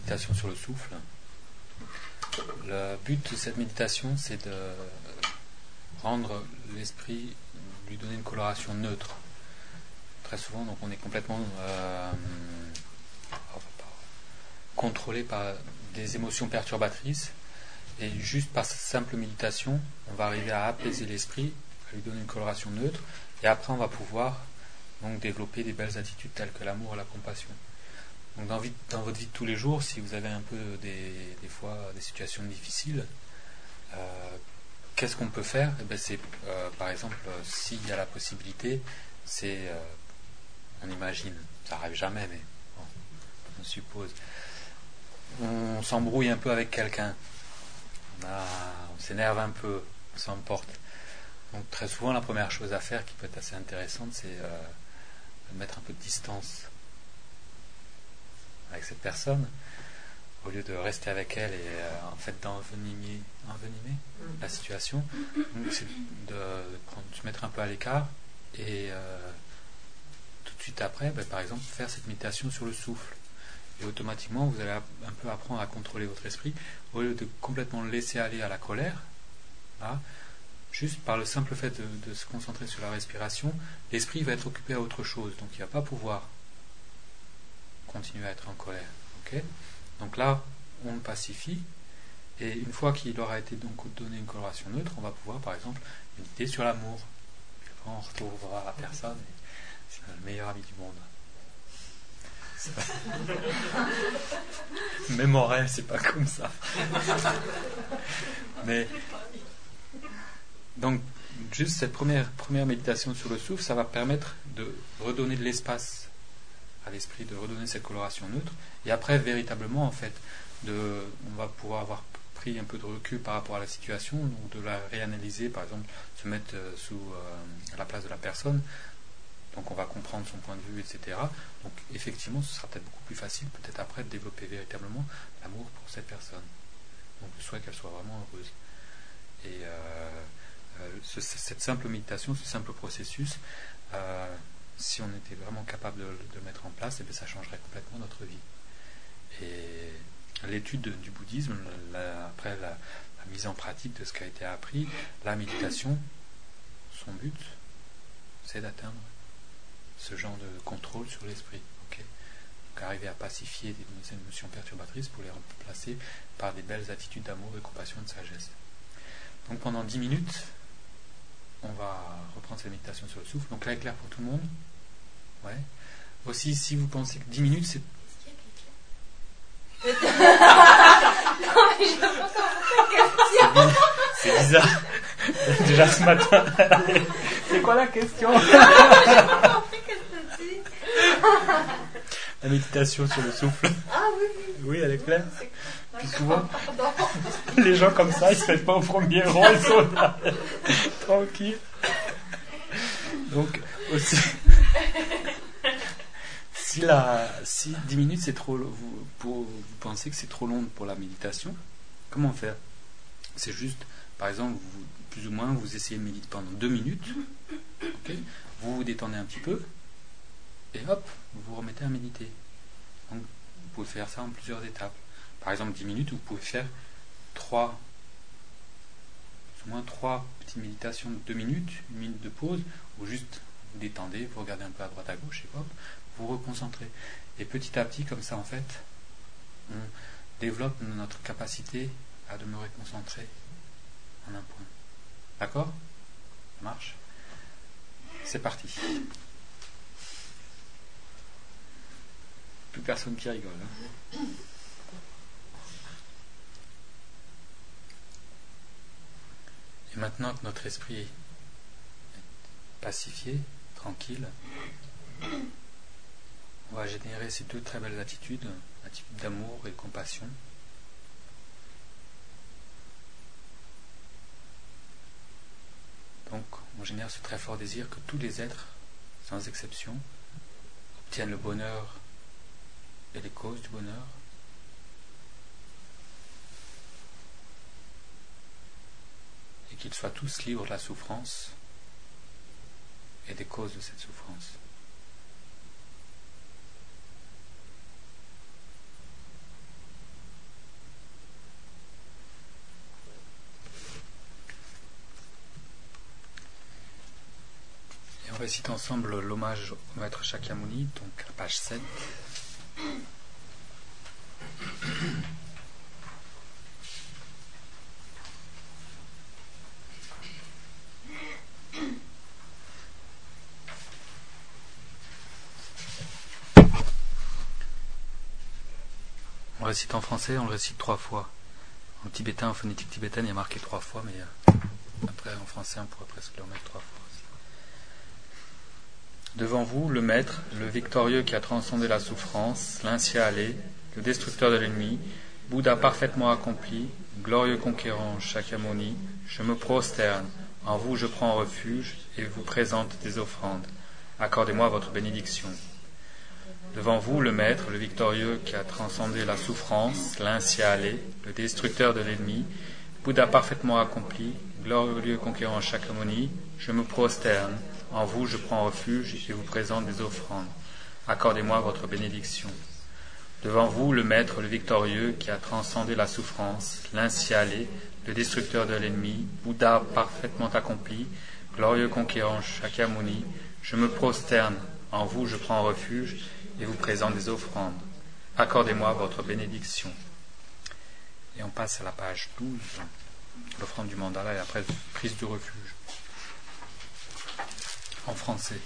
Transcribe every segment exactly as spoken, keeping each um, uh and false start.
méditation sur le souffle. Le but de cette méditation, c'est de rendre l'esprit, lui donner une coloration neutre. Très souvent, donc, on est complètement euh, contrôlé par des émotions perturbatrices, et juste par cette simple méditation, on va arriver à apaiser l'esprit, à lui donner une coloration neutre, et après on va pouvoir donc développer des belles attitudes telles que l'amour et la compassion. Donc dans, vie, dans votre vie de tous les jours, si vous avez un peu des, des fois des situations difficiles, euh, qu'est-ce qu'on peut faire? Eh bien, c'est euh, par exemple, s'il y a la possibilité, c'est euh, on imagine, ça n'arrive jamais, mais bon, on suppose, on s'embrouille un peu avec quelqu'un, on, a, on s'énerve un peu, on s'emporte. Donc très souvent, la première chose à faire, qui peut être assez intéressante, c'est euh, de mettre un peu de distance avec cette personne, au lieu de rester avec elle et euh, en fait d'envenimer envenimer la situation. Donc, c'est de, de, prendre, de se mettre un peu à l'écart et euh, tout de suite après, ben, par exemple, faire cette méditation sur le souffle. Et automatiquement, vous allez un peu apprendre à contrôler votre esprit, au lieu de complètement le laisser aller à la colère. Là, juste par le simple fait de, de se concentrer sur la respiration, l'esprit va être occupé à autre chose, donc il ne va pas pouvoir continuer à être en colère. Okay? Donc là, on le pacifie, et une fois qu'il aura été donc donné une coloration neutre, on va pouvoir par exemple méditer sur l'amour. Puis après, on retrouvera la personne, et c'est le meilleur ami du monde. Même en rêve, c'est pas comme ça. Mais donc, juste cette première, première méditation sur le souffle, ça va permettre de redonner de l'espace à l'esprit, de redonner cette coloration neutre. Et après, véritablement, en fait, de, on va pouvoir avoir pris un peu de recul par rapport à la situation, ou de la réanalyser, par exemple, se mettre sous euh, à la place de la personne. Donc on va comprendre son point de vue, et cetera. Donc effectivement, ce sera peut-être beaucoup plus facile, peut-être après, de développer véritablement l'amour pour cette personne. Donc je souhaite qu'elle soit vraiment heureuse. Et euh, euh, ce, cette simple méditation, ce simple processus, euh, si on était vraiment capable de, de le mettre en place, eh bien, ça changerait complètement notre vie. Et l'étude de, du bouddhisme, la, après la, la mise en pratique de ce qui a été appris, la méditation, son but, c'est d'atteindre ce genre de contrôle sur l'esprit. Okay? Donc arriver à pacifier des émotions perturbatrices pour les remplacer par des belles attitudes d'amour, de compassion et de sagesse. Donc pendant dix minutes, on va reprendre cette méditation sur le souffle. Donc là, est clair pour tout le monde? Ouais. Aussi, si vous pensez que dix minutes, c'est... c'est bizarre. Déjà ce matin. C'est quoi la question? La méditation sur le souffle. Ah oui, oui. Oui, elle est claire. Puis souvent, les gens comme ça, ils se mettent pas au premier rang, ils sont là, tranquilles. Donc, aussi, si, la, si dix minutes, c'est trop, vous, pour, vous pensez que c'est trop long pour la méditation, comment faire? C'est juste, par exemple, vous, plus ou moins, vous essayez de méditer pendant deux minutes, okay, vous vous détendez un petit peu, et hop, vous vous remettez à méditer. Donc, vous pouvez faire ça en plusieurs étapes. Par exemple, dix minutes, vous pouvez faire trois, plus ou moins trois petites méditations de deux minutes, une minute de pause, ou juste vous détendez, vous regardez un peu à droite à gauche, et hop, vous vous reconcentrez. Et petit à petit, comme ça, en fait, on développe notre capacité à demeurer concentré en un point. D'accord? Ça marche? C'est parti. Plus personne qui rigole. Hein. Et maintenant que notre esprit est pacifié, tranquille, on va générer ces deux très belles attitudes, attitudes d'amour et de compassion. Donc, on génère ce très fort désir que tous les êtres, sans exception, obtiennent le bonheur et les causes du bonheur, et qu'ils soient tous libres de la souffrance et des causes de cette souffrance. récite ensemble l'hommage au maître Shakyamuni, donc à page sept. On récite en français, on le récite trois fois. En tibétain, en phonétique tibétaine, il y a marqué trois fois, mais euh, après en français, on pourrait presque le remettre trois fois aussi. Devant vous, le maître, le victorieux qui a transcendé la souffrance, l'ancien allé, le destructeur de l'ennemi, Bouddha parfaitement accompli, glorieux conquérant Shakyamuni, je me prosterne, en vous je prends refuge et vous présente des offrandes. Accordez-moi votre bénédiction. Devant vous, le maître, le victorieux qui a transcendé la souffrance, l'ancien allé, le destructeur de l'ennemi, Bouddha parfaitement accompli, glorieux conquérant Shakyamuni, je me prosterne, en vous je prends refuge et vous présente des offrandes. Accordez-moi votre bénédiction. Devant vous, le maître, le victorieux qui a transcendé la souffrance, l'ancien allé, le destructeur de l'ennemi, Bouddha parfaitement accompli, glorieux conquérant Shakyamuni, je me prosterne, en vous je prends refuge et vous présente des offrandes. Accordez-moi votre bénédiction. Et on passe à la page douze, l'offrande du mandala et après prise du refuge. En français.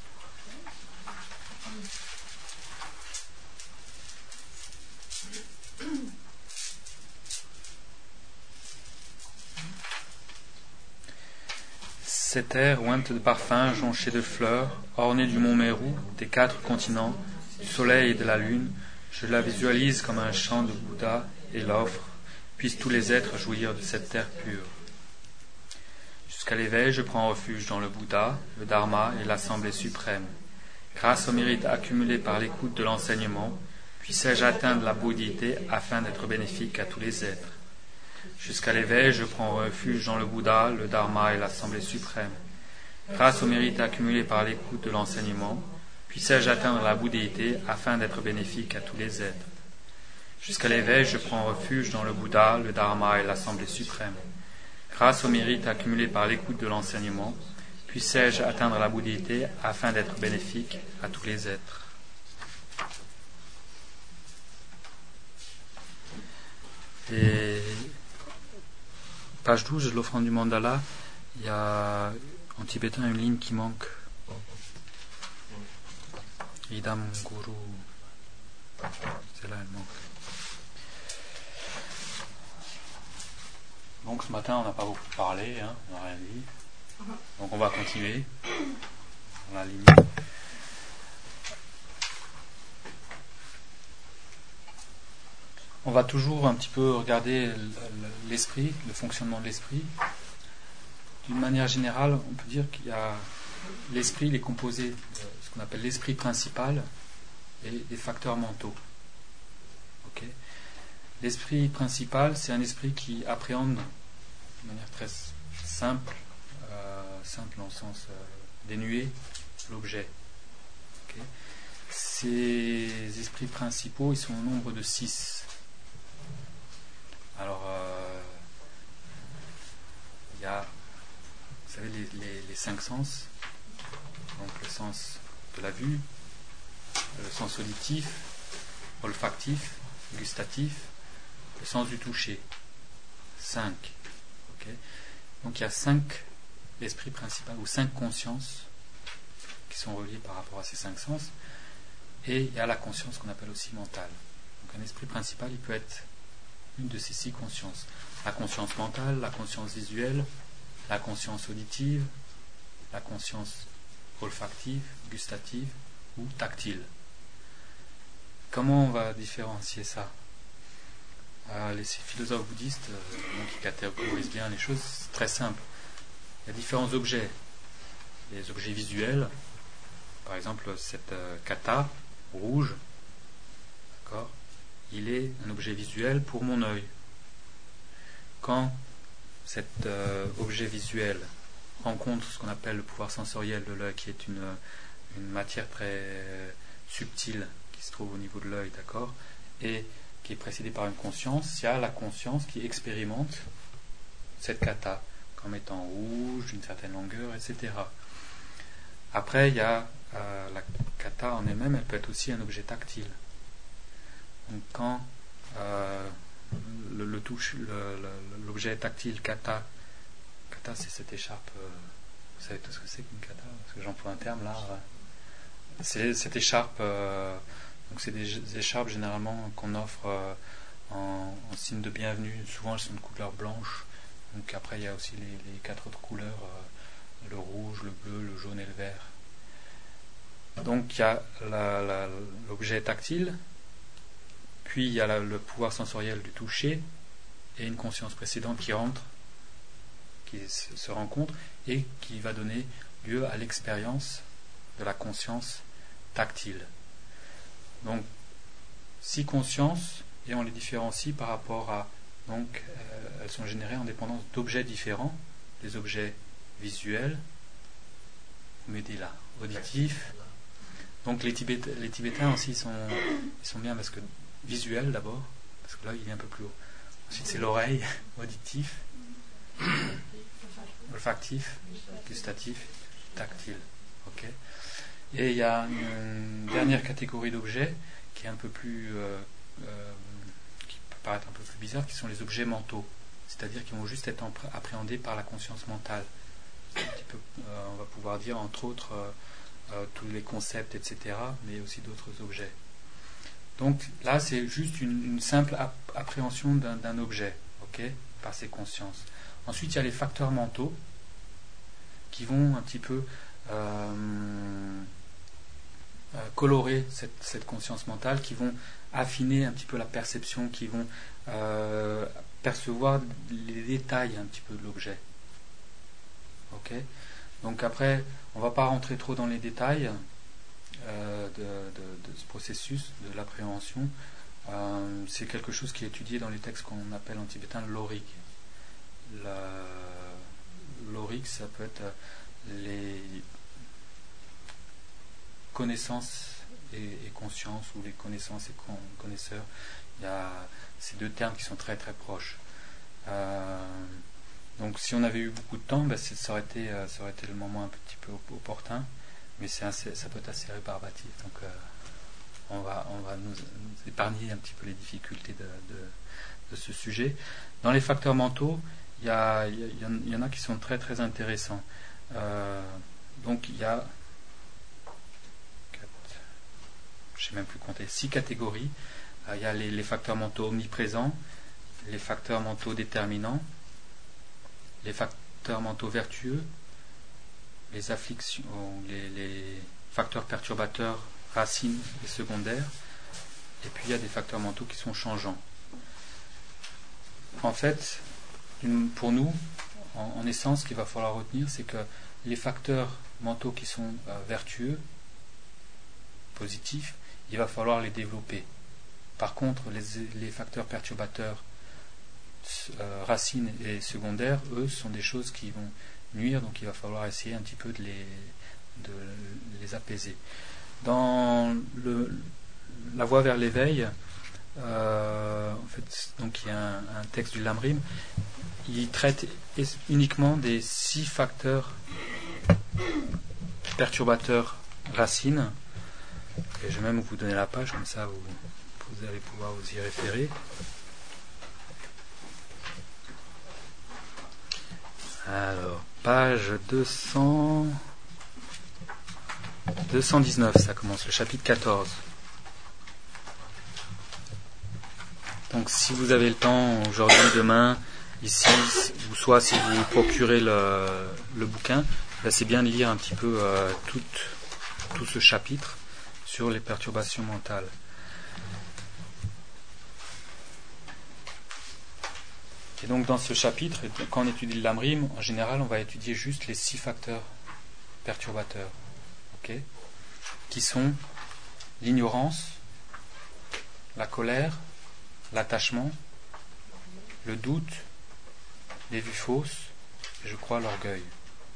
Cette terre ointe de parfums, jonchée de fleurs, ornée du mont Meru, des quatre continents, du soleil et de la lune, je la visualise comme un champ de Bouddha et l'offre, puissent tous les êtres jouir de cette terre pure. Jusqu'à l'éveil, je prends refuge dans le Bouddha, le Dharma et l'Assemblée suprême. Grâce au mérite accumulé par l'écoute de l'enseignement, puissais-je atteindre la bouddhité afin d'être bénéfique à tous les êtres. Jusqu'à l'éveil, je prends refuge dans le Bouddha, le Dharma et l'Assemblée suprême. Grâce au mérite accumulé par l'écoute de l'enseignement, puissais-je atteindre la bouddhité afin d'être bénéfique à tous les êtres. Jusqu'à l'éveil, je prends refuge dans le Bouddha, le Dharma et l'Assemblée suprême. Grâce au mérite accumulé par l'écoute de l'enseignement, puissais-je atteindre la bouddhité afin d'être bénéfique à tous les êtres. Et page douze de l'offrande du mandala, il y a en tibétain une ligne qui manque. Idam Guru. C'est là, elle manque. Donc ce matin, on n'a pas beaucoup parlé, hein, on n'a rien dit. Donc on va continuer dans la ligne. On va toujours un petit peu regarder l'esprit, le fonctionnement de l'esprit. D'une manière générale, on peut dire qu'il y a l'esprit, il est composé de ce qu'on appelle l'esprit principal et des facteurs mentaux. Okay. L'esprit principal, c'est un esprit qui appréhende de manière très simple, euh, simple en sens euh, dénué, l'objet. Okay. Ces esprits principaux, ils sont au nombre de six. Alors, euh, il y a, vous savez, les, les, les cinq sens, donc le sens de la vue, le sens auditif, olfactif, gustatif, le sens du toucher. Cinq. Okay. Donc il y a cinq esprits principaux, ou cinq consciences qui sont reliées par rapport à ces cinq sens, et il y a la conscience qu'on appelle aussi mentale. Donc un esprit principal, il peut être une de ces six consciences. La conscience mentale, la conscience visuelle, la conscience auditive, la conscience olfactive, gustative ou tactile. Comment on va différencier ça ? euh, Les philosophes bouddhistes, euh, qui catégorisent bien les choses, c'est très simple. Il y a différents objets. Les objets visuels, par exemple cette euh, kata rouge, d'accord ? Il est un objet visuel pour mon œil. Quand cet euh, objet visuel rencontre ce qu'on appelle le pouvoir sensoriel de l'œil, qui est une, une matière très subtile qui se trouve au niveau de l'œil, d'accord, et qui est précédée par une conscience, il y a la conscience qui expérimente cette kata comme étant rouge, d'une certaine longueur, et cetera. Après, il y a euh, la kata en elle-même, elle peut être aussi un objet tactile. Donc quand euh, le, le touche, le, le, l'objet tactile kata, kata c'est cette écharpe, euh, vous savez tout ce que c'est qu'une kata, parce que j'emploie un terme là. Euh, c'est cette écharpe, euh, donc c'est des, des écharpes généralement qu'on offre euh, en, en signe de bienvenue. Souvent elles sont de couleur blanche. Donc après il y a aussi les, les quatre autres couleurs, euh, le rouge, le bleu, le jaune et le vert. Donc il y a la, la, l'objet tactile, puis il y a la, le pouvoir sensoriel du toucher et une conscience précédente qui rentre, qui se, se rencontre et qui va donner lieu à l'expérience de la conscience tactile. Donc six consciences, et on les différencie par rapport à, donc euh, elles sont générées en dépendance d'objets différents, des objets visuels, vous mettez là, auditifs. Donc les, Tibét, les Tibétains aussi ils sont, ils sont bien parce que visuel d'abord, parce que là il est un peu plus haut. Ensuite c'est l'oreille, auditif, olfactif, gustatif, tactile. Ok. Et il y a une dernière catégorie d'objets qui est un peu plus, euh, euh, qui peut paraître un peu plus bizarre, qui sont les objets mentaux, c'est-à-dire qui vont juste être appréhendés par la conscience mentale. Un petit peu, euh, on va pouvoir dire entre autres euh, euh, tous les concepts, et cetera, mais aussi d'autres objets. Donc là, c'est juste une, une simple ap- appréhension d'un, d'un objet, ok, par ces consciences. Ensuite, il y a les facteurs mentaux qui vont un petit peu euh, euh, colorer cette, cette conscience mentale, qui vont affiner un petit peu la perception, qui vont euh, percevoir les détails un petit peu de l'objet. Ok. Donc après, on ne va pas rentrer trop dans les détails euh, de, de, de ce processus de l'appréhension. Euh, c'est quelque chose qui est étudié dans les textes qu'on appelle en tibétain l'orig. La, l'orig, ça peut être les connaissances et, et conscience, ou les connaissances et con, connaisseurs. Il y a ces deux termes qui sont très très proches. Euh, donc si on avait eu beaucoup de temps, ben ça, aurait été, ça aurait été le moment un petit peu opportun, mais c'est assez, ça peut être assez rébarbatif, donc euh, on va, on va nous, nous épargner un petit peu les difficultés de, de, de ce sujet. Dans les facteurs mentaux, il y, a, il, y, il y en a qui sont très très intéressants. Euh, donc il y a quatre, je ne sais même plus compter, six catégories. Euh, il y a les, les facteurs mentaux omniprésents, les facteurs mentaux déterminants, les facteurs mentaux vertueux, les afflictions, les, les facteurs perturbateurs, racines et secondaires, et puis il y a des facteurs mentaux qui sont changeants. En fait, pour nous, en, en essence, ce qu'il va falloir retenir, c'est que les facteurs mentaux qui sont euh, vertueux, positifs, il va falloir les développer. Par contre, les, les facteurs perturbateurs, Euh, racines et secondaires, eux, sont des choses qui vont nuire, donc il va falloir essayer un petit peu de les, de les apaiser. Dans le, la voie vers l'éveil, euh, en fait, donc il y a un, un texte du Lamrim, il traite uniquement des six facteurs perturbateurs racines, et je vais même vous donner la page, comme ça vous, vous allez pouvoir vous y référer. Alors, page deux cents, deux cent dix-neuf, ça commence, le chapitre quatorze. Donc, si vous avez le temps, aujourd'hui, demain, ici, ou soit si vous procurez le, le bouquin, là, c'est bien de lire un petit peu euh, tout, tout ce chapitre sur les perturbations mentales. Et donc dans ce chapitre, quand on étudie le Lamrim, en général, on va étudier juste les six facteurs perturbateurs, okay, qui sont l'ignorance, la colère, l'attachement, le doute, les vues fausses, et je crois l'orgueil.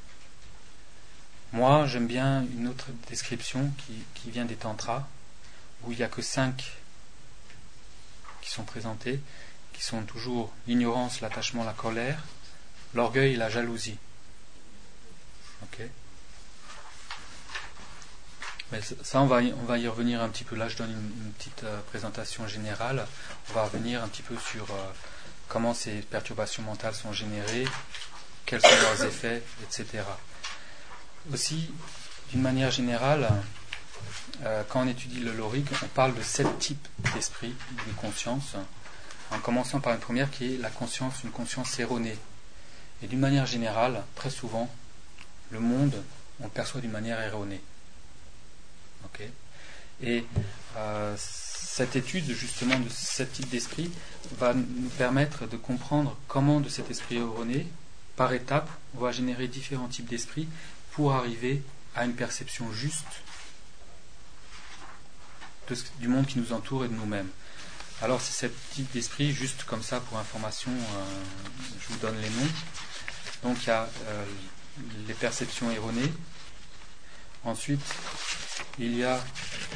Moi, j'aime bien une autre description qui, qui vient des tantras, où il n'y a que cinq qui sont présentés, qui sont toujours l'ignorance, l'attachement, la colère, l'orgueil et la jalousie. Ok. Mais ça, on va, y, on va y revenir un petit peu. Là, je donne une, une petite euh, présentation générale. On va revenir un petit peu sur euh, comment ces perturbations mentales sont générées, quels sont leurs effets, et cetera. Aussi, d'une manière générale, euh, quand on étudie le Lorig, on parle de sept types d'esprit, de conscience, en commençant par une première qui est la conscience, une conscience erronée. Et d'une manière générale, très souvent, le monde, on le perçoit d'une manière erronée. Okay. Et euh, cette étude justement de ce type d'esprit va nous permettre de comprendre comment de cet esprit erroné, par étapes, on va générer différents types d'esprits pour arriver à une perception juste de ce, du monde qui nous entoure et de nous-mêmes. Alors c'est ce type d'esprit, juste comme ça pour information, euh, je vous donne les noms. Donc il y a euh, les perceptions erronées. Ensuite, il y a, il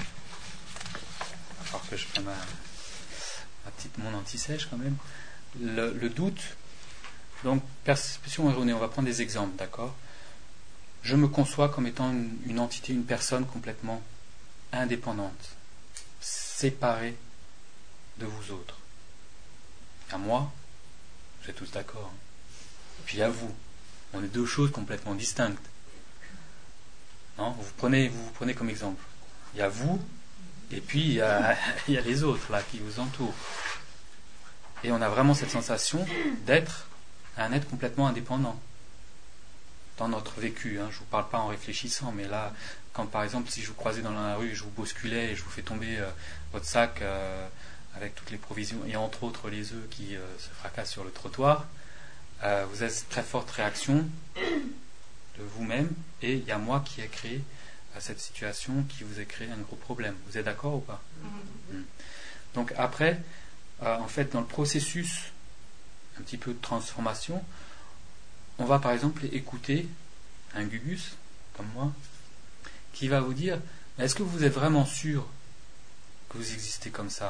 va falloir que je prenne ma, ma petite, mon anti-sèche quand même, le, le doute. Donc, perception erronée, on va prendre des exemples, d'accord ? Je me conçois comme étant une, une entité, une personne complètement indépendante, séparée de vous autres. À moi, vous êtes tous d'accord. Et puis à vous, on est deux choses complètement distinctes. Non, vous prenez, vous vous prenez comme exemple. Il y a vous, et puis il y a, il y a les autres là qui vous entourent. Et on a vraiment cette sensation d'être un être complètement indépendant dans notre vécu. Hein. Je ne vous parle pas en réfléchissant, mais là, quand par exemple, si je vous croisais dans la rue, je vous bousculais et je vous fais tomber euh, votre sac euh, avec toutes les provisions, et entre autres les œufs qui euh, se fracassent sur le trottoir, euh, vous avez cette très forte réaction de vous-même, et il y a moi qui ai créé euh, cette situation qui vous a créé un gros problème. Vous êtes d'accord ou pas ? Mm-hmm. mm. Donc après, euh, en fait, dans le processus un petit peu de transformation, on va par exemple écouter un gugus, comme moi, qui va vous dire, est-ce que vous êtes vraiment sûr que vous existez comme ça ?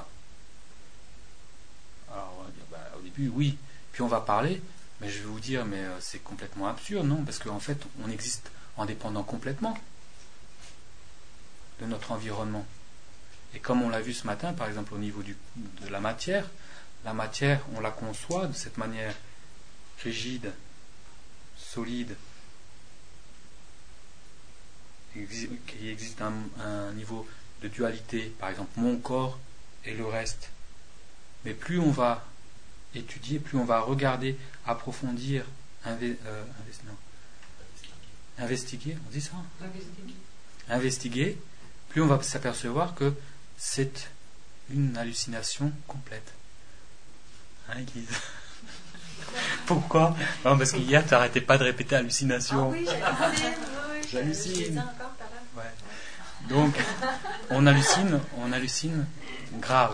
Alors on va dire, bah, au début, oui. Puis on va parler, mais je vais vous dire, mais euh, c'est complètement absurde, non ? Parce qu'en fait, on existe en dépendant complètement de notre environnement. Et comme on l'a vu ce matin, par exemple, au niveau du, de la matière, la matière, on la conçoit de cette manière rigide, solide, qui existe un, un niveau de dualité, par exemple mon corps et le reste. Mais plus on va étudier, plus on va regarder, approfondir, inve, euh, investi, non, investiguer, on dit ça ? Investiguer. Investiguer, plus on va s'apercevoir que c'est une hallucination complète. Hein, Guise ? Pourquoi ? Non, parce qu'hier, tu n'arrêtais pas de répéter hallucination. Ah oui, j'hallucine. Oui, j'hallucine. Encore, ouais. Donc, on hallucine, on hallucine grave.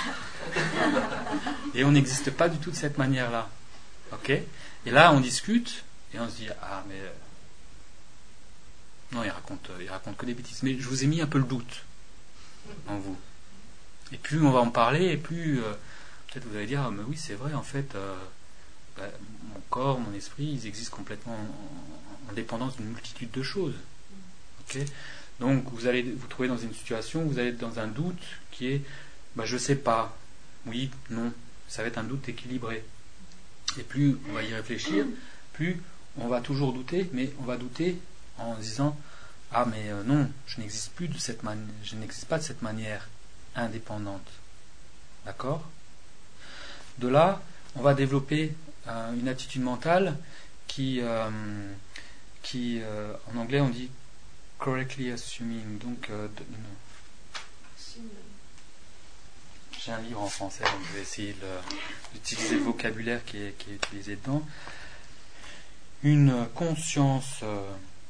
Et on n'existe pas du tout de cette manière-là. Ok ? Et là, on discute, et on se dit, ah, mais... Non, il raconte, il raconte que des bêtises. Mais je vous ai mis un peu le doute en vous. Et plus on va en parler, et plus... Euh, peut-être vous allez dire, ah, mais oui, c'est vrai, en fait... Euh, Ben, mon corps, mon esprit, ils existent complètement en, en dépendance d'une multitude de choses. Okay ? Donc vous allez vous trouver dans une situation où vous allez être dans un doute qui est ben, je ne sais pas, oui, non, ça va être un doute équilibré. Et plus on va y réfléchir, plus on va toujours douter, mais on va douter en disant ah mais euh, non, je n'existe plus de cette manière, je n'existe pas de cette manière indépendante. D'accord ? De là, on va développer une attitude mentale qui, euh, qui euh, en anglais on dit correctly assuming. Donc, euh, de, de, j'ai un livre en français, donc je vais essayer d'utiliser le vocabulaire qui est, qui est utilisé dedans. Une conscience euh,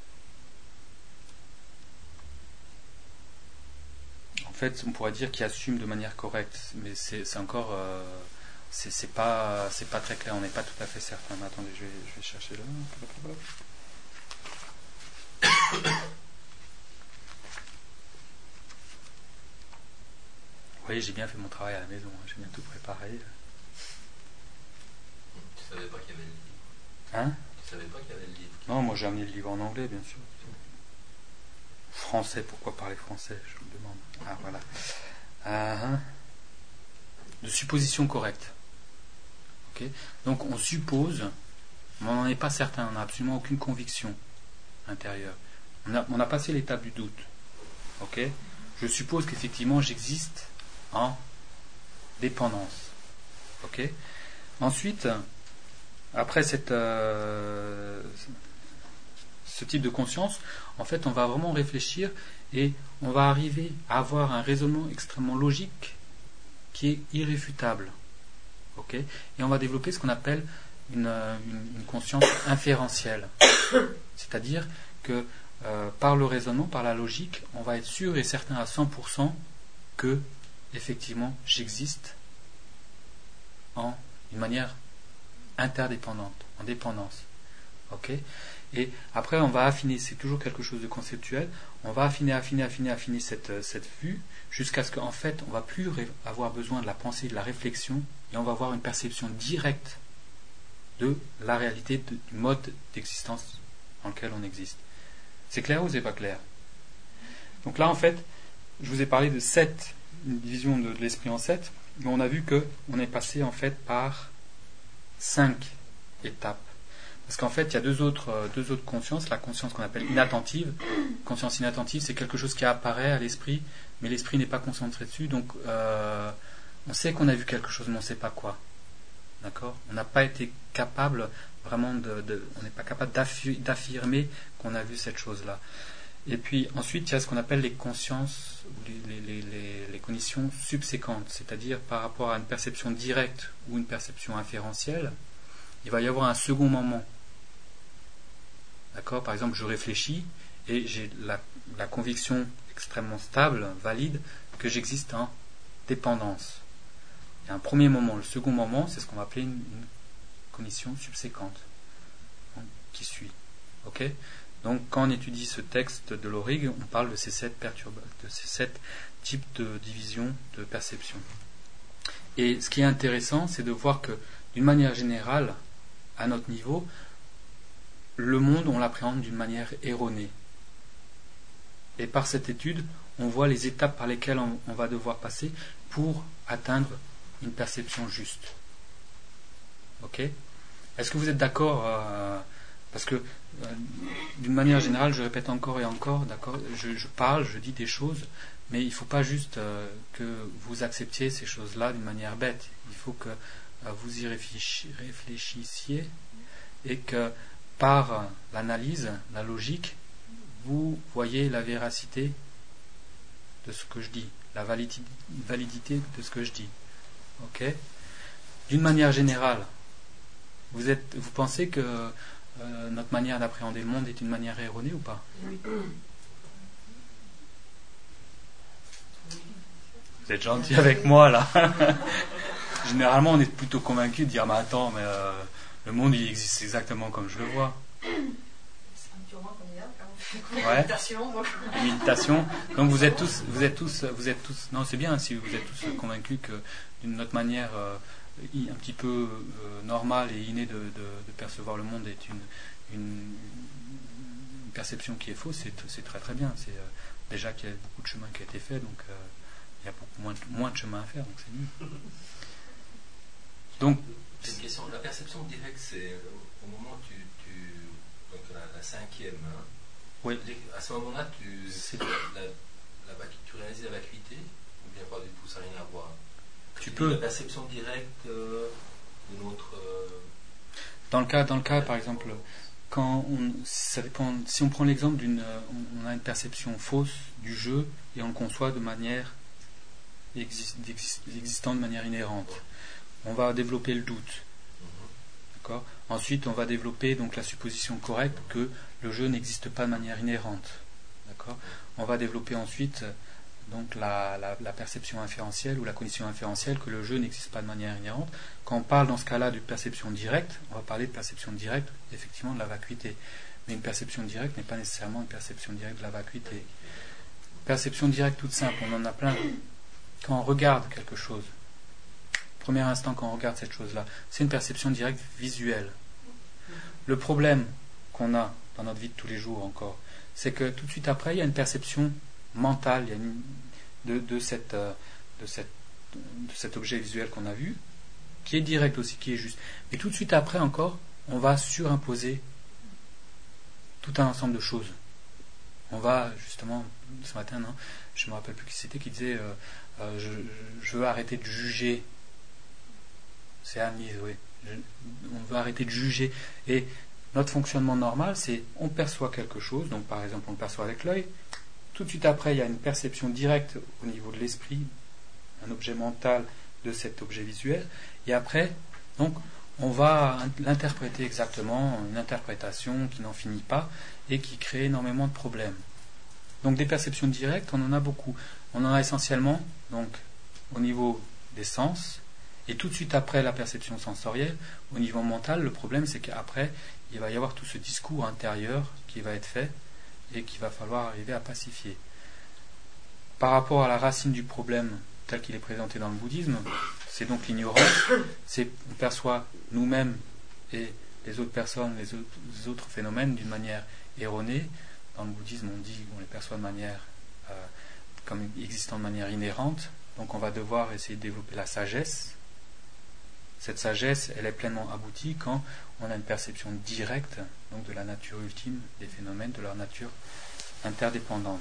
en fait, on pourrait dire qui assume de manière correcte, mais c'est, c'est encore euh, C'est, c'est pas c'est pas très clair, on n'est pas tout à fait certain. Mais attendez, je vais, je vais chercher là. Vous voyez, j'ai bien fait mon travail à la maison, j'ai bien tout préparé. Tu savais pas qu'il y avait le livre. Hein ? Tu savais pas qu'il y avait le livre. Non, moi j'ai amené le livre en anglais, bien sûr. français, pourquoi parler français, je me demande. Ah, voilà. Uh-huh. De supposition correcte. Okay. Donc on suppose, mais on n'en est pas certain, on n'a absolument aucune conviction intérieure. On a, on a passé l'étape du doute. Okay. Je suppose qu'effectivement j'existe en dépendance. Okay. Ensuite, après cette, euh, ce type de conscience, en fait on va vraiment réfléchir et on va arriver à avoir un raisonnement extrêmement logique qui est irréfutable. Okay. Et on va développer ce qu'on appelle une, une, une conscience inférentielle. C'est-à-dire que euh, par le raisonnement, par la logique, on va être sûr et certain à cent pour cent que, effectivement, j'existe en une manière interdépendante, en dépendance. Okay. Et après, on va affiner, c'est toujours quelque chose de conceptuel, on va affiner, affiner, affiner, affiner cette, cette vue, jusqu'à ce qu'en fait, on ne va plus ré- avoir besoin de la pensée, de la réflexion, et on va avoir une perception directe de la réalité, de, du mode d'existence dans lequel on existe. C'est clair ou c'est pas clair? Donc là, en fait, je vous ai parlé de sept, une division de, de l'esprit en sept, mais on a vu qu'on est passé en fait par cinq étapes. Parce qu'en fait, il y a deux autres, deux autres consciences. La conscience qu'on appelle inattentive. Conscience inattentive, c'est quelque chose qui apparaît à l'esprit, mais l'esprit n'est pas concentré dessus. Donc, euh, on sait qu'on a vu quelque chose, mais on ne sait pas quoi. D'accord ? On n'a pas été capable vraiment de, de on n'est pas capable d'affi- d'affirmer qu'on a vu cette chose-là. Et puis ensuite, il y a ce qu'on appelle les consciences, les, les, les, les conditions subséquentes, c'est-à-dire par rapport à une perception directe ou une perception inférentielle, il va y avoir un second moment. D'accord ? Par exemple, je réfléchis et j'ai la, la conviction extrêmement stable, valide, que j'existe en dépendance. Il y a un premier moment. Le second moment, c'est ce qu'on va appeler une, une condition subséquente, donc, qui suit. Ok ? Donc, quand on étudie ce texte de l'Aurigue, on parle de ces sept perturba- de ces sept types de division de perception. Et ce qui est intéressant, c'est de voir que, d'une manière générale, à notre niveau, le monde, on l'appréhende d'une manière erronée. Et par cette étude, on voit les étapes par lesquelles on, on va devoir passer pour atteindre une perception juste. Ok ? Est-ce que vous êtes d'accord euh, parce que, euh, d'une manière générale, je répète encore et encore, d'accord, je, je parle, je dis des choses, mais il ne faut pas juste euh, que vous acceptiez ces choses-là d'une manière bête. Il faut que euh, vous y réfléchi- réfléchissiez et que, par l'analyse, la logique, vous voyez la véracité de ce que je dis, la validi- validité de ce que je dis. Ok ? D'une manière générale, vous, êtes, vous pensez que euh, notre manière d'appréhender le monde est une manière erronée ou pas ? Oui. Vous êtes gentil avec moi là. Généralement, on est plutôt convaincu de dire mais attends, mais euh, le monde il existe exactement comme je le vois. Ouais. Méditation, donc. Méditation. Donc vous êtes tous, vous êtes tous, vous êtes tous. Non, c'est bien si vous êtes tous convaincus que d'une autre manière euh, un petit peu euh, normale et innée de, de, de percevoir le monde est une, une, une perception qui est fausse. C'est, c'est très très bien. C'est euh, déjà qu'il y a beaucoup de chemin qui a été fait, donc euh, il y a beaucoup moins, moins de chemin à faire, donc c'est mieux. Donc j'ai une question. La perception directe, c'est au moment où tu, tu donc la, la cinquième. Hein, oui. À ce moment-là, tu, c'est la, la, la, tu réalises la vacuité ou bien pas du tout, ça n'a rien à voir. Tu, tu peux. peux. La perception directe euh, de notre. Euh... Dans le cas, dans le cas, par exemple, quand on, ça dépend. Si on prend l'exemple d'une, on a une perception fausse du jeu et on le conçoit de manière exist, exist, existant de manière inhérente. On va développer le doute. D'accord ? Ensuite, on va développer donc la supposition correcte que le jeu n'existe pas de manière inhérente. D'accord ? On va développer ensuite donc la, la, la perception inférentielle ou la condition inférentielle que le jeu n'existe pas de manière inhérente. Quand on parle dans ce cas-là de perception directe, on va parler de perception directe, effectivement, de la vacuité. Mais une perception directe n'est pas nécessairement une perception directe de la vacuité. Perception directe toute simple, on en a plein. Quand on regarde quelque chose, premier instant quand on regarde cette chose-là, c'est une perception directe visuelle. Le problème qu'on a dans notre vie de tous les jours encore, c'est que tout de suite après, il y a une perception mentale il y a une, de, de, cette, de, cette, de cet objet visuel qu'on a vu, qui est direct aussi, qui est juste. Mais tout de suite après encore, on va surimposer tout un ensemble de choses. On va justement, ce matin, non, je ne me rappelle plus qui c'était, qui disait euh, euh, je, je veux arrêter de juger. C'est Anise, oui. Je, on veut arrêter de juger. Et notre fonctionnement normal, c'est on perçoit quelque chose, donc par exemple on le perçoit avec l'œil, tout de suite après il y a une perception directe au niveau de l'esprit, un objet mental de cet objet visuel, et après, donc, on va l'interpréter exactement, une interprétation qui n'en finit pas et qui crée énormément de problèmes. Donc des perceptions directes, on en a beaucoup. On en a essentiellement donc, au niveau des sens, et tout de suite après la perception sensorielle, au niveau mental, le problème c'est qu'après, il va y avoir tout ce discours intérieur qui va être fait et qu'il va falloir arriver à pacifier. Par rapport à la racine du problème tel qu'il est présenté dans le bouddhisme, c'est donc l'ignorance, c'est on perçoit nous-mêmes et les autres personnes, les autres, les autres phénomènes d'une manière erronée. Dans le bouddhisme, on dit qu'on les perçoit de manière euh, comme existant de manière inhérente, donc on va devoir essayer de développer la sagesse. Cette sagesse, elle est pleinement aboutie quand on a une perception directe donc de la nature ultime des phénomènes, de leur nature interdépendante.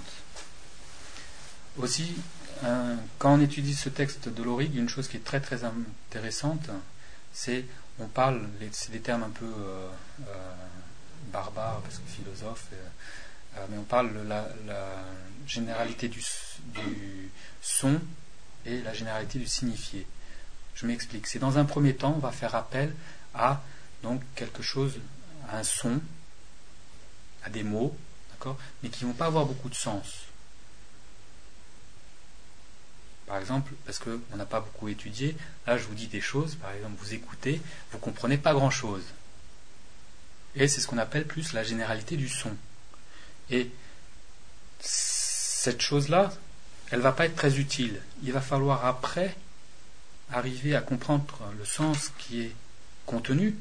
Aussi, euh, quand on étudie ce texte de l'Auriga, une chose qui est très très intéressante, c'est on parle, les, c'est des termes un peu euh, euh, barbares parce que philosophe, euh, euh, mais on parle de la, la généralité du, du son et la généralité du signifié. Je m'explique. C'est dans un premier temps, on va faire appel à donc quelque chose, à un son, à des mots, d'accord, mais qui ne vont pas avoir beaucoup de sens. Par exemple, parce qu'on n'a pas beaucoup étudié, là je vous dis des choses, par exemple vous écoutez, vous ne comprenez pas grand-chose. Et c'est ce qu'on appelle plus la généralité du son. Et cette chose-là, elle ne va pas être très utile. Il va falloir après arriver à comprendre le sens qui est contenu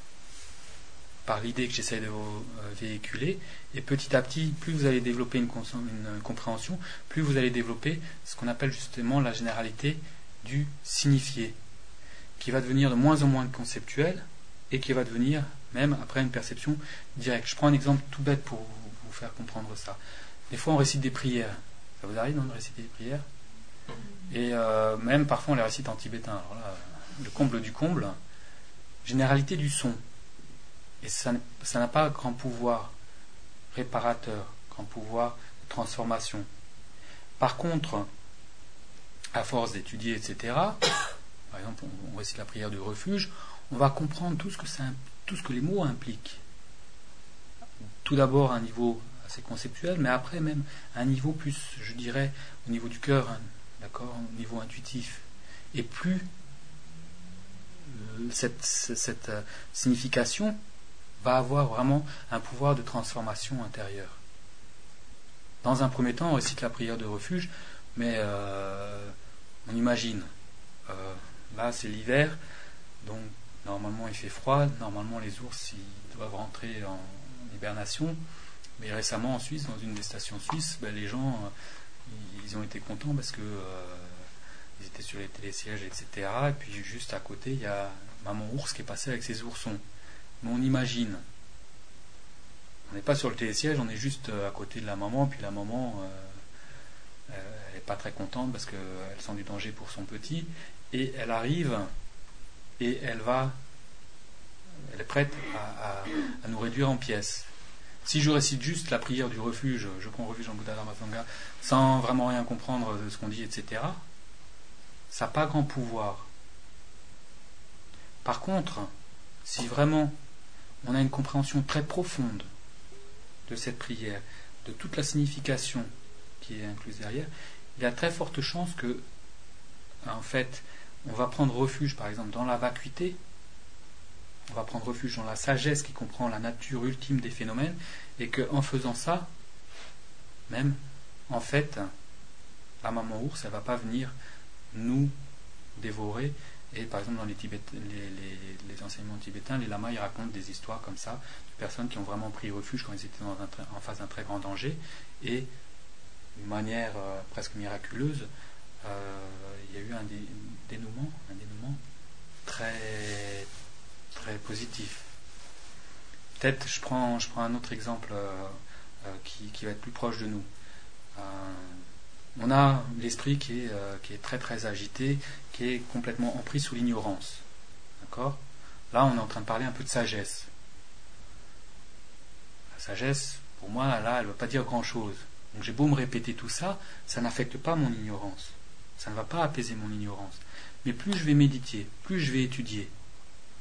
par l'idée que j'essaie de vous véhiculer, et petit à petit, plus vous allez développer une, une compréhension, plus vous allez développer ce qu'on appelle justement la généralité du signifié, qui va devenir de moins en moins conceptuel et qui va devenir même après une perception directe. Je prends un exemple tout bête pour vous faire comprendre ça. Des fois on récite des prières. Ça vous arrive non, de réciter des prières? Et euh, même parfois on les récite en tibétain. Alors là, le comble du comble, généralité du son. Et ça, ça n'a pas grand pouvoir réparateur, grand pouvoir de transformation. Par contre, à force d'étudier, et cetera, par exemple, on, on récite la prière du refuge, on va comprendre tout ce que, ça, tout ce que les mots impliquent. Tout d'abord à un niveau assez conceptuel, mais après même à un niveau plus, je dirais, au niveau du cœur, hein, d'accord, au niveau intuitif. Et plus euh, cette, cette euh, signification va avoir vraiment un pouvoir de transformation intérieure. Dans un premier temps, on récite la prière de refuge, mais euh, on imagine, euh, là c'est l'hiver, donc normalement il fait froid, normalement les ours ils doivent rentrer en hibernation, mais récemment en Suisse, dans une des stations suisses, ben, les gens euh, ils ont été contents parce que euh, ils étaient sur les télésièges, et cetera. Et puis juste à côté, il y a maman ours qui est passée avec ses oursons. Mais on imagine. On n'est pas sur le télésiège, on est juste à côté de la maman, puis la maman, euh, elle n'est pas très contente parce qu'elle sent du danger pour son petit, et elle arrive, et elle va, elle est prête à, à, à nous réduire en pièces. Si je récite juste la prière du refuge, je prends refuge en Bouddha Dharma Sangha, sans vraiment rien comprendre de ce qu'on dit, et cetera, ça n'a pas grand pouvoir. Par contre, si vraiment on a une compréhension très profonde de cette prière, de toute la signification qui est incluse derrière, il y a très forte chance que, en fait, on va prendre refuge, par exemple, dans la vacuité, on va prendre refuge dans la sagesse qui comprend la nature ultime des phénomènes, et qu'en faisant ça, même, en fait, la maman ours, elle ne va pas venir nous dévorer, Et par exemple, dans les, Tibét, les, les, les enseignements tibétains, les lamas ils racontent des histoires comme ça, de personnes qui ont vraiment pris refuge quand ils étaient dans un, en face d'un très grand danger, et d'une manière euh, presque miraculeuse, euh, il y a eu un dé, dénouement, un dénouement très, très positif. Peut-être, je prends, je prends un autre exemple euh, euh, qui, qui va être plus proche de nous. Euh, on a l'esprit qui est, euh, qui est très très agité, qui est complètement empris sous l'ignorance. D'accord ? Là, on est en train de parler un peu de sagesse. La sagesse, pour moi, là, elle ne veut pas dire grand-chose. Donc j'ai beau me répéter tout ça, ça n'affecte pas mon ignorance. Ça ne va pas apaiser mon ignorance. Mais plus je vais méditer, plus je vais étudier, d'accord ?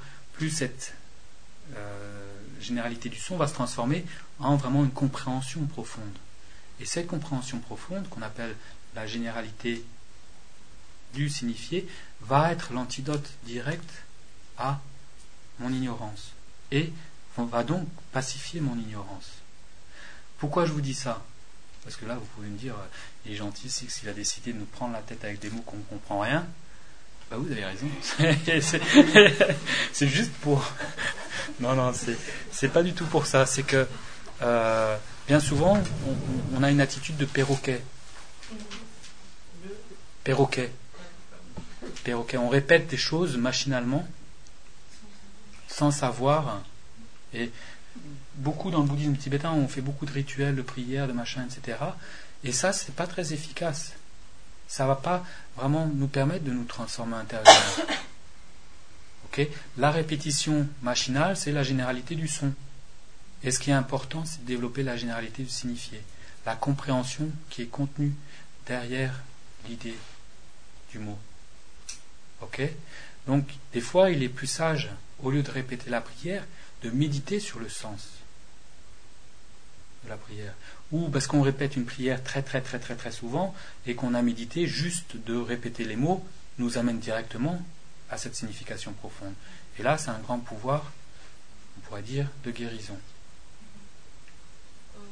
Plus cette euh, généralité du son va se transformer en vraiment une compréhension profonde. Et cette compréhension profonde, qu'on appelle la généralité du signifié, va être l'antidote direct à mon ignorance. Et va donc pacifier mon ignorance. Pourquoi je vous dis ça ? Parce que là, vous pouvez me dire, il est gentil, c'est s'il a décidé de nous prendre la tête avec des mots qu'on ne comprend rien. Bah, vous avez raison. c'est, c'est juste pour... Non, non, c'est, c'est pas du tout pour ça. C'est que, euh, bien souvent, on, on a une attitude de perroquet. Perroquet. Perroquet. On répète des choses machinalement, sans savoir. Et beaucoup dans le bouddhisme tibétain, on fait beaucoup de rituels, de prières, de machins, et cetera. Et ça, c'est pas très efficace. Ça va pas vraiment nous permettre de nous transformer intérieurement. Okay ? La répétition machinale, c'est la généralité du son. Et ce qui est important, c'est de développer la généralité du signifié. La compréhension qui est contenue derrière l'idée du mot. Ok ? Donc, des fois, il est plus sage, au lieu de répéter la prière, de méditer sur le sens de la prière. Ou parce qu'on répète une prière très très très très très souvent et qu'on a médité, juste de répéter les mots nous amène directement à cette signification profonde. Et là, c'est un grand pouvoir, on pourrait dire, de guérison. Euh,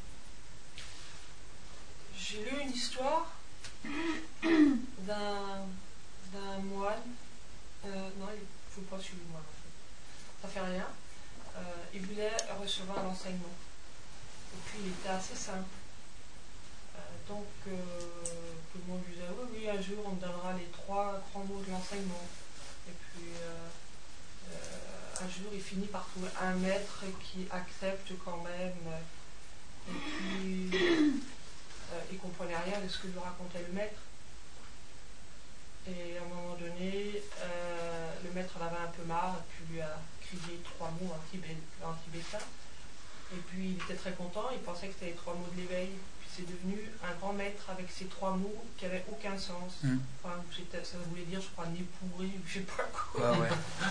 j'ai lu une histoire d'un, d'un moine. Euh, non, il ne faut pas suivre le moine. En fait. Ça fait rien. Euh, il voulait recevoir un enseignement. Et puis il était assez simple. Euh, donc euh, tout le monde lui disait oui, oui, un jour on te donnera les trois grands mots de l'enseignement. Et puis euh, euh, un jour il finit par trouver un maître qui accepte quand même. Et puis euh, il ne comprenait rien de ce que lui racontait le maître. Et à un moment donné, euh, le maître en avait un peu marre et puis lui a crié trois mots en, tibé, en tibétain. Et puis il était très content, il pensait que c'était les trois mots de l'éveil. Puis c'est devenu un grand maître avec ces trois mots qui n'avaient aucun sens. Mmh. Enfin, ça voulait dire, je crois, nez pourri ou je sais pas quoi. Ah ouais.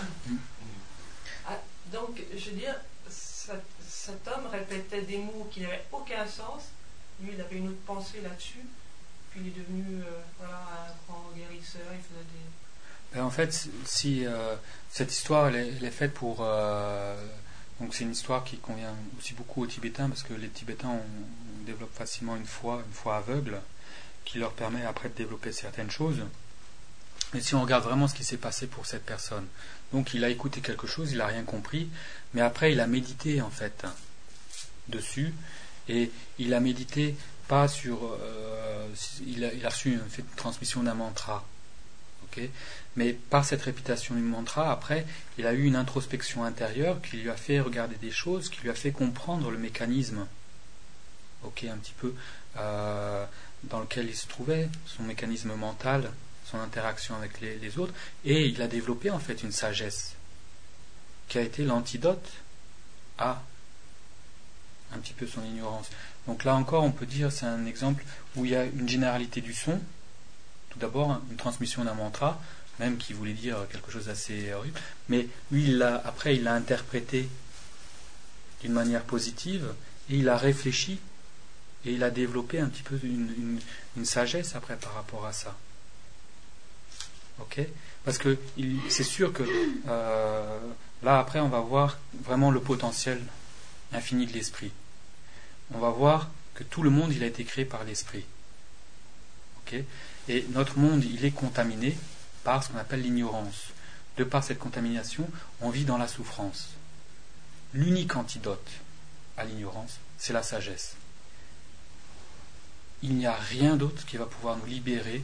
ah, donc, je veux dire, cet, cet homme répétait des mots qui n'avaient aucun sens. Lui, il avait une autre pensée là-dessus. Puis il est devenu euh, voilà, un grand guérisseur. Il faisait des... En fait, si euh, cette histoire elle est, elle est faite pour... Euh, donc c'est une histoire qui convient aussi beaucoup aux Tibétains, parce que les Tibétains ont, on développe facilement une foi, une foi aveugle, qui leur permet après de développer certaines choses. Mais si on regarde vraiment ce qui s'est passé pour cette personne, donc il a écouté quelque chose, il n'a rien compris, mais après il a médité en fait dessus, et il a médité pas sur... Euh, il, a, il a reçu une, fait, une transmission d'un mantra. Okay, mais par cette répétition du mantra, après, il a eu une introspection intérieure qui lui a fait regarder des choses, qui lui a fait comprendre le mécanisme, okay, un petit peu euh, dans lequel il se trouvait, son mécanisme mental, son interaction avec les, les autres, et il a développé en fait une sagesse qui a été l'antidote à un petit peu son ignorance. Donc là encore, on peut dire, c'est un exemple où il y a une généralité du son. Tout d'abord, une transmission d'un mantra, même qui voulait dire quelque chose d'assez horrible, mais lui, il l'a, après, il l'a interprété d'une manière positive, et il a réfléchi, et il a développé un petit peu une, une, une sagesse après par rapport à ça. Ok ? Parce que il, c'est sûr que euh, là, après, on va voir vraiment le potentiel infini de l'esprit. On va voir que tout le monde, il a été créé par l'esprit. Ok ? Et notre monde, il est contaminé par ce qu'on appelle l'ignorance. De par cette contamination, on vit dans la souffrance. L'unique antidote à l'ignorance, c'est la sagesse. Il n'y a rien d'autre qui va pouvoir nous libérer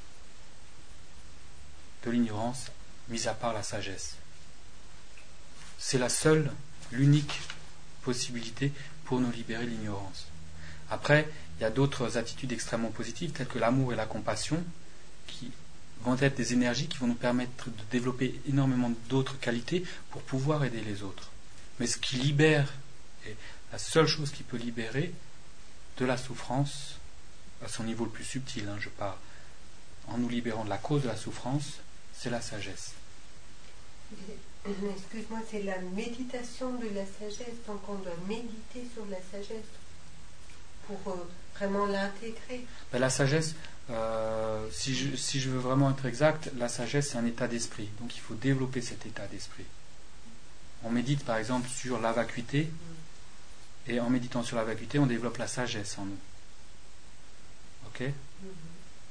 de l'ignorance, mis à part la sagesse. C'est la seule, l'unique possibilité pour nous libérer de l'ignorance. Après, il y a d'autres attitudes extrêmement positives, telles que l'amour et la compassion, qui vont être des énergies qui vont nous permettre de développer énormément d'autres qualités pour pouvoir aider les autres. Mais ce qui libère, et la seule chose qui peut libérer de la souffrance, à son niveau le plus subtil, hein, je parle, en nous libérant de la cause de la souffrance, c'est la sagesse. Excuse-moi, c'est la méditation de la sagesse, donc on doit méditer sur la sagesse pour euh, vraiment l'intégrer. Ben, la sagesse, euh, si, je, si je veux vraiment être exact, la sagesse c'est un état d'esprit, donc il faut développer cet état d'esprit. On médite par exemple sur la vacuité, et en méditant sur la vacuité, on développe la sagesse en nous. Ok ? Mm-hmm.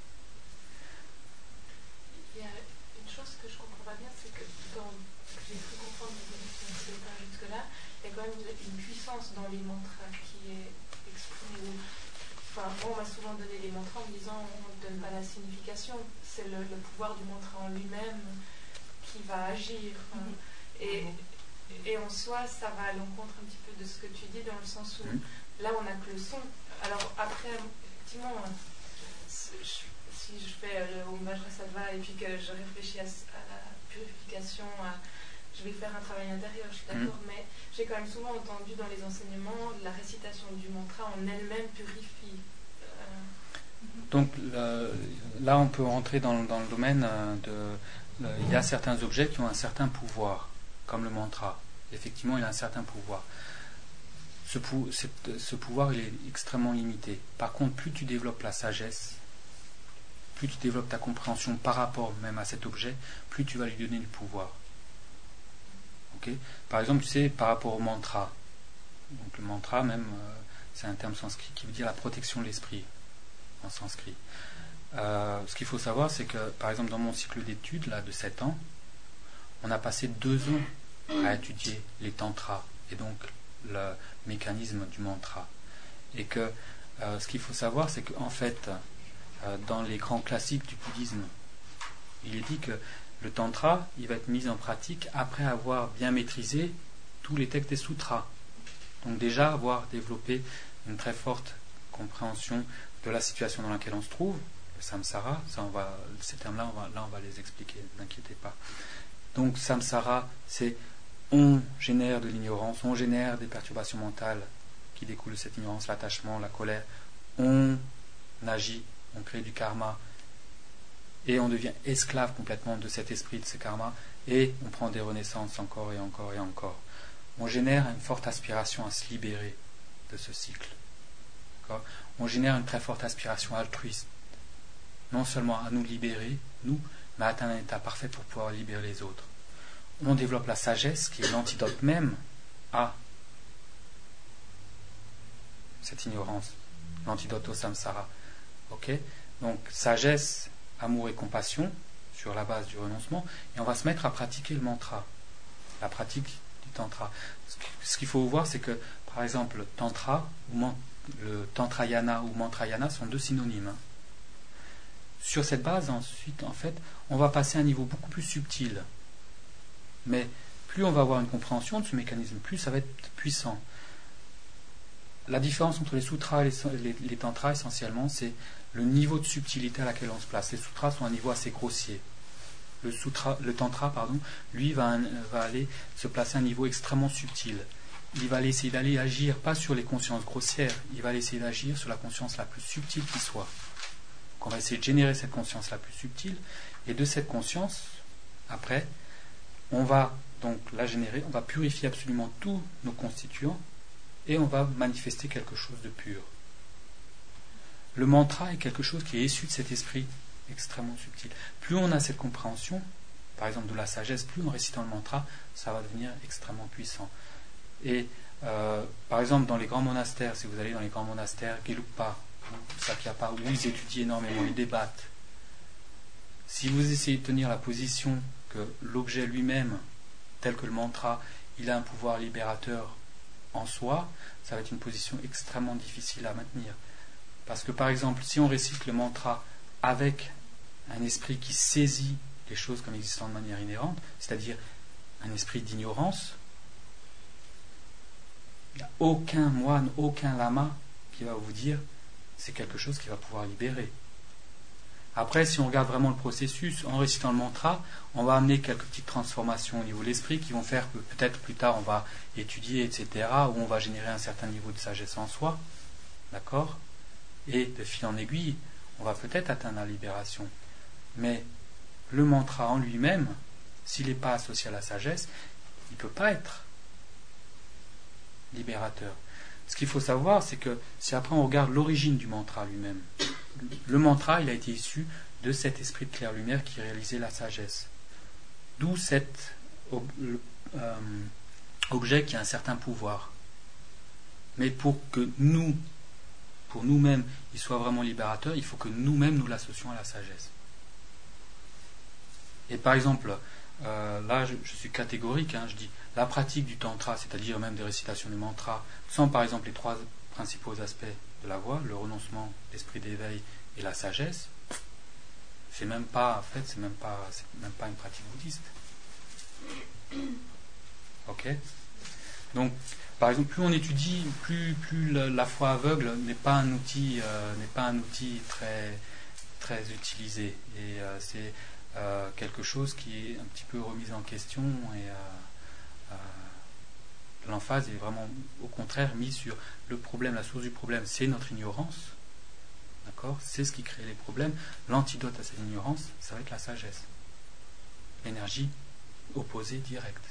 Il y a une chose que je ne comprends pas bien, c'est que dans, que j'ai cru comprendre jusque-là, il y a quand même une puissance dans les mantras qui est exprimée. Enfin, moi, on m'a souvent donné les mantras en me disant on ne donne pas la signification, c'est le, le pouvoir du mantra en lui-même qui va agir. Enfin, et, et en soi, ça va à l'encontre un petit peu de ce que tu dis, dans le sens où là, on n'a que le son. Alors après, effectivement, je, si je fais le Om Vajrasattva et puis que je réfléchis à, à la purification, à, je vais faire un travail intérieur, je suis d'accord, mmh. mais j'ai quand même souvent entendu dans les enseignements la récitation du mantra en elle-même purifie. Euh... Donc euh, là, on peut rentrer dans, dans le domaine de... Euh, il y a certains objets qui ont un certain pouvoir, comme le mantra. Effectivement, il a un certain pouvoir. Ce, pou, cette, ce pouvoir, il est extrêmement limité. Par contre, plus tu développes la sagesse, plus tu développes ta compréhension par rapport même à cet objet, plus tu vas lui donner du pouvoir. Okay ? Par exemple, tu sais, par rapport au mantra. Donc le mantra, même, euh, c'est un terme sanskrit qui veut dire la protection de l'esprit, en sanskrit. Euh, ce qu'il faut savoir, c'est que, par exemple, dans mon cycle d'études, là, de sept ans, on a passé deux ans à étudier les tantras, et donc le mécanisme du mantra. Et que euh, ce qu'il faut savoir, c'est qu'en fait, euh, dans les grands classiques du bouddhisme, il est dit que le tantra, il va être mis en pratique après avoir bien maîtrisé tous les textes des sutras. Donc déjà avoir développé une très forte compréhension de la situation dans laquelle on se trouve, le samsara, ça on va, ces termes-là, on va, là on va les expliquer, ne vous inquiétez pas. Donc samsara, c'est on génère de l'ignorance, on génère des perturbations mentales qui découlent de cette ignorance, l'attachement, la colère, on agit, on crée du karma, et on devient esclave complètement de cet esprit, de ce karma, et on prend des renaissances encore et encore et encore. On génère une forte aspiration à se libérer de ce cycle. D'accord ? On génère une très forte aspiration altruiste, non seulement à nous libérer, nous, mais à atteindre un état parfait pour pouvoir libérer les autres. On développe la sagesse, qui est l'antidote même à cette ignorance, l'antidote au samsara. Ok ? Donc, sagesse, amour et compassion, sur la base du renoncement, et on va se mettre à pratiquer le mantra, la pratique du tantra. Ce qu'il faut voir, c'est que, par exemple, le tantra, ou man, le tantrayana ou mantrayana sont deux synonymes. Hein. Sur cette base, ensuite, en fait, on va passer à un niveau beaucoup plus subtil. Mais plus on va avoir une compréhension de ce mécanisme, plus ça va être puissant. La différence entre les sutras et les, les, les tantras, essentiellement, c'est le niveau de subtilité à laquelle on se place. Les sutras sont à un niveau assez grossier. Le, sutra, le tantra, pardon, lui, va, va aller se placer à un niveau extrêmement subtil. Il va essayer d'aller agir, pas sur les consciences grossières, il va essayer d'agir sur la conscience la plus subtile qui soit. Donc on va essayer de générer cette conscience la plus subtile, et de cette conscience, après, on va donc la générer, on va purifier absolument tous nos constituants, et on va manifester quelque chose de pur. Le mantra est quelque chose qui est issu de cet esprit extrêmement subtil. Plus on a cette compréhension, par exemple de la sagesse, plus en récitant le mantra, ça va devenir extrêmement puissant. Et euh, par exemple dans les grands monastères, si vous allez dans les grands monastères, Gelugpa, Sakyapa, où ils étudient énormément, ils débattent. Si vous essayez de tenir la position que l'objet lui-même, tel que le mantra, il a un pouvoir libérateur en soi, ça va être une position extrêmement difficile à maintenir. Parce que par exemple, si on récite le mantra avec un esprit qui saisit les choses comme existant de manière inhérente, c'est-à-dire un esprit d'ignorance, il n'y a aucun moine, aucun lama qui va vous dire c'est quelque chose qui va pouvoir libérer. Après, si on regarde vraiment le processus, en récitant le mantra, on va amener quelques petites transformations au niveau de l'esprit qui vont faire que peut-être plus tard on va étudier, et cetera, où on va générer un certain niveau de sagesse en soi, d'accord ? Et de fil en aiguille, on va peut-être atteindre la libération. Mais le mantra en lui-même, s'il n'est pas associé à la sagesse, il ne peut pas être libérateur. Ce qu'il faut savoir, c'est que si après on regarde l'origine du mantra lui-même, le mantra, il a été issu de cet esprit de clair-lumière qui réalisait la sagesse. D'où cet euh, objet qui a un certain pouvoir. Mais pour que nous, pour nous-mêmes, il soit vraiment libérateur, il faut que nous-mêmes nous l'associons à la sagesse. Et par exemple, euh, là je, je suis catégorique, hein, je dis la pratique du tantra, c'est-à-dire même des récitations du mantra, sans par exemple les trois principaux aspects de la voie, le renoncement, l'esprit d'éveil et la sagesse, c'est même pas, en fait, c'est même pas, c'est même pas une pratique bouddhiste. Ok ? Donc, par exemple, plus on étudie, plus, plus la, la foi aveugle n'est pas un outil, euh, n'est pas un outil très, très utilisé. Et euh, c'est euh, quelque chose qui est un petit peu remis en question et euh, euh, l'emphase est vraiment au contraire mise sur le problème, la source du problème, c'est notre ignorance. D'accord ? C'est ce qui crée les problèmes. L'antidote à cette ignorance, ça va être la sagesse. L'énergie opposée directe.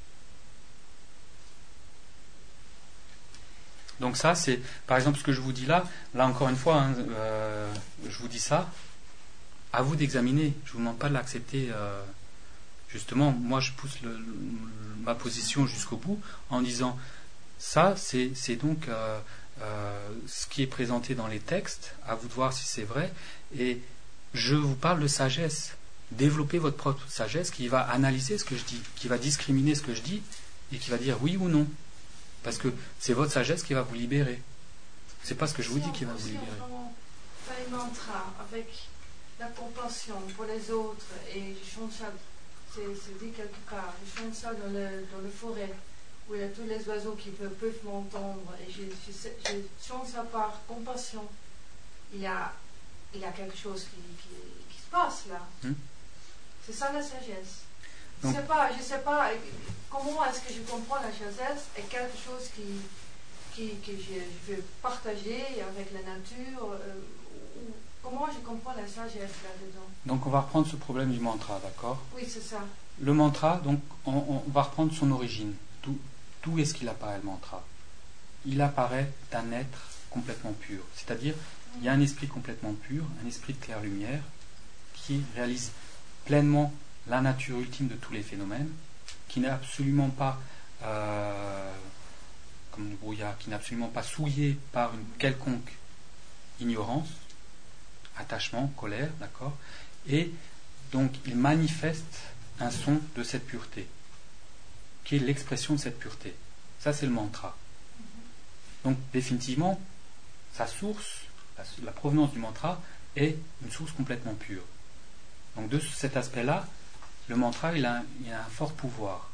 Donc ça, c'est, par exemple, ce que je vous dis là, là encore une fois, hein, euh, je vous dis ça, à vous d'examiner. Je ne vous demande pas de l'accepter. Euh, justement, moi, je pousse le, le, ma position jusqu'au bout en disant, ça, c'est, c'est donc euh, euh, ce qui est présenté dans les textes, à vous de voir si c'est vrai, et je vous parle de sagesse. Développez votre propre sagesse qui va analyser ce que je dis, qui va discriminer ce que je dis, et qui va dire oui ou non. Parce que c'est votre sagesse qui va vous libérer. C'est pas ce que je vous dis qui va vous libérer. Si on fait un mantra avec la compassion pour les autres et je chante ça, c'est, c'est dit quelque part, je chante ça dans le, dans le forêt où il y a tous les oiseaux qui peuvent, peuvent m'entendre et je, je, je chante ça par compassion. Il y a, il y a quelque chose qui, qui, qui se passe là. Hmm. C'est ça la sagesse. Je ne sais pas, je sais pas comment est-ce que je comprends la sagesse et quelque chose qui, qui, que je, je veux partager avec la nature. Euh, ou, comment je comprends la sagesse là-dedans? Donc on va reprendre ce problème du mantra, d'accord? Oui, c'est ça. Le mantra, donc on, on va reprendre son origine. D'où, d'où est-ce qu'il apparaît le mantra? Il apparaît d'un être complètement pur. C'est-à-dire, il y a un esprit complètement pur, un esprit de claire lumière qui réalise pleinement la nature ultime de tous les phénomènes, qui n'est absolument pas euh, comme le brouillard, qui n'est absolument pas souillé par une quelconque ignorance, attachement, colère, d'accord, et donc il manifeste un son de cette pureté, qui est l'expression de cette pureté. Ça, c'est le mantra. Donc, définitivement, sa source, la, la provenance du mantra, est une source complètement pure. Donc, de cet aspect-là, le mantra, il a, il a un fort pouvoir.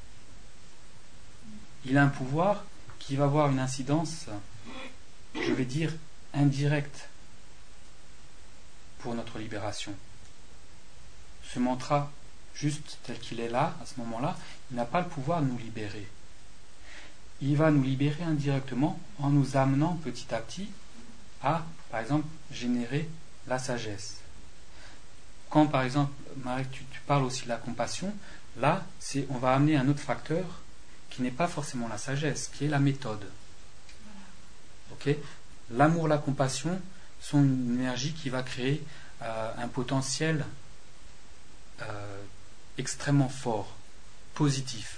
Il a un pouvoir qui va avoir une incidence, je vais dire, indirecte pour notre libération. Ce mantra, juste tel qu'il est là, à ce moment-là, il n'a pas le pouvoir de nous libérer. Il va nous libérer indirectement en nous amenant petit à petit à, par exemple, générer la sagesse. Quand, par exemple, Marie, tu, tu parles aussi de la compassion, là, c'est, on va amener un autre facteur qui n'est pas forcément la sagesse, qui est la méthode. Okay ? L'amour, la compassion sont une énergie qui va créer euh, un potentiel euh, extrêmement fort, positif.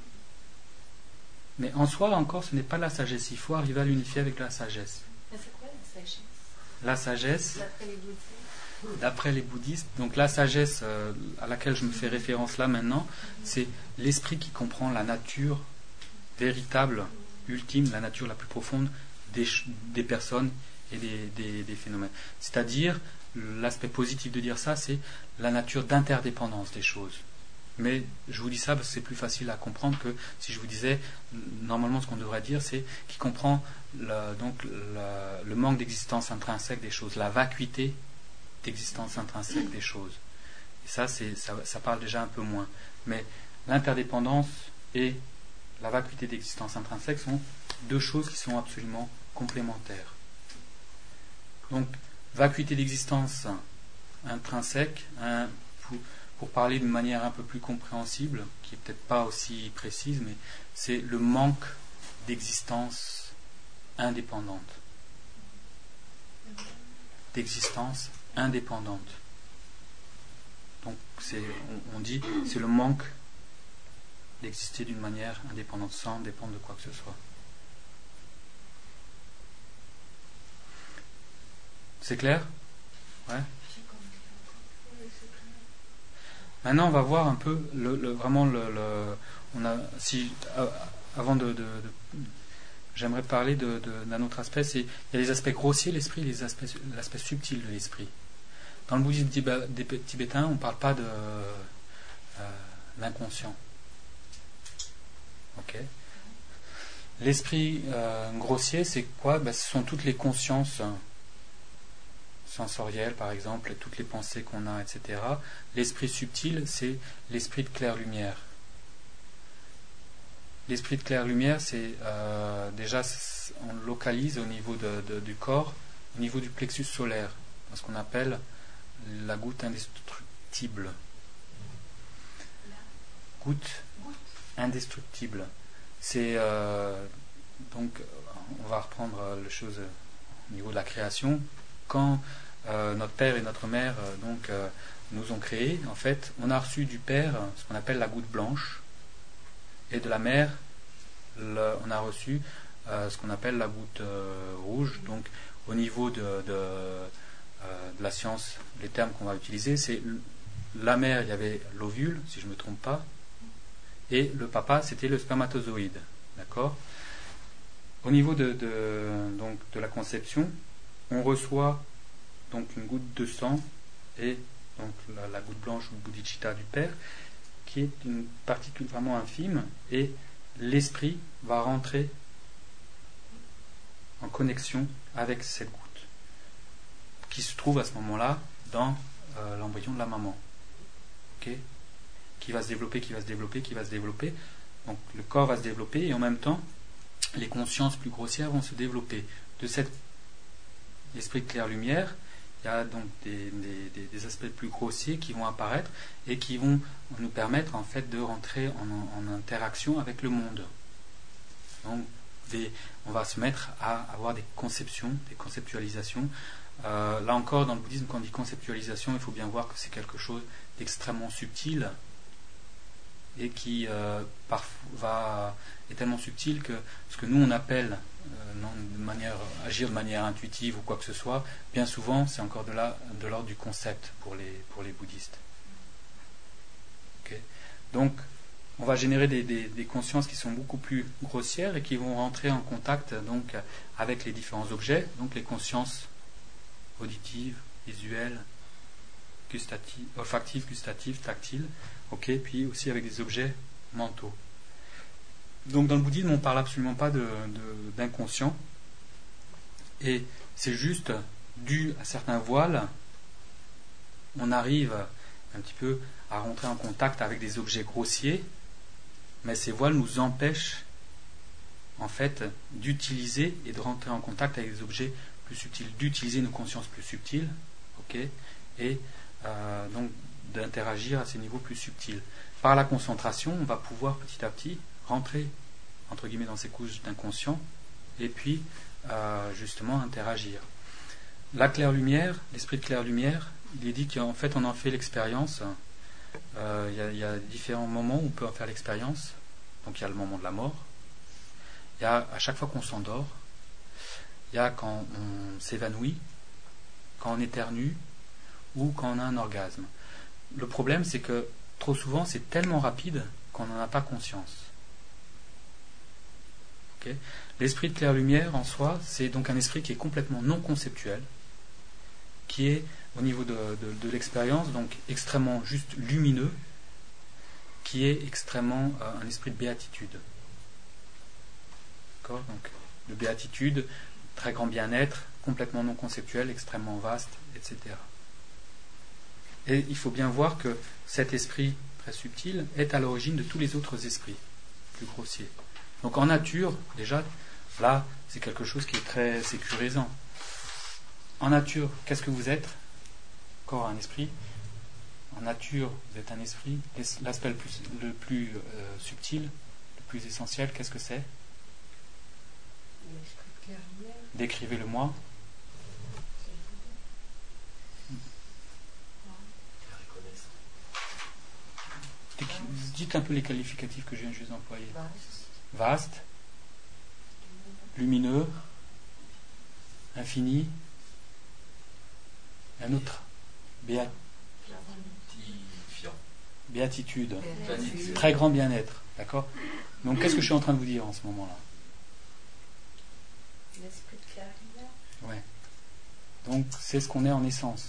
Mais en soi, encore, ce n'est pas la sagesse. Il faut arriver à l'unifier avec la sagesse. Mais c'est quoi la sagesse? La sagesse, d'après les bouddhistes, donc la sagesse euh, à laquelle je me fais référence là maintenant, c'est l'esprit qui comprend la nature véritable, ultime, la nature la plus profonde des, des personnes et des, des, des phénomènes. C'est-à-dire, l'aspect positif de dire ça, c'est la nature d'interdépendance des choses. Mais je vous dis ça parce que c'est plus facile à comprendre que si je vous disais, normalement ce qu'on devrait dire, c'est qui comprend le, donc, le, le manque d'existence intrinsèque des choses, la vacuité d'existence intrinsèque des choses. Et ça, c'est, ça, ça parle déjà un peu moins. Mais l'interdépendance et la vacuité d'existence intrinsèque sont deux choses qui sont absolument complémentaires. Donc, vacuité d'existence intrinsèque, un, pour, pour parler d'une manière un peu plus compréhensible, qui n'est peut-être pas aussi précise, mais c'est le manque d'existence indépendante. D'existence indépendante. Donc, c'est, on, on dit, c'est le manque d'exister d'une manière indépendante, sans dépendre de quoi que ce soit. C'est clair? Ouais. Maintenant, on va voir un peu le, le, vraiment le, le. On a, si euh, avant de, de, de j'aimerais parler de, de, d'un autre aspect. C'est il y a les aspects grossiers de l'esprit, et les aspects, l'aspect subtil de l'esprit. Dans le bouddhisme tibétain, on ne parle pas de euh, l'inconscient. Ok. L'esprit euh, grossier, c'est quoi? Ben, ce sont toutes les consciences sensorielles, par exemple, toutes les pensées qu'on a, et cetera. L'esprit subtil, c'est l'esprit de clair-lumière. L'esprit de clair-lumière, c'est euh, déjà, on le localise au niveau de, de, du corps, au niveau du plexus solaire, dans ce qu'on appelle la goutte indestructible. Goutte indestructible. C'est euh, donc, on va reprendre les choses au niveau de la création. Quand euh, notre père et notre mère euh, donc euh, nous ont créés, en fait, on a reçu du père ce qu'on appelle la goutte blanche, et de la mère, le, on a reçu euh, ce qu'on appelle la goutte euh, rouge. Donc, au niveau de, de, euh, de la science, les termes qu'on va utiliser, c'est la mère, il y avait l'ovule, si je ne me trompe pas, et le papa, c'était le spermatozoïde. D'accord ? Au niveau de, de, donc, de la conception, on reçoit donc une goutte de sang et donc la, la goutte blanche ou bodhicitta du père, qui est une particule vraiment infime, et l'esprit va rentrer en connexion avec cette goutte, qui se trouve à ce moment-là dans euh, l'embryon de la maman. Ok ? Qui va se développer, qui va se développer, qui va se développer. Donc le corps va se développer, et en même temps, les consciences plus grossières vont se développer. De cet esprit de clair-lumière, il y a donc des, des, des aspects plus grossiers qui vont apparaître et qui vont nous permettre en fait de rentrer en, en interaction avec le monde. Donc des, on va se mettre à avoir des conceptions, des conceptualisations. Euh, là encore, dans le bouddhisme, quand on dit conceptualisation, il faut bien voir que c'est quelque chose d'extrêmement subtil et qui euh, parfois va, est tellement subtil que ce que nous on appelle euh, non, de manière, agir de manière intuitive ou quoi que ce soit, bien souvent c'est encore de, là, de l'ordre du concept pour les, pour les bouddhistes. Okay. Donc on va générer des, des, des consciences qui sont beaucoup plus grossières et qui vont rentrer en contact donc, avec les différents objets, donc les consciences auditives, visuelles, gustatives, olfactives, gustatives, tactiles, ok, puis aussi avec des objets mentaux. Donc dans le bouddhisme, on ne parle absolument pas de, de, d'inconscient, et c'est juste dû à certains voiles, on arrive un petit peu à rentrer en contact avec des objets grossiers, mais ces voiles nous empêchent en fait d'utiliser et de rentrer en contact avec des objets plus subtils, d'utiliser nos consciences plus subtiles, ok, et euh, donc d'interagir à ces niveaux plus subtils. Par la concentration, on va pouvoir petit à petit rentrer entre guillemets dans ces couches d'inconscient et puis euh, justement interagir. La claire-lumière, l'esprit de claire-lumière, il est dit qu'en fait on en fait l'expérience. Euh, il y a, il y a différents moments où on peut en faire l'expérience. Donc il y a le moment de la mort, il y a à chaque fois qu'on s'endort, il y a quand on s'évanouit, quand on éternue, ou quand on a un orgasme. Le problème, c'est que trop souvent, c'est tellement rapide qu'on n'en a pas conscience. Okay. L'esprit de clair-lumière, en soi, c'est donc un esprit qui est complètement non conceptuel, qui est, au niveau de, de, de l'expérience, donc extrêmement juste lumineux, qui est extrêmement euh, un esprit de béatitude. D'accord ? Donc, de béatitude, très grand bien-être, complètement non conceptuel, extrêmement vaste, et cetera. Et il faut bien voir que cet esprit très subtil est à l'origine de tous les autres esprits plus grossiers. Donc en nature, déjà, là, c'est quelque chose qui est très sécurisant. En nature, qu'est-ce que vous êtes ? Corps, un esprit. En nature, vous êtes un esprit. L'aspect le plus, le plus euh, subtil, le plus essentiel, qu'est-ce que c'est ? L'esprit de clair-lumière. Décrivez-le-moi. Dites un peu les qualificatifs que je viens juste d'employer. Vaste. Vaste, lumineux, infini, un autre, béat, béatitude, Béatitude. très grand bien-être, d'accord ? Donc qu'est-ce que je suis en train de vous dire en ce moment-là ? L'esprit de clair-lumière. Ouais. Donc c'est ce qu'on est en essence.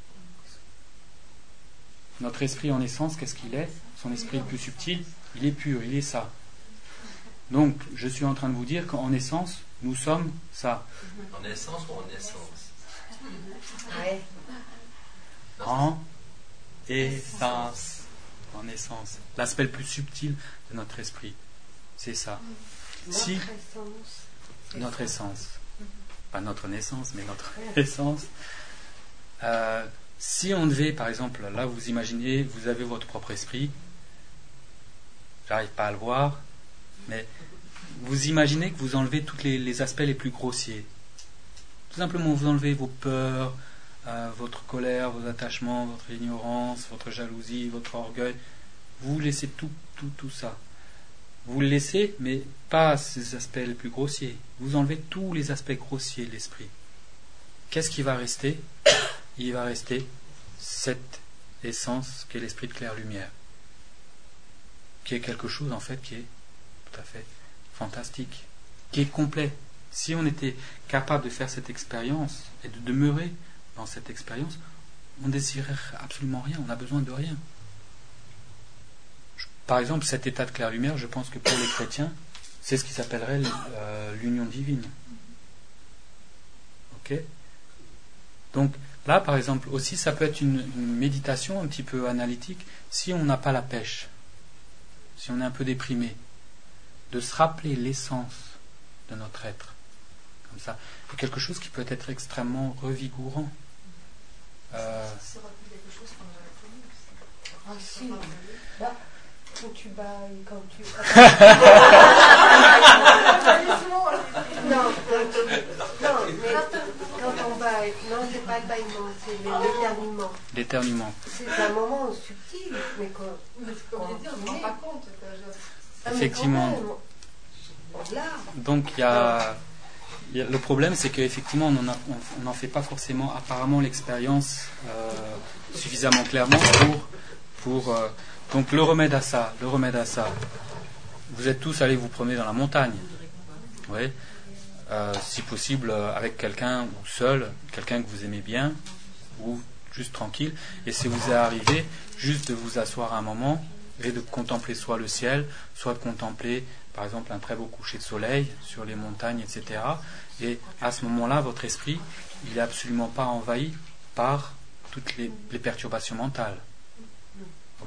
Notre esprit en essence, qu'est-ce qu'il est ? Son esprit le plus subtil, il est pur, il est ça. Donc, je suis en train de vous dire qu'en essence, nous sommes ça. En essence ou en essence? Ouais. En essence. En essence. L'aspect le plus subtil de notre esprit. C'est ça. Notre Si essence. c'est notre ça. essence, pas notre naissance, mais notre essence. Euh, si on devait, par exemple, là vous imaginez, vous avez votre propre esprit, j'arrive pas à le voir, mais vous imaginez que vous enlevez tous les, les aspects les plus grossiers. Tout simplement, vous enlevez vos peurs, euh, votre colère, vos attachements, votre ignorance, votre jalousie, votre orgueil. Vous laissez tout, tout, tout ça. Vous le laissez, mais pas ces aspects les plus grossiers. Vous enlevez tous les aspects grossiers de l'esprit. Qu'est-ce qui va rester ? Il va rester cette essence qui est l'esprit de clair-lumière, qui est quelque chose en fait qui est tout à fait fantastique, qui est complet. Si on était capable de faire cette expérience et de demeurer dans cette expérience, on ne désirerait absolument rien, on n'a besoin de rien. Par exemple, cet état de clair-lumière, je pense que pour les chrétiens, c'est ce qui s'appellerait euh, l'union divine. Ok ? Donc là, par exemple, aussi, ça peut être une, une méditation un petit peu analytique, si on n'a pas la pêche, si on est un peu déprimé, de se rappeler l'essence de notre être, comme ça. C'est quelque chose qui peut être extrêmement revigourant. Euh, C'est rappeler quelque chose qu'on a Ah connu aussi. si. Bah, quand tu bailles, quand tu... non, quand tu... non, mais quand on baille, non, c'est pas le bâillement, c'est l'éternuement. l'éternuement. C'est un moment subtil, mais qu'on... Mais c'est comme dire, on ne se rend pas compte. quoi. Je- Ah, mais Effectivement. quand même, on- Là, Donc il y a, il y a- le problème, c'est qu'effectivement, on n'en on, n'en fait pas forcément apparemment l'expérience euh, suffisamment clairement pour, pour euh, donc le remède à ça, le remède à ça. Vous êtes tous allés vous promener dans la montagne, oui. Euh, si possible euh, avec quelqu'un ou seul, quelqu'un que vous aimez bien, ou juste tranquille. Et si vous est arrivé, juste de vous asseoir un moment et de contempler soit le ciel, soit de contempler par exemple un très beau coucher de soleil sur les montagnes, et cetera. Et à ce moment-là, votre esprit, il n'est absolument pas envahi par toutes les, les perturbations mentales. Ok ?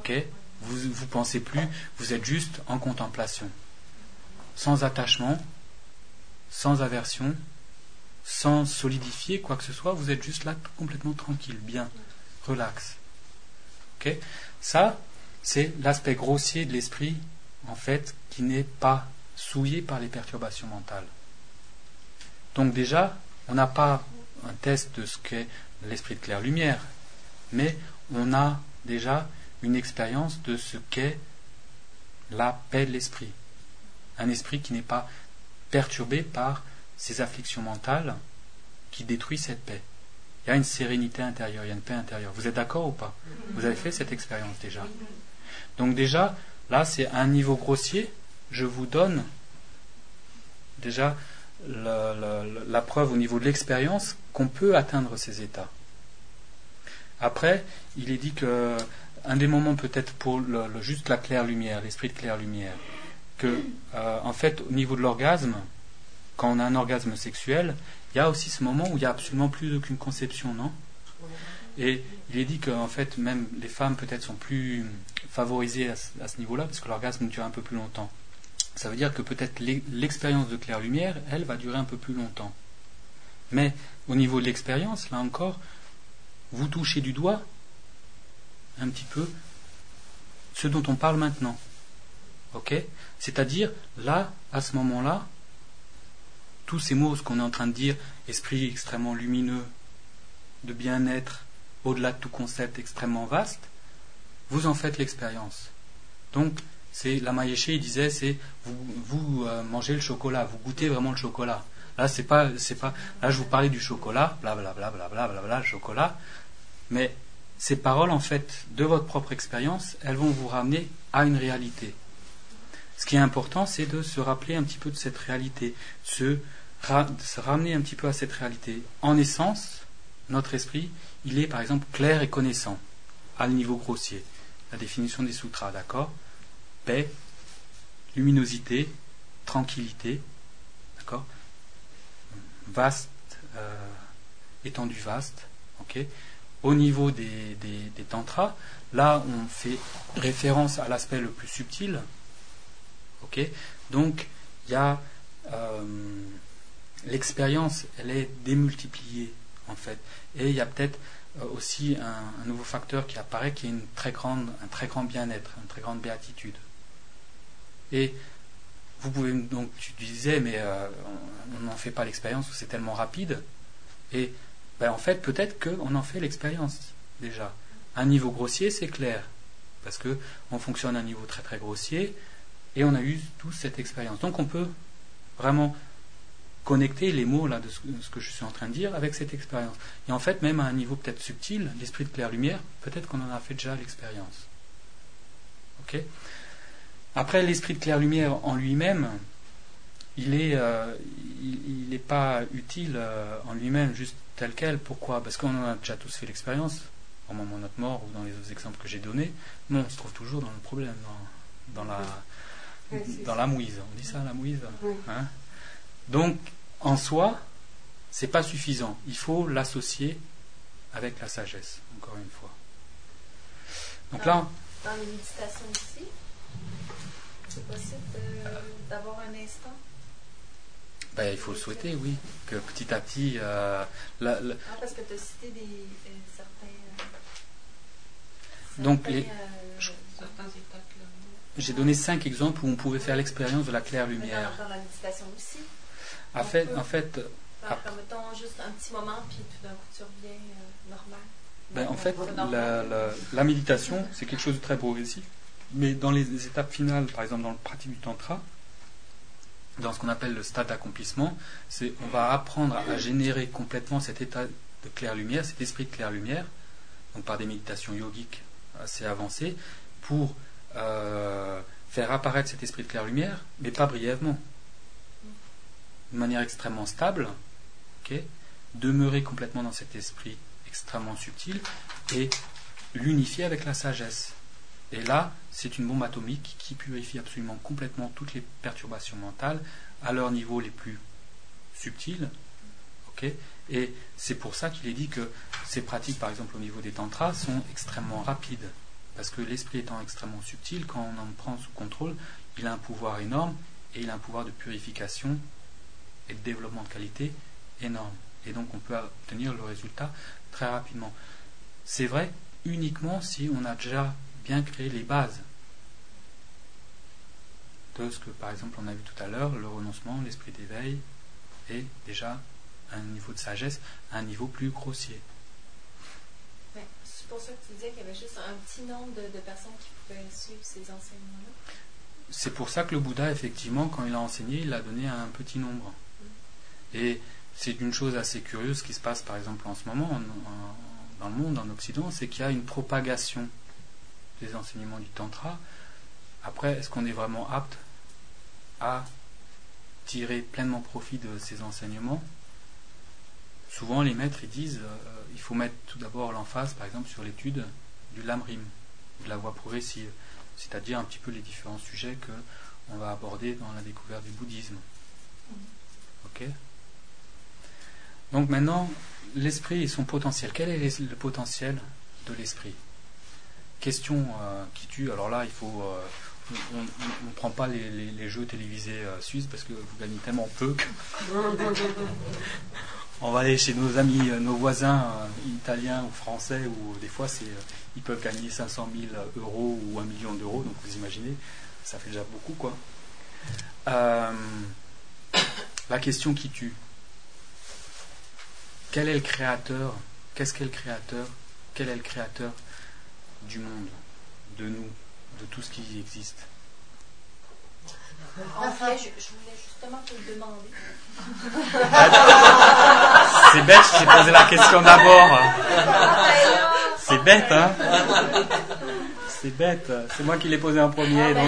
Vous ne pensez plus, vous êtes juste en contemplation. Sans attachement, sans aversion, sans solidifier quoi que ce soit, vous êtes juste là complètement tranquille, bien, relax. Ok ? Ça, c'est l'aspect grossier de l'esprit, en fait, qui n'est pas souillé par les perturbations mentales. Donc déjà, on n'a pas un test de ce qu'est l'esprit de clair-lumière, mais on a déjà une expérience de ce qu'est la paix de l'esprit. Un esprit qui n'est pas perturbé par ces afflictions mentales qui détruisent cette paix. il y a une sérénité intérieure, il y a une paix intérieure. Vous êtes d'accord ou pas? Vous avez fait cette expérience déjà. Donc déjà, là, c'est à un niveau grossier, je vous donne déjà la, la, la preuve au niveau de l'expérience qu'on peut atteindre ces états. Après, il est dit que un des moments peut-être pour le, le, juste la claire lumière, l'esprit de claire lumière, que euh, en fait au niveau de l'orgasme, quand on a un orgasme sexuel, il y a aussi ce moment où il n'y a absolument plus aucune conception, non? Et il est dit que en fait même les femmes peut-être sont plus favorisées à ce, à ce niveau-là parce que l'orgasme dure un peu plus longtemps. Ça veut dire que peut-être l'expérience de claire lumière, elle va durer un peu plus longtemps. Mais au niveau de l'expérience, là encore, vous touchez du doigt un petit peu ce dont on parle maintenant. Ok? C'est-à-dire, là, à ce moment-là, tous ces mots, ce qu'on est en train de dire, esprit extrêmement lumineux, de bien-être, au-delà de tout concept extrêmement vaste, vous en faites l'expérience. Donc, c'est la Mayeshe, il disait, c'est vous, vous euh, mangez le chocolat, vous goûtez vraiment le chocolat. Là, c'est pas, c'est pas. Là, je vous parlais du chocolat, blablabla, blablabla, blablabla, le chocolat. Mais ces paroles, en fait, de votre propre expérience, elles vont vous ramener à une réalité. Ce qui est important, c'est de se rappeler un petit peu de cette réalité, se, ra, de se ramener un petit peu à cette réalité. En essence, notre esprit, il est par exemple clair et connaissant, à le niveau grossier. La définition des sutras, d'accord? Paix, luminosité, tranquillité, d'accord? Vaste, euh, étendue vaste, ok? Au niveau des, des, des tantras, là on fait référence à l'aspect le plus subtil, ok? Donc il y a euh, l'expérience, elle est démultipliée en fait, et il y a peut-être euh, aussi un, un nouveau facteur qui apparaît, qui est une très grande, un très grand bien-être, une très grande béatitude. Et vous pouvez donc, tu disais, mais euh, on n'en fait pas l'expérience, c'est tellement rapide. Et ben, en fait, peut-être qu'on en fait l'expérience déjà. Un niveau grossier, c'est clair, parce que on fonctionne à un niveau très très grossier, et on a eu tous cette expérience. Donc on peut vraiment connecter les mots là de ce, de ce que je suis en train de dire avec cette expérience. Et en fait, même à un niveau peut-être subtil, l'esprit de claire lumière, peut-être qu'on en a fait déjà l'expérience. Ok ? Après, l'esprit de claire lumière en lui-même, il est, euh, il n'est pas utile euh, en lui-même juste tel quel. Pourquoi? Parce qu'on en a déjà tous fait l'expérience, au moment de notre mort ou dans les autres exemples que j'ai donnés. Non, on se trouve toujours dans le problème, dans, dans la, oui, dans la mouise. On dit ça, la mouise, oui. Hein? Donc, en soi, c'est pas suffisant. Il faut l'associer avec la sagesse, encore une fois. Donc dans, là, dans les méditations ici, c'est possible de, d'avoir un instant? Ben, il faut le souhaiter, oui. Que petit à petit... Euh, la, la... Ah, parce que tu as cité des, euh, certains... Euh, Donc, certains, les, euh, je, certains états clairs. J'ai donné cinq exemples où on pouvait faire l'expérience de la claire lumière. Dans, dans la méditation aussi. En fait, en fait... Faire, mettons, juste un petit moment, puis tout d'un coup, tu reviens euh, normal. Ben, en fait, la, la, la méditation, c'est quelque chose de très progressif. Mais dans les étapes finales, par exemple dans le pratique du tantra, dans ce qu'on appelle le stade d'accomplissement, c'est on va apprendre à générer complètement cet état de claire lumière, cet esprit de claire lumière, donc par des méditations yogiques assez avancées, pour euh, faire apparaître cet esprit de claire lumière, mais pas brièvement, de manière extrêmement stable, okay, demeurer complètement dans cet esprit extrêmement subtil et l'unifier avec la sagesse. Et là, c'est une bombe atomique qui purifie absolument complètement toutes les perturbations mentales à leur niveau les plus subtils. Okay, et c'est pour ça qu'il est dit que ces pratiques, par exemple au niveau des tantras, sont extrêmement rapides. Parce que l'esprit étant extrêmement subtil, quand on en prend sous contrôle, il a un pouvoir énorme et il a un pouvoir de purification et de développement de qualité énorme. Et donc on peut obtenir le résultat très rapidement. C'est vrai uniquement si on a déjà bien créé les bases de ce que, par exemple, on a vu tout à l'heure, le renoncement, l'esprit d'éveil, et déjà un niveau de sagesse, un niveau plus grossier. Ouais, c'est pour ça que tu disais qu'il y avait juste un petit nombre de, de personnes qui pouvaient suivre ces enseignements-là. C'est pour ça que le Bouddha, effectivement, quand il a enseigné, il a donné à un petit nombre. Mm. Et c'est une chose assez curieuse qui se passe par exemple en ce moment en, en, dans le monde, en Occident, c'est qu'il y a une propagation des enseignements du Tantra. Après, est-ce qu'on est vraiment apte à tirer pleinement profit de ces enseignements? Souvent, les maîtres ils disent euh, il faut mettre tout d'abord l'emphase, par exemple, sur l'étude du lamrim, de la voie progressive, c'est-à-dire un petit peu les différents sujets que on va aborder dans la découverte du bouddhisme. Ok? Donc maintenant, l'esprit et son potentiel. Quel est le potentiel de l'esprit? Question euh, qui tue. Alors là, il faut, euh, on ne prend pas les, les, les jeux télévisés euh, suisses parce que vous gagnez tellement peu que on va aller chez nos amis, euh, nos voisins euh, italiens ou français où des fois c'est, euh, ils peuvent gagner cinq cent mille euros ou un million d'euros. Donc vous imaginez, ça fait déjà beaucoup quoi. Euh, la question qui tue. Quel est le créateur? Qu'est-ce qu'est le créateur? Quel est le créateur du monde, de nous, de tout ce qui existe? En fait, je, je voulais justement te le demander. C'est bête, j'ai posé la question d'abord. C'est bête, hein? C'est bête. C'est moi qui l'ai posé en premier. Donc...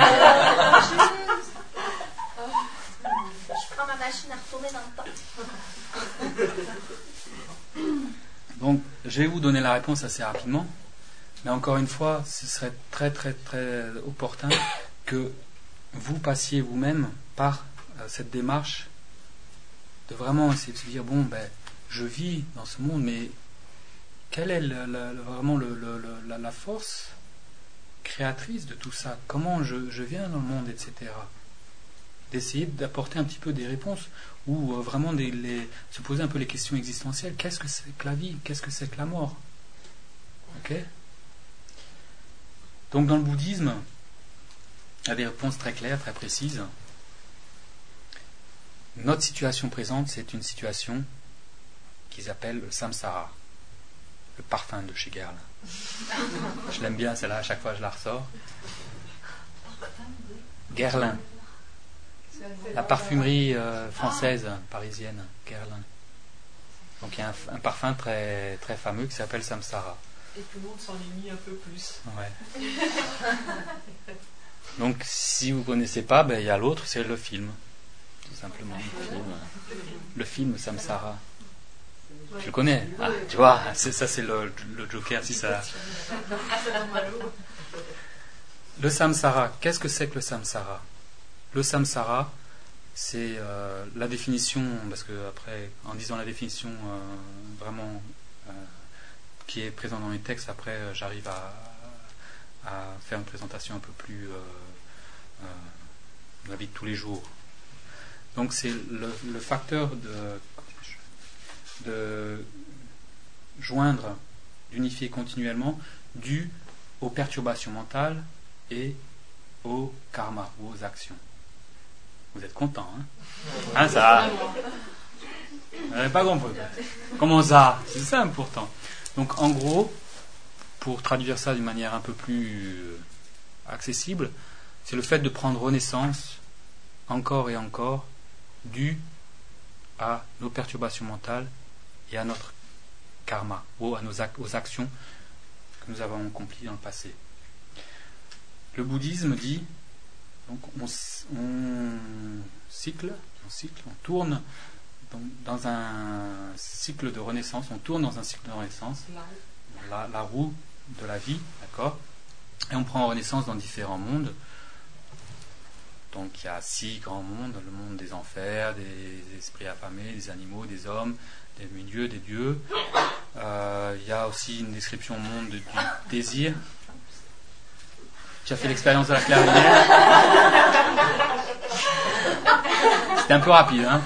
Je prends ma machine à retourner dans le temps. Donc, je vais vous donner la réponse assez rapidement. Mais encore une fois, ce serait très très très opportun que vous passiez vous-même par euh, cette démarche de vraiment essayer de se dire, bon, ben, je vis dans ce monde, mais quelle est le, le, le, vraiment le, le, le, la, la force créatrice de tout ça? Comment je, je viens dans le monde, et cetera. D'essayer d'apporter un petit peu des réponses ou euh, vraiment des, les, se poser un peu les questions existentielles. Qu'est-ce que c'est que la vie? Qu'est-ce que c'est que la mort? Ok? Donc dans le bouddhisme, il y a des réponses très claires, très précises. Notre situation présente, c'est une situation qu'ils appellent le samsara, le parfum de chez Guerlain. Je l'aime bien, celle-là, à chaque fois je la ressors. Guerlain. La parfumerie euh, française, parisienne, Guerlain. Donc il y a un, un parfum très, très fameux qui s'appelle Samsara. Et tout le monde s'en est mis un peu plus. Ouais. Donc si vous ne connaissez pas, ben, il y a l'autre, c'est le film. Tout simplement. Le film, le film Samsara. Tu le connais? Ah, tu vois, c'est, ça c'est le, le Joker. Si ça... Le Samsara, qu'est-ce que c'est que le Samsara? Le Samsara, c'est euh, la définition, parce que après, en disant la définition euh, vraiment euh, qui est présente dans les textes, après euh, j'arrive à, à faire une présentation un peu plus euh, euh, de la vie de tous les jours. Donc c'est le, le facteur de, de joindre, d'unifier continuellement, dû aux perturbations mentales et au karma, ou aux actions. Vous êtes content, hein? Hein, ça? Vous n'avez pas compris. Comment ça? C'est simple pourtant. Donc en gros, pour traduire ça d'une manière un peu plus accessible, c'est le fait de prendre renaissance encore et encore dû à nos perturbations mentales et à notre karma, ou à nos ac- aux actions que nous avons accomplies dans le passé. Le bouddhisme dit, donc on, on cycle, on cycle, on tourne donc, dans un cycle de renaissance, on tourne dans un cycle de renaissance, la, la roue de la vie, d'accord, et on prend renaissance dans différents mondes. Donc il y a six grands mondes, le monde des enfers, des esprits affamés, des animaux, des hommes, des milieux, des dieux. Euh, il y a aussi une description au monde du désir. Tu as fait l'expérience de la clairière. C'était un peu rapide, hein?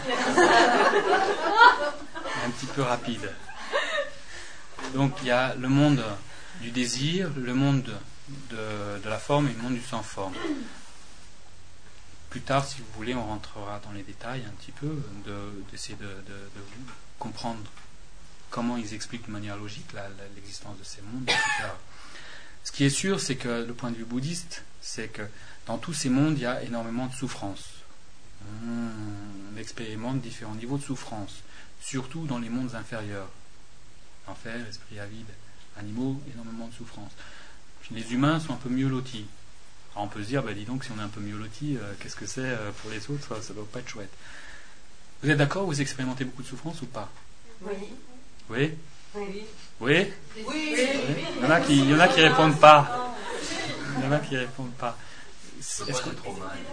Un petit peu rapide. Donc il y a le monde du désir, le monde de, de la forme et le monde du sans forme. Plus tard, si vous voulez, on rentrera dans les détails un petit peu, de, d'essayer de, de, de comprendre comment ils expliquent de manière logique la, la, l'existence de ces mondes, et cetera. Ce qui est sûr, c'est que le point de vue bouddhiste, c'est que dans tous ces mondes, il y a énormément de souffrance. Mmh. on expérimente différents niveaux de souffrance, surtout dans les mondes inférieurs. Enfer, esprit avide, animaux, énormément de souffrance. Les humains sont un peu mieux lotis. Alors on peut se dire, bah dis donc, si on est un peu mieux lotis, euh, qu'est-ce que c'est euh, pour les autres, ça ne doit pas être chouette. Vous êtes d'accord, vous expérimentez beaucoup de souffrance ou pas? Oui. Oui? Oui. Oui? Oui. Oui. Il y en a qui, il y en a qui répondent pas. Il y en a qui répondent pas. C'est Est-ce pas que- trop mal.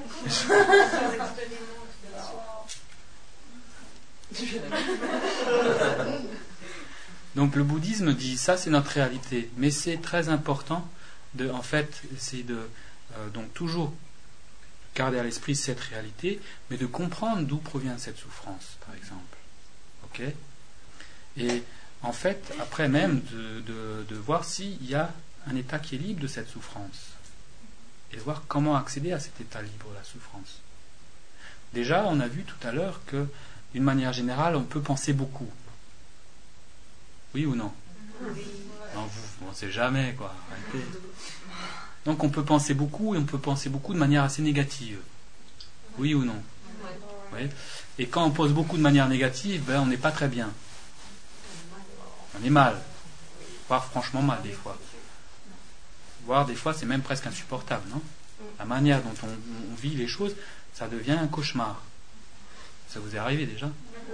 Donc le bouddhisme dit ça, c'est notre réalité, mais c'est très important de, en fait, c'est de euh, donc toujours garder à l'esprit cette réalité, mais de comprendre d'où provient cette souffrance, par exemple. Ok? Et en fait, après même de, de, de voir s'il y a un état qui est libre de cette souffrance, et de voir comment accéder à cet état libre de la souffrance. Déjà, on a vu tout à l'heure que, d'une manière générale, on peut penser beaucoup. Oui ou non? Non, vous ne pensez jamais, quoi. Arrêtez. Donc on peut penser beaucoup, et on peut penser beaucoup de manière assez négative. Oui ou non? Oui. Et quand on pense beaucoup de manière négative, ben, on n'est pas très bien. On est mal. Voire franchement mal, des fois. Voire des fois, c'est même presque insupportable, non? La manière dont on, on vit les choses, ça devient un cauchemar. Ça vous est arrivé déjà?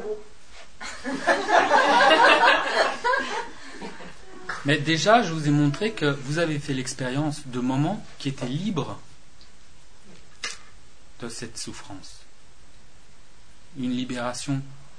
Mais déjà, je vous ai montré que vous avez fait l'expérience de moments qui étaient libres de cette souffrance. Une libération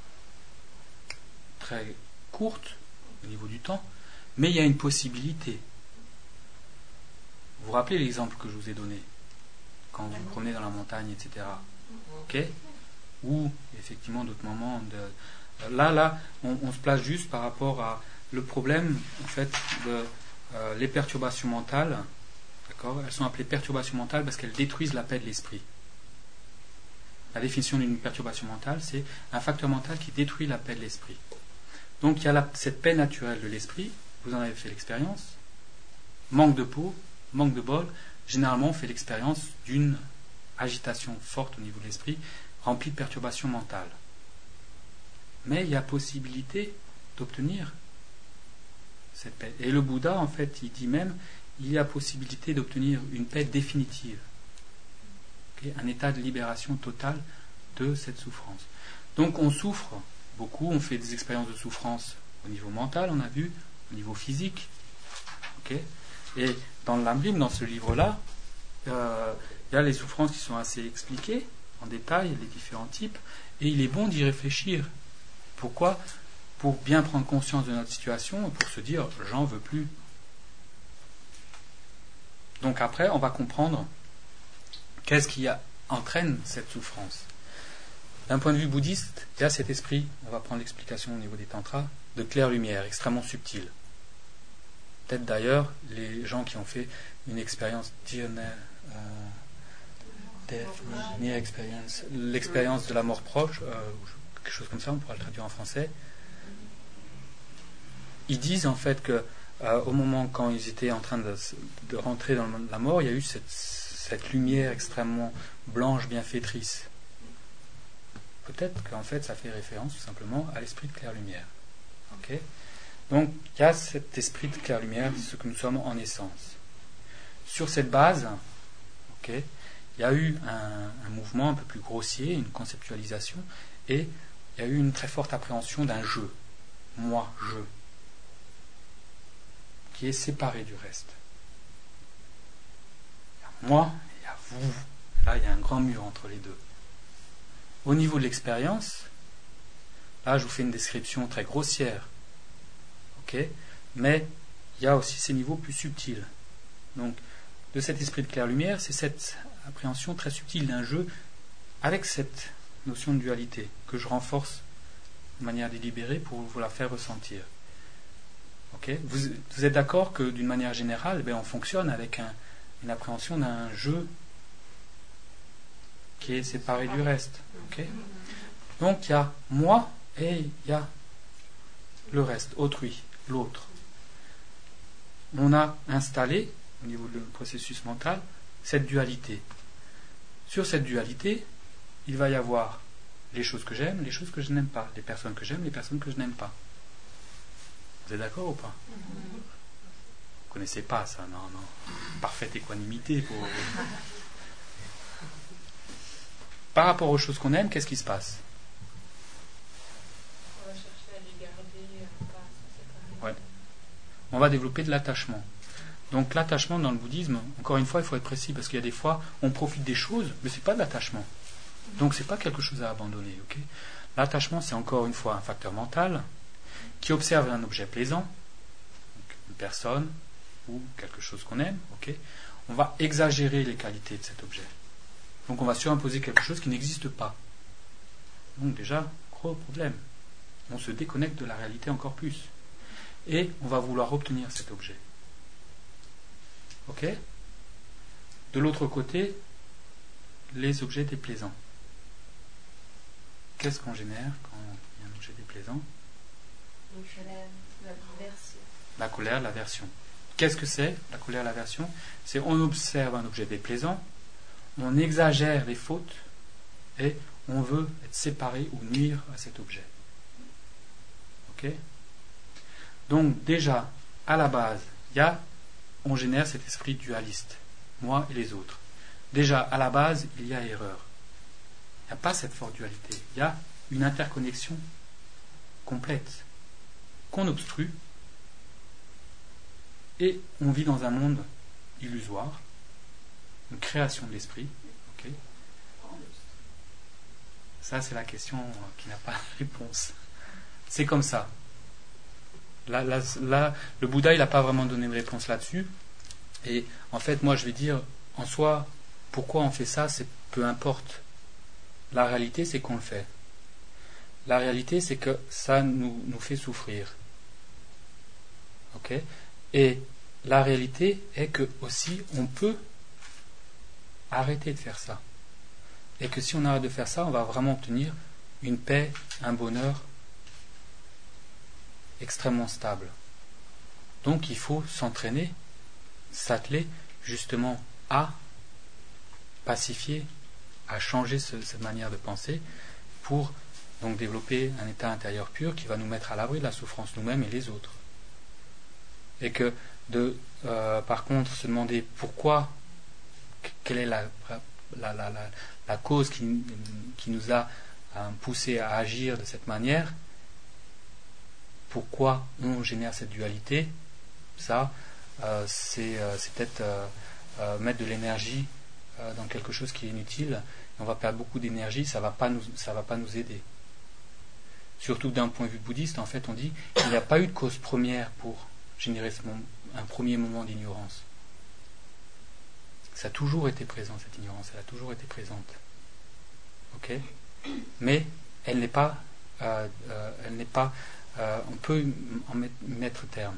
très courte au niveau du temps, mais il y a une possibilité. Vous vous rappelez l'exemple que je vous ai donné quand vous vous promenez dans la montagne, et cetera. Ok? Ou effectivement d'autres moments de... Là, là, on, on se place juste par rapport à le problème, en fait, de euh, les perturbations mentales. D'accord? Elles sont appelées perturbations mentales parce qu'elles détruisent la paix de l'esprit. La définition d'une perturbation mentale, c'est un facteur mental qui détruit la paix de l'esprit. Donc il y a la, cette paix naturelle de l'esprit, vous en avez fait l'expérience. Manque de peau, manque de bol, généralement on fait l'expérience d'une agitation forte au niveau de l'esprit, remplie de perturbations mentales. Mais il y a possibilité d'obtenir cette paix. Et le Bouddha, en fait, il dit même, il y a possibilité d'obtenir une paix définitive. Okay? Un état de libération totale de cette souffrance. Donc on souffre beaucoup, on fait des expériences de souffrance au niveau mental, on a vu, au niveau physique. Okay? Et dans l'Amrim, dans ce livre-là, euh, il y a les souffrances qui sont assez expliquées, en détail, les différents types, et il est bon d'y réfléchir. Pourquoi? Pour bien prendre conscience de notre situation et pour se dire « j'en veux plus ». Donc après, on va comprendre qu'est-ce qui a, entraîne cette souffrance. D'un point de vue bouddhiste, il y a cet esprit, on va prendre l'explication au niveau des tantras, de clair-lumière, extrêmement subtil. Peut-être d'ailleurs, les gens qui ont fait une expérience near, euh, death, near experience, l'expérience de la mort proche, euh, quelque chose comme ça, on pourra le traduire en français, ils disent en fait que euh, au moment quand ils étaient en train de, de rentrer dans la mort, il y a eu cette, cette lumière extrêmement blanche, bienfaitrice. Peut-être qu'en fait ça fait référence tout simplement à l'esprit de clair-lumière. Okay? Donc il y a cet esprit de clair-lumière, ce que nous sommes en essence. Sur cette base, okay, il y a eu un, un mouvement un peu plus grossier, une conceptualisation, et il y a eu une très forte appréhension d'un jeu. Moi, je. Qui est séparé du reste. Il y a moi, il y a vous. Là, il y a un grand mur entre les deux. Au niveau de l'expérience, là, je vous fais une description très grossière. Ok? Mais il y a aussi ces niveaux plus subtils. Donc, de cet esprit de clair-lumière, c'est cette appréhension très subtile d'un jeu avec cette notion de dualité que je renforce de manière délibérée pour vous la faire ressentir. Okay? Vous, vous êtes d'accord que d'une manière générale, ben, on fonctionne avec un, une appréhension d'un jeu qui est séparé du reste. Okay? Donc il y a moi et il y a le reste, autrui, l'autre. On a installé, au niveau du processus mental, cette dualité. Sur cette dualité, il va y avoir les choses que j'aime, les choses que je n'aime pas, les personnes que j'aime, les personnes que je n'aime pas. Vous êtes d'accord ou pas? Vous ne connaissez pas ça, non, non. Parfaite équanimité pour vous. Par rapport aux choses qu'on aime, qu'est-ce qui se passe? On va chercher à les garder, euh, pas à s'en séparer. Ouais. On va développer de l'attachement. Donc l'attachement dans le bouddhisme, encore une fois, il faut être précis parce qu'il y a des fois, on profite des choses, mais c'est pas de l'attachement. Donc c'est pas quelque chose à abandonner. Okay? L'attachement, c'est encore une fois un facteur mental qui observe un objet plaisant, donc une personne ou quelque chose qu'on aime. Okay? On va exagérer les qualités de cet objet. Donc on va surimposer quelque chose qui n'existe pas. Donc déjà, gros problème. On se déconnecte de la réalité encore plus. Et on va vouloir obtenir cet objet. Ok? De l'autre côté, les objets déplaisants. Qu'est-ce qu'on génère quand il y a un objet déplaisant? L'aversion. La colère, l'aversion. Qu'est-ce que c'est, la colère, l'aversion? C'est on observe un objet déplaisant, on exagère les fautes et on veut être séparé ou nuire à cet objet. Ok? Donc déjà, à la base, il y a, on génère cet esprit dualiste, moi et les autres. Déjà, à la base, il y a erreur. Il n'y a pas cette forte dualité. Il y a une interconnexion complète qu'on obstrue et on vit dans un monde illusoire, une création de l'esprit. Okay. Ça, c'est la question qui n'a pas de réponse. C'est comme ça. Là, là, là, le Bouddha, il n'a pas vraiment donné une réponse là-dessus. Et en fait, moi, je vais dire, en soi, pourquoi on fait ça, c'est peu importe. La réalité, c'est qu'on le fait. La réalité, c'est que ça nous, nous fait souffrir. Ok? Et la réalité est que aussi, on peut arrêter de faire ça. Et que si on arrête de faire ça, on va vraiment obtenir une paix, un bonheur extrêmement stable. Donc il faut s'entraîner, s'atteler justement à pacifier, à changer ce, cette manière de penser pour donc développer un état intérieur pur qui va nous mettre à l'abri de la souffrance nous-mêmes et les autres. Et que de euh, par contre se demander pourquoi, quelle est la, la, la, la, la cause qui, qui nous a euh, poussé à agir de cette manière, pourquoi on génère cette dualité, ça, euh, c'est, euh, c'est peut-être euh, euh, mettre de l'énergie euh, dans quelque chose qui est inutile. Et on va perdre beaucoup d'énergie, ça va pas nous, ça va pas nous aider. Surtout d'un point de vue bouddhiste, en fait, on dit qu'il n'y a pas eu de cause première pour générer ce moment, un premier moment d'ignorance. Ça a toujours été présent, cette ignorance, elle a toujours été présente. Ok ? Mais elle n'est pas, euh, euh, elle n'est pas. Euh, on peut en mettre, mettre terme.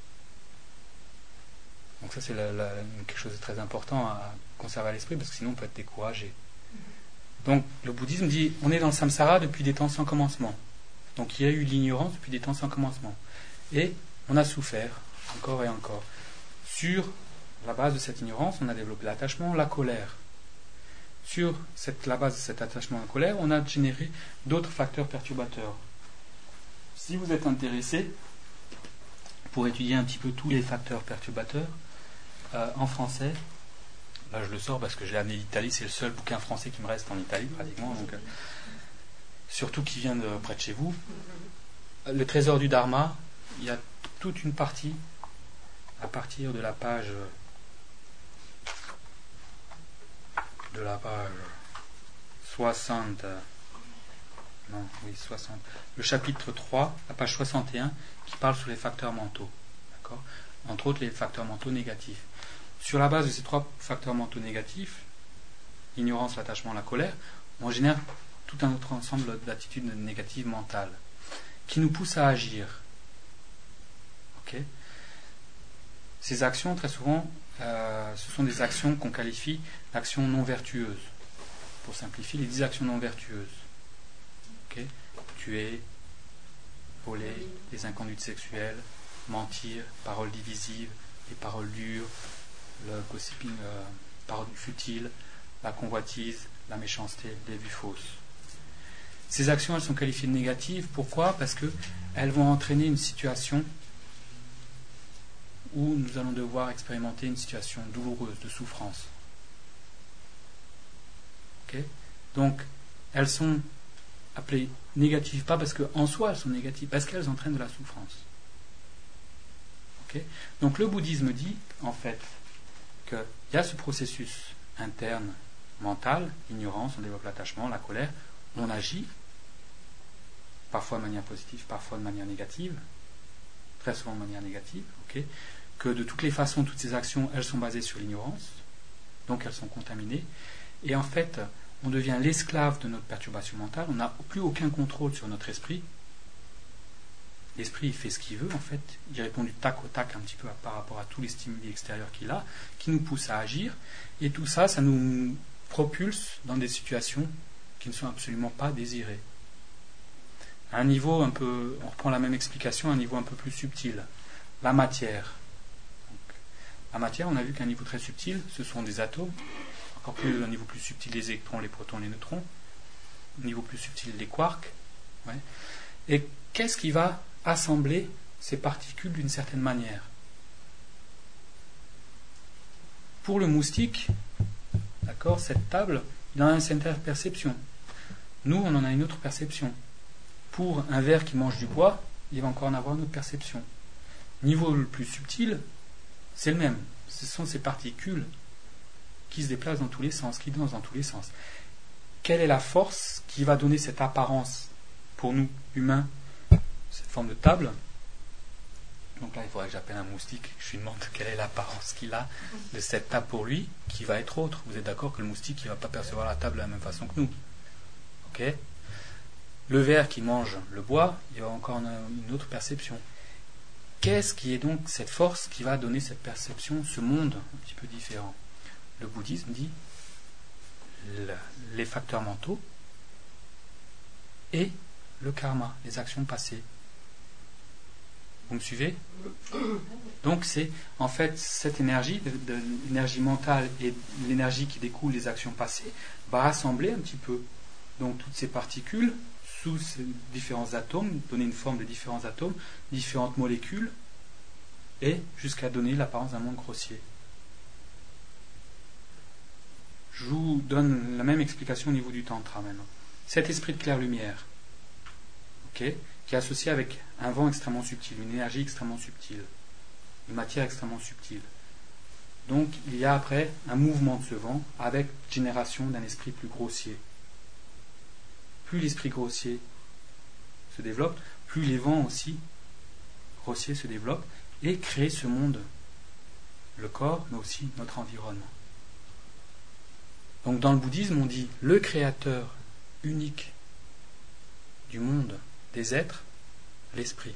Donc ça c'est la, la, quelque chose de très important à conserver à l'esprit parce que sinon on peut être découragé. Donc le bouddhisme dit on est dans le samsara depuis des temps sans commencement. Donc il y a eu l'ignorance depuis des temps sans commencement. Et on a souffert encore et encore. Sur la base de cette ignorance, on a développé l'attachement, la colère. Sur cette, la base de cet attachement, la colère, on a généré d'autres facteurs perturbateurs. Si vous êtes intéressé pour étudier un petit peu tous les facteurs perturbateurs euh, en français, là je le sors parce que je l'ai amené d'Italie, c'est le seul bouquin français qui me reste en Italie pratiquement, donc, euh, surtout qui vient de près de chez vous. Le Trésor du Dharma, il y a toute une partie à partir de la page de la page soixante. Non, oui, soixante. Le chapitre trois, la page soixante et un, qui parle sur les facteurs mentaux. D'accord ? Entre autres, les facteurs mentaux négatifs. Sur la base de ces trois facteurs mentaux négatifs, l'ignorance, l'attachement, la colère, on génère tout un autre ensemble d'attitudes négatives mentales qui nous poussent à agir. Ok ? Ces actions, très souvent, euh, ce sont des actions qu'on qualifie d'actions non vertueuses. Pour simplifier, les dix actions non vertueuses. Okay. Tuer, voler, les inconduites sexuelles, mentir, paroles divisives, les paroles dures, le gossiping, euh, paroles futiles, la convoitise, la méchanceté, les vues fausses. Ces actions, elles sont qualifiées de négatives. Pourquoi? Parce qu'elles vont entraîner une situation où nous allons devoir expérimenter une situation douloureuse, de souffrance. Okay? Donc, elles sont appelées négatives, pas parce qu'en soi elles sont négatives, parce qu'elles entraînent de la souffrance. Okay? Donc, le bouddhisme dit, en fait, qu'il y a ce processus interne, mental, l'ignorance, on développe l'attachement, la colère, on agit, parfois de manière positive, parfois de manière négative, très souvent de manière négative, okay? Que de toutes les façons, toutes ces actions, elles sont basées sur l'ignorance, donc elles sont contaminées, et en fait, on devient l'esclave de notre perturbation mentale, on n'a plus aucun contrôle sur notre esprit. L'esprit, il fait ce qu'il veut, en fait, il répond du tac au tac un petit peu par rapport à tous les stimuli extérieurs qu'il a, qui nous poussent à agir, et tout ça, ça nous propulse dans des situations qui ne sont absolument pas désirées. À un niveau un peu, on reprend la même explication à un niveau un peu plus subtil. La matière. Donc, la matière, on a vu qu'à un niveau très subtil, ce sont des atomes, encore plus, à un niveau plus subtil, les électrons, les protons, les neutrons, au niveau plus subtil, les quarks. Ouais. Et qu'est-ce qui va assembler ces particules d'une certaine manière? Pour le moustique, d'accord, cette table, il en a une certaine perception. Nous, on en a une autre perception. Pour un ver qui mange du bois, il va encore en avoir une autre perception. Niveau le plus subtil, c'est le même. Ce sont ces particules qui se déplacent dans tous les sens, qui dansent dans tous les sens. Quelle est la force qui va donner cette apparence pour nous, humains, cette forme de table? Donc là, il faudrait que j'appelle un moustique, je lui demande quelle est l'apparence qu'il a de cette table pour lui, qui va être autre. Vous êtes d'accord que le moustique, il ne va pas percevoir la table de la même façon que nous. Ok? Le ver qui mange le bois, il va encore avoir une autre perception. Qu'est-ce qui est donc cette force qui va donner cette perception, ce monde un petit peu différent? Le bouddhisme dit le, les facteurs mentaux et le karma, les actions passées. Vous me suivez? Donc c'est en fait cette énergie, de, de, l'énergie mentale et l'énergie qui découle des actions passées, va rassembler un petit peu donc toutes ces particules sous ces différents atomes, donner une forme de différents atomes, différentes molécules, et jusqu'à donner l'apparence d'un monde grossier. Je vous donne la même explication au niveau du tantra maintenant. Cet esprit de clair-lumière, okay, qui est associé avec un vent extrêmement subtil, une énergie extrêmement subtile, une matière extrêmement subtile. Donc il y a après un mouvement de ce vent avec génération d'un esprit plus grossier. Plus l'esprit grossier se développe, plus les vents aussi grossiers se développent et créent ce monde, le corps, mais aussi notre environnement. Donc dans le bouddhisme, on dit le créateur unique du monde, des êtres, l'esprit.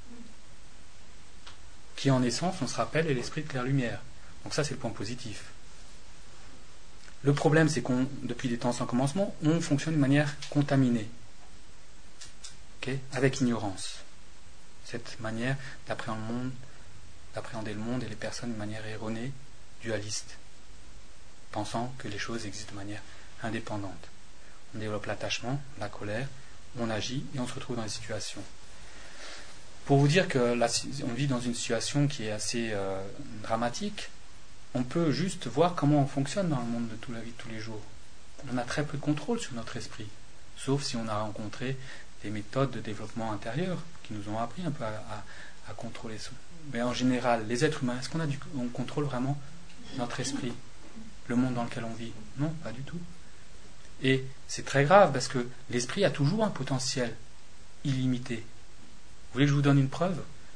Qui en essence, on se rappelle, est l'esprit de clair-lumière. Donc ça, c'est le point positif. Le problème, c'est qu'on, depuis des temps sans commencement, on fonctionne de manière contaminée, okay, avec ignorance. Cette manière d'appréhender le monde, d'appréhender le monde et les personnes de manière erronée, dualiste, pensant que les choses existent de manière indépendante. On développe l'attachement, la colère, on agit et on se retrouve dans des situations. Pour vous dire que la, on vit dans une situation qui est assez euh, dramatique, on peut juste voir comment on fonctionne dans le monde de toute la vie de tous les jours. On a très peu de contrôle sur notre esprit, sauf si on a rencontré des méthodes de développement intérieur qui nous ont appris un peu à, à, à contrôler ça. Mais en général, les êtres humains, est-ce qu'on a du, on contrôle vraiment notre esprit, le monde dans lequel on vit? Non, pas du tout. Et c'est très grave parce que l'esprit a toujours un potentiel illimité. Vous voulez que je vous donne une preuve?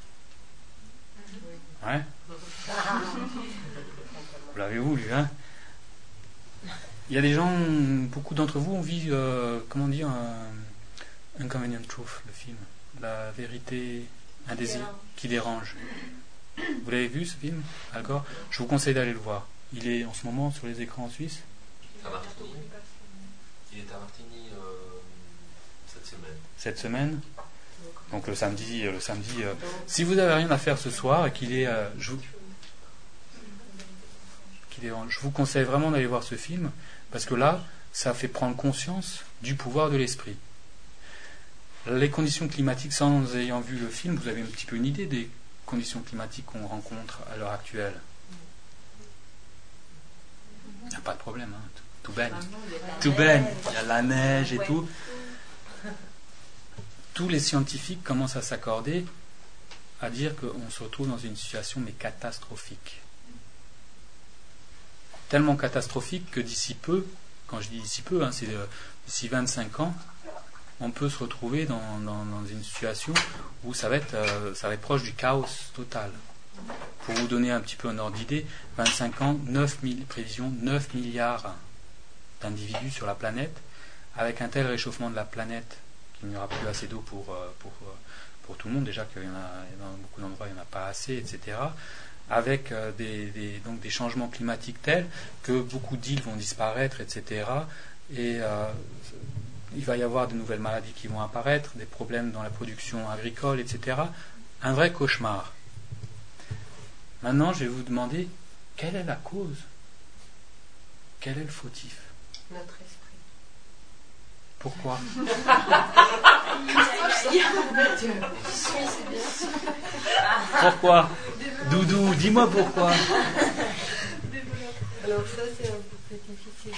Ouais. Vous l'avez voulu, hein? Il y a des gens, beaucoup d'entre vous ont vu, euh, comment dire, un Inconvenient Truth, le film, la vérité indésirée qui dérange. Vous l'avez vu ce film, d'accord? Je vous conseille d'aller le voir. Il est en ce moment sur les écrans en Suisse. À Martigny. Il est à Martigny euh, cette semaine. Cette semaine. Donc le samedi, le samedi. Euh, si vous n'avez rien à faire ce soir et qu'il est, euh, je vous, qu'il est, je vous conseille vraiment d'aller voir ce film parce que là, ça fait prendre conscience du pouvoir de l'esprit. Les conditions climatiques, sans ayant vu le film, vous avez un petit peu une idée des conditions climatiques qu'on rencontre à l'heure actuelle. Il n'y a pas de problème, hein. tout, tout baigne. Tout baigne, il y a la neige et tout. Tous les scientifiques commencent à s'accorder à dire qu'on se retrouve dans une situation mais catastrophique. Tellement catastrophique que d'ici peu, quand je dis d'ici peu, hein, c'est euh, d'ici vingt-cinq ans, on peut se retrouver dans, dans, dans une situation où ça va, être, euh, ça va être proche du chaos total. Pour vous donner un petit peu un ordre d'idée, vingt-cinq ans, neuf mille, prévision, neuf milliards d'individus sur la planète, avec un tel réchauffement de la planète qu'il n'y aura plus assez d'eau pour, pour, pour tout le monde, déjà qu'il y en a dans beaucoup d'endroits, il n'y en a pas assez, et cetera. Avec des, des, donc des changements climatiques tels que beaucoup d'îles vont disparaître, et cetera. Et euh, il va y avoir de nouvelles maladies qui vont apparaître, des problèmes dans la production agricole, et cetera. Un vrai cauchemar. Maintenant, je vais vous demander, quelle est la cause? Quel est le fautif? Notre esprit. Pourquoi? Pourquoi? Doudou, dis-moi pourquoi. Alors ça, c'est un peu plus difficile.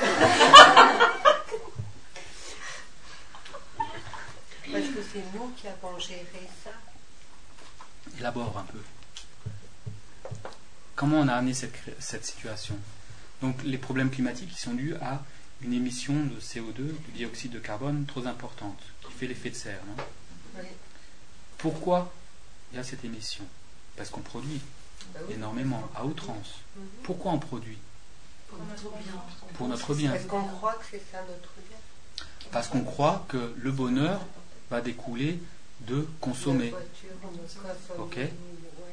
Parce que c'est nous qui avons géré ça. Élabore un peu. Comment on a amené cette, cette situation? Donc les problèmes climatiques qui sont dus à une émission de C O deux, de dioxyde de carbone trop importante, qui fait l'effet de serre. Non? Oui. Pourquoi il y a cette émission? Parce qu'on produit Bah oui. énormément, à outrance. Mhm. Pourquoi on produit? Pour notre bien. Pour notre bien. Parce qu'on croit que c'est ça notre bien. Parce qu'on croit que le bonheur va découler de consommer. La voiture, on consomme. Ok. Ouais.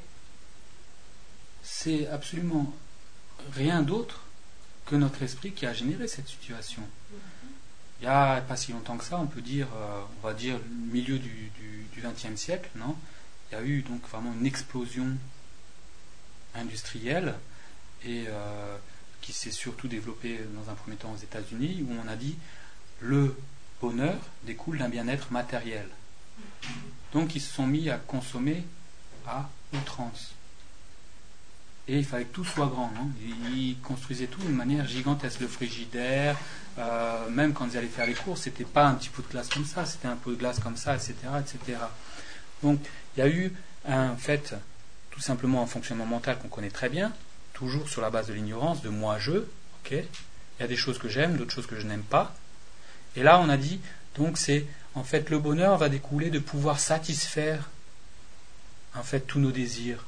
C'est absolument rien d'autre que notre esprit qui a généré cette situation. Il n'y a pas si longtemps que ça, on peut dire, euh, on va dire, le milieu du, du, du vingtième siècle, non? Il y a eu donc vraiment une explosion industrielle et euh, qui s'est surtout développée dans un premier temps aux États-Unis, où on a dit le bonheur découle d'un bien-être matériel. Donc ils se sont mis à consommer à outrance. Et il fallait que tout soit grand. Non? Ils construisaient tout d'une manière gigantesque. Le frigidaire, euh, même quand ils allaient faire les courses, c'était pas un petit pot de glace comme ça, c'était un pot de glace comme ça, et cetera, et cetera. Donc il y a eu un fait, tout simplement un fonctionnement mental qu'on connaît très bien, toujours sur la base de l'ignorance, de moi-je. Okay, il y a des choses que j'aime, d'autres choses que je n'aime pas. Et là, on a dit, donc c'est, en fait, le bonheur va découler de pouvoir satisfaire, en fait, tous nos désirs.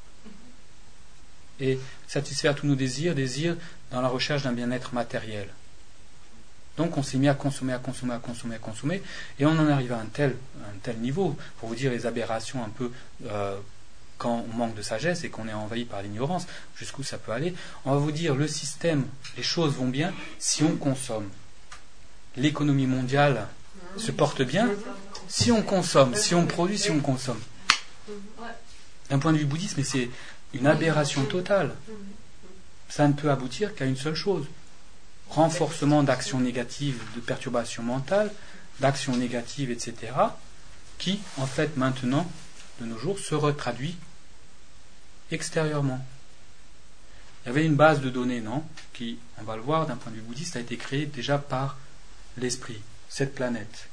Et satisfaire tous nos désirs, désirs dans la recherche d'un bien-être matériel. Donc on s'est mis à consommer, à consommer, à consommer, à consommer, et on en arrive à un tel, un tel niveau, pour vous dire les aberrations un peu, euh, quand on manque de sagesse et qu'on est envahi par l'ignorance, jusqu'où ça peut aller. On va vous dire, le système, les choses vont bien si on consomme. L'économie mondiale se porte bien si on consomme, si on produit, si on consomme. D'un point de vue bouddhiste, mais c'est une aberration totale. Ça ne peut aboutir qu'à une seule chose. Renforcement d'actions négatives, de perturbations mentales, d'actions négatives, et cetera, qui, en fait, maintenant, de nos jours, se retraduit extérieurement. Il y avait une base de données, non, qui, on va le voir, d'un point de vue bouddhiste, a été créée déjà par l'esprit, cette planète,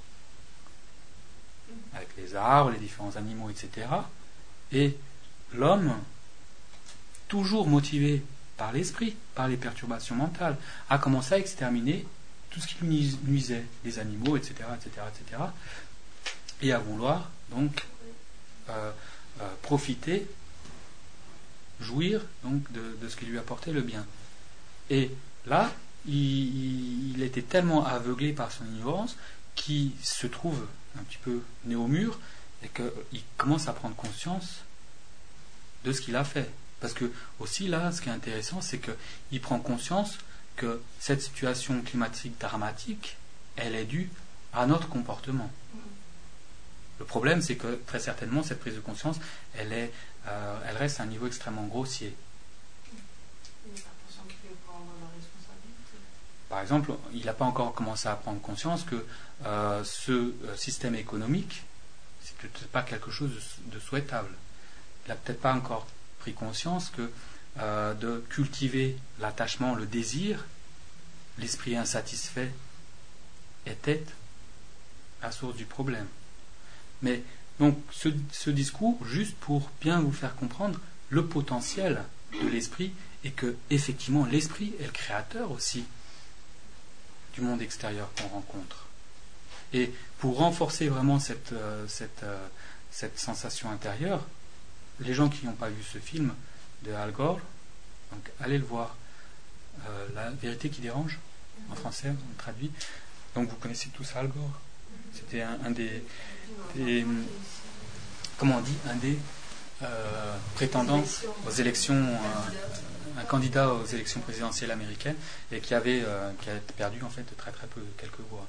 avec les arbres, les différents animaux, et cetera. Et l'homme, toujours motivé par l'esprit, par les perturbations mentales, a commencé à exterminer tout ce qui lui nuisait, les animaux, et cetera, et cetera, et cetera, et à vouloir donc euh, euh, profiter, jouir donc de, de ce qui lui apportait le bien. Et là, il, il était tellement aveuglé par son ignorance qu'il se trouve un petit peu né au mur et qu'il commence à prendre conscience de ce qu'il a fait. Parce que aussi là, ce qui est intéressant, c'est qu'il prend conscience que cette situation climatique dramatique, elle est due à notre comportement. Le problème, c'est que très certainement, cette prise de conscience, elle, est, euh, elle reste à un niveau extrêmement grossier. par exemple, il n'a pas encore commencé à prendre conscience que euh, ce euh, système économique, c'est peut-être pas quelque chose de, de souhaitable. Il n'a peut-être pas encore pris conscience que euh, de cultiver l'attachement, le désir, l'esprit insatisfait était la source du problème. Mais donc ce, ce discours, juste pour bien vous faire comprendre le potentiel de l'esprit et que effectivement l'esprit est le créateur aussi du monde extérieur qu'on rencontre. Et pour renforcer vraiment cette, euh, cette, euh, cette sensation intérieure, les gens qui n'ont pas vu ce film de Al Gore, donc allez le voir. Euh, La vérité qui dérange, en français, on traduit. Donc vous connaissez tous Al Gore. C'était un, un des, des, comment on dit, un des euh, prétendants aux élections, euh, un candidat aux élections présidentielles américaines, et qui avait, euh, qui a perdu en fait très très peu, quelques voix.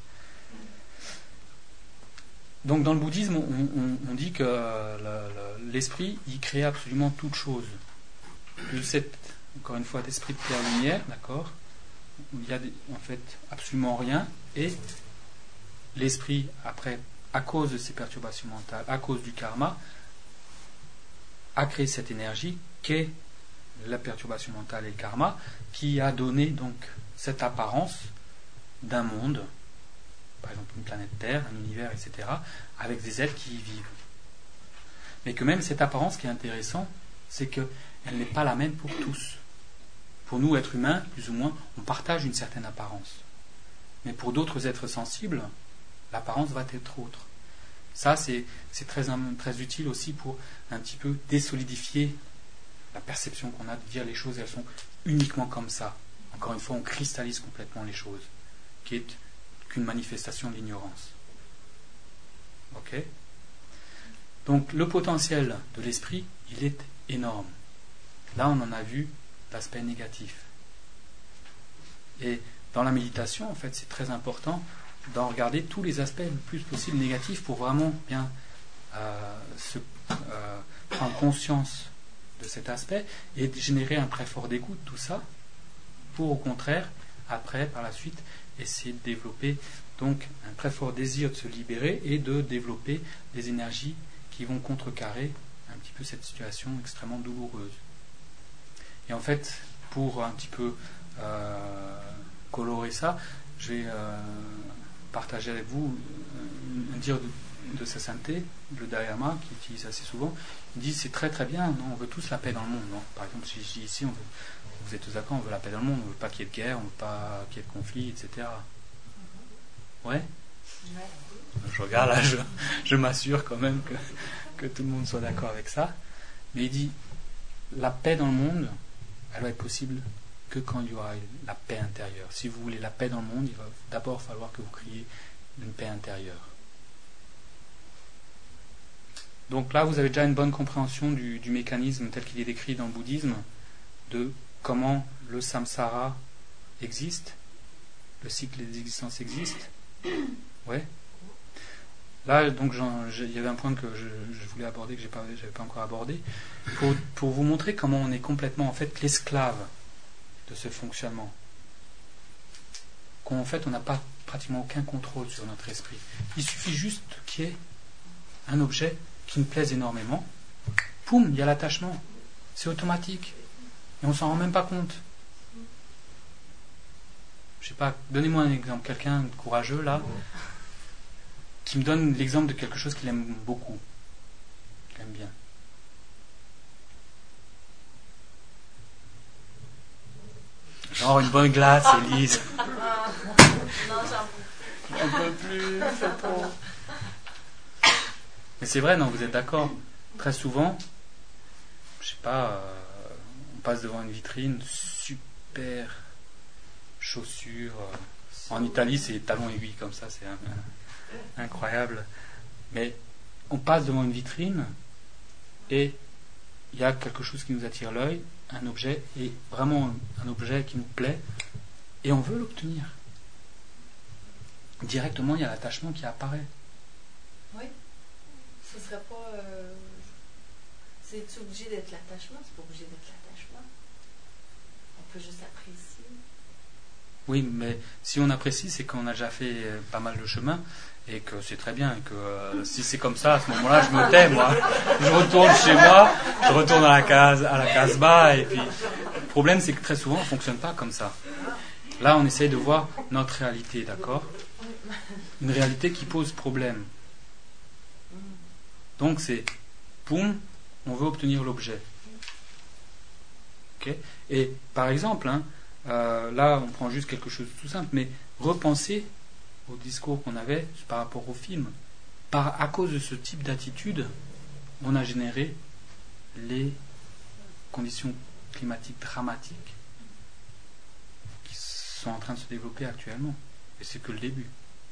Donc dans le bouddhisme, on, on, on dit que euh, l'esprit, il crée absolument toute chose. De cette, encore une fois, d'esprit de terre-lumière, d'accord, où il y a des, en fait absolument rien, et l'esprit, après, à cause de ces perturbations mentales, à cause du karma, a créé cette énergie qu'est la perturbation mentale et le karma, qui a donné donc cette apparence d'un monde, par exemple une planète Terre, un univers, et cetera, avec des êtres qui y vivent. Mais que même cette apparence, qui est intéressant, c'est qu'elle n'est pas la même pour tous. Pour nous, êtres humains, plus ou moins, on partage une certaine apparence. Mais pour d'autres êtres sensibles, l'apparence va être autre. Ça, c'est, c'est très, très utile aussi pour un petit peu désolidifier la perception qu'on a de dire les choses, elles sont uniquement comme ça. Encore une fois, on cristallise complètement les choses, qui est qu'une manifestation de l'ignorance. Ok ? Donc, le potentiel de l'esprit, il est énorme. Là, on en a vu l'aspect négatif. Et dans la méditation, en fait, c'est très important d'en regarder tous les aspects le plus possible négatifs pour vraiment bien euh, se, euh, prendre conscience de cet aspect et générer un très fort dégoût de tout ça pour, au contraire, après, par la suite, essayer de développer donc un très fort désir de se libérer et de développer des énergies qui vont contrecarrer un petit peu cette situation extrêmement douloureuse. Et en fait, pour un petit peu euh, colorer ça, je vais euh, partager avec vous un dire de, de sa sainteté, le Dalai Lama, qui utilise assez souvent. Il dit c'est très très bien, non, on veut tous la paix dans le monde. Non, par exemple, si je dis ici, on veut, vous êtes tous d'accord, on veut la paix dans le monde, on veut pas qu'il y ait de guerre, on veut pas qu'il y ait de conflit, et cetera. Ouais. Je regarde là, je, je m'assure quand même que, que tout le monde soit d'accord avec ça. Mais il dit la paix dans le monde, elle va être possible que quand il y aura la paix intérieure. Si vous voulez la paix dans le monde, il va d'abord falloir que vous créiez une paix intérieure. Donc là, vous avez déjà une bonne compréhension du, du mécanisme tel qu'il est décrit dans le bouddhisme, de comment le samsara existe, le cycle des existences existe. Ouais. Là, donc, il y avait un point que je, je voulais aborder, que je n'avais pas encore abordé, pour, pour vous montrer comment on est complètement, en fait, l'esclave de ce fonctionnement. Qu'en fait, on n'a pas pratiquement aucun contrôle sur notre esprit. Il suffit juste qu'il y ait un objet qui nous plaise énormément. Poum, il y a l'attachement. C'est automatique. Et on ne s'en rend même pas compte. Je sais pas, donnez-moi un exemple. Quelqu'un de courageux, là, qui me donne l'exemple de quelque chose qu'il aime beaucoup, qu'il aime bien. Genre une bonne glace, Élise. Ah, non, j'en J'en peux plus, c'est trop. Mais c'est vrai, non, vous êtes d'accord. Très souvent, je sais pas, euh, on passe devant une vitrine, super chaussures. Euh, en Italie, c'est talons aiguilles comme ça, c'est un, un, incroyable. Mais on passe devant une vitrine et il y a quelque chose qui nous attire l'œil, un objet, et vraiment un objet qui nous plaît, et on veut l'obtenir. Directement, il y a l'attachement qui apparaît. Oui. Ce serait pas. Euh, c'est obligé d'être l'attachement, c'est pas obligé d'être l'attachement. On peut juste apprécier. Oui, mais si on apprécie, c'est qu'on a déjà fait euh, pas mal de chemin et que c'est très bien. Et que euh, si c'est comme ça, à ce moment-là, je me tais, moi. Je retourne chez moi, je retourne à la case, à la case bas. Et puis, le problème, c'est que très souvent, on ne fonctionne pas comme ça. Là, on essaye de voir notre réalité, d'accord ? Une réalité qui pose problème. Donc, c'est, poum, on veut obtenir l'objet. Okay ? Et par exemple, hein, euh, là, on prend juste quelque chose de tout simple, mais repensez au discours qu'on avait par rapport au film. Par, à cause de ce type d'attitude, on a généré les conditions climatiques dramatiques qui sont en train de se développer actuellement. Et c'est que le début.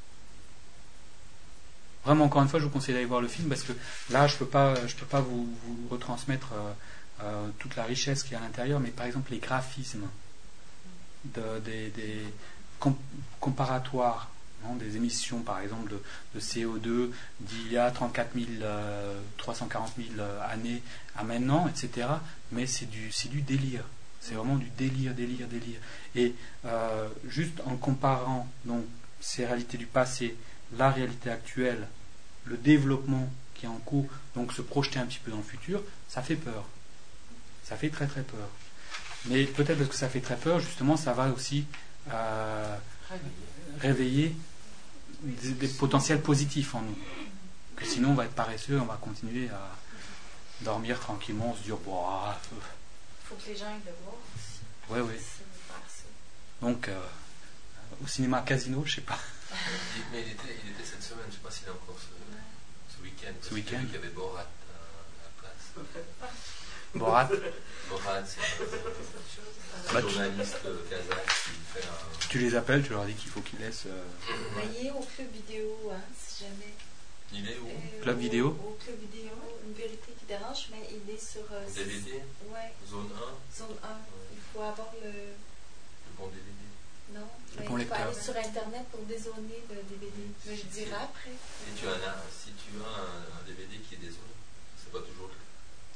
Vraiment, encore une fois, je vous conseille d'aller voir le film parce que là, je ne peux pas, je peux pas vous, vous retransmettre euh, euh, toute la richesse qu'il y a à l'intérieur, mais par exemple les graphismes de, des, des com- comparatoires, non, des émissions par exemple de, de C O deux d'il y a trente-quatre mille, euh, trois cent quarante mille années à maintenant, et cetera. Mais c'est du, c'est du délire. C'est vraiment du délire, délire, délire. Et euh, juste en comparant donc ces réalités du passé, la réalité actuelle, le développement qui est en cours, donc se projeter un petit peu dans le futur, ça fait peur. Ça fait très très peur. Mais peut-être parce que ça fait très peur, justement, ça va aussi euh, réveiller des, des potentiels positifs en nous. Que sinon, on va être paresseux, on va continuer à dormir tranquillement, on se dire, bon, ah, Il faut que les gens aillent le voir aussi. ouais, ouais. C'est faire ça. Donc, euh, au cinéma Casino, je sais pas. Il- Mais il était, il était cette semaine, je ne sais pas s'il est encore ce, ce week-end. parce Ce que week-end. j'ai vu qu'il y avait Borat à la place. Borat, Borat, c'est un, Bah, un tu- journaliste euh, kazakh qui fait un. tu les appelles, tu leur dis qu'il faut qu'ils laissent. euh, Mais il est au club vidéo, hein, si jamais. Il est où Euh, Club au- vidéo. Au club vidéo, une vérité qui dérange, mais il est sur. euh, D V D Ouais, Zone un, zone un. Il faut avoir le. le bon D V D. Non, Le mais bon il faut lecteur. aller sur internet pour dézoner le D V D. Mais je dirai après. Si tu as un, si tu as un, un D V D qui est désolé, c'est pas toujours le cas.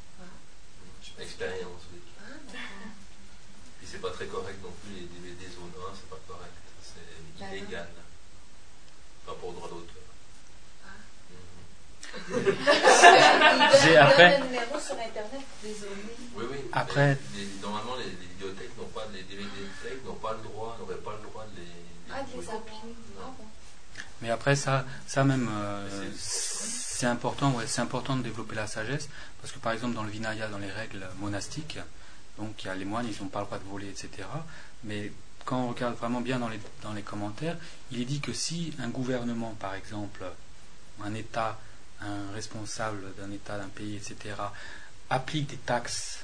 Ah. Expérience, oui. Ah, d'accord. Puis c'est pas très correct non plus, les D V D zone un, c'est pas correct. C'est D'accord. illégal. Pas pour droit d'auteur. Ah. Mhm. Il donne, J'ai il après- donne le numéro sur internet pour dézoner. Oui, oui. Après- Les- les- normalement, les, les vidéothèques n'ont pas, les D V D-thèques n'ont pas le droit, n'auraient pas le droit de les. Ah, de les jouer. appeler. Ah bon. Mais après, ça, ça même, euh, C'est- c'est important, ouais, c'est important de développer la sagesse, parce que par exemple, dans le Vinaya, dans les règles monastiques, donc il y a les moines, ils n'ont pas le droit de voler, et cetera. Mais quand on regarde vraiment bien dans les, dans les commentaires, il est dit que si un gouvernement, par exemple, un État, un responsable d'un État, d'un pays, et cetera, applique des taxes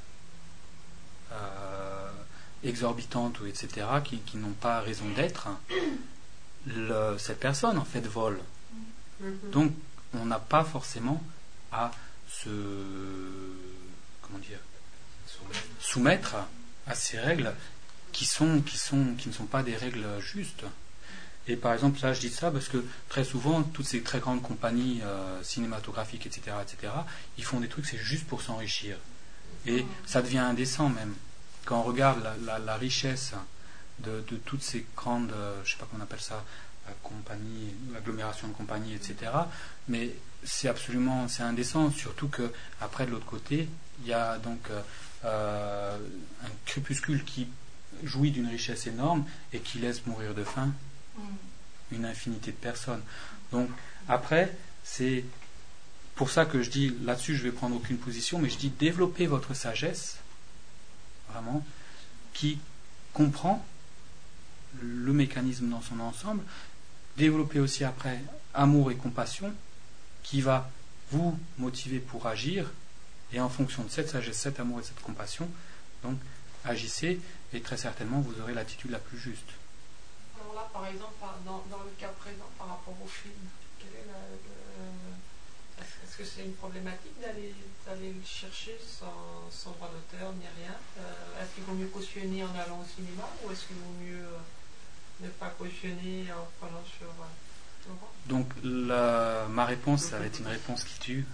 euh, exorbitantes, ou et cetera, qui, qui n'ont pas raison d'être, le- cette personne en fait vole. Donc on n'a pas forcément à se comment dire Soumettre. soumettre à ces règles qui sont qui sont qui ne sont pas des règles justes. Et par exemple, ça je dis ça parce que très souvent toutes ces très grandes compagnies euh, cinématographiques, et cetera, et cetera, ils font des trucs c'est juste pour s'enrichir. Et ça devient indécent même quand on regarde la, la, la richesse de, de toutes ces grandes, euh, je sais pas comment on appelle ça, euh, compagnies, agglomération de compagnies, et cetera. Mais c'est absolument, c'est indécent, surtout que après de l'autre côté, il y a donc euh, euh, un crépuscule qui jouit d'une richesse énorme et qui laisse mourir de faim une infinité de personnes. Donc après, c'est pour ça que je dis, là-dessus je vais prendre aucune position, mais je dis développez votre sagesse, vraiment, qui comprend le mécanisme dans son ensemble, développer aussi après amour et compassion qui va vous motiver pour agir, et en fonction de cette sagesse, cet amour et cette compassion, donc agissez et très certainement vous aurez l'attitude la plus juste. Alors là, par exemple, par- dans, dans le cas présent, par rapport au film, quel est la- le- est-ce est-ce que c'est une problématique d'aller d'aller le chercher sans, sans droit d'auteur ni rien Euh, Est-ce qu'il vaut mieux cautionner en allant au cinéma ou est-ce qu'il vaut mieux euh, ne pas cautionner en prenant sur euh, Laurent? Donc la- ma réponse, ça va être une réponse qui tue.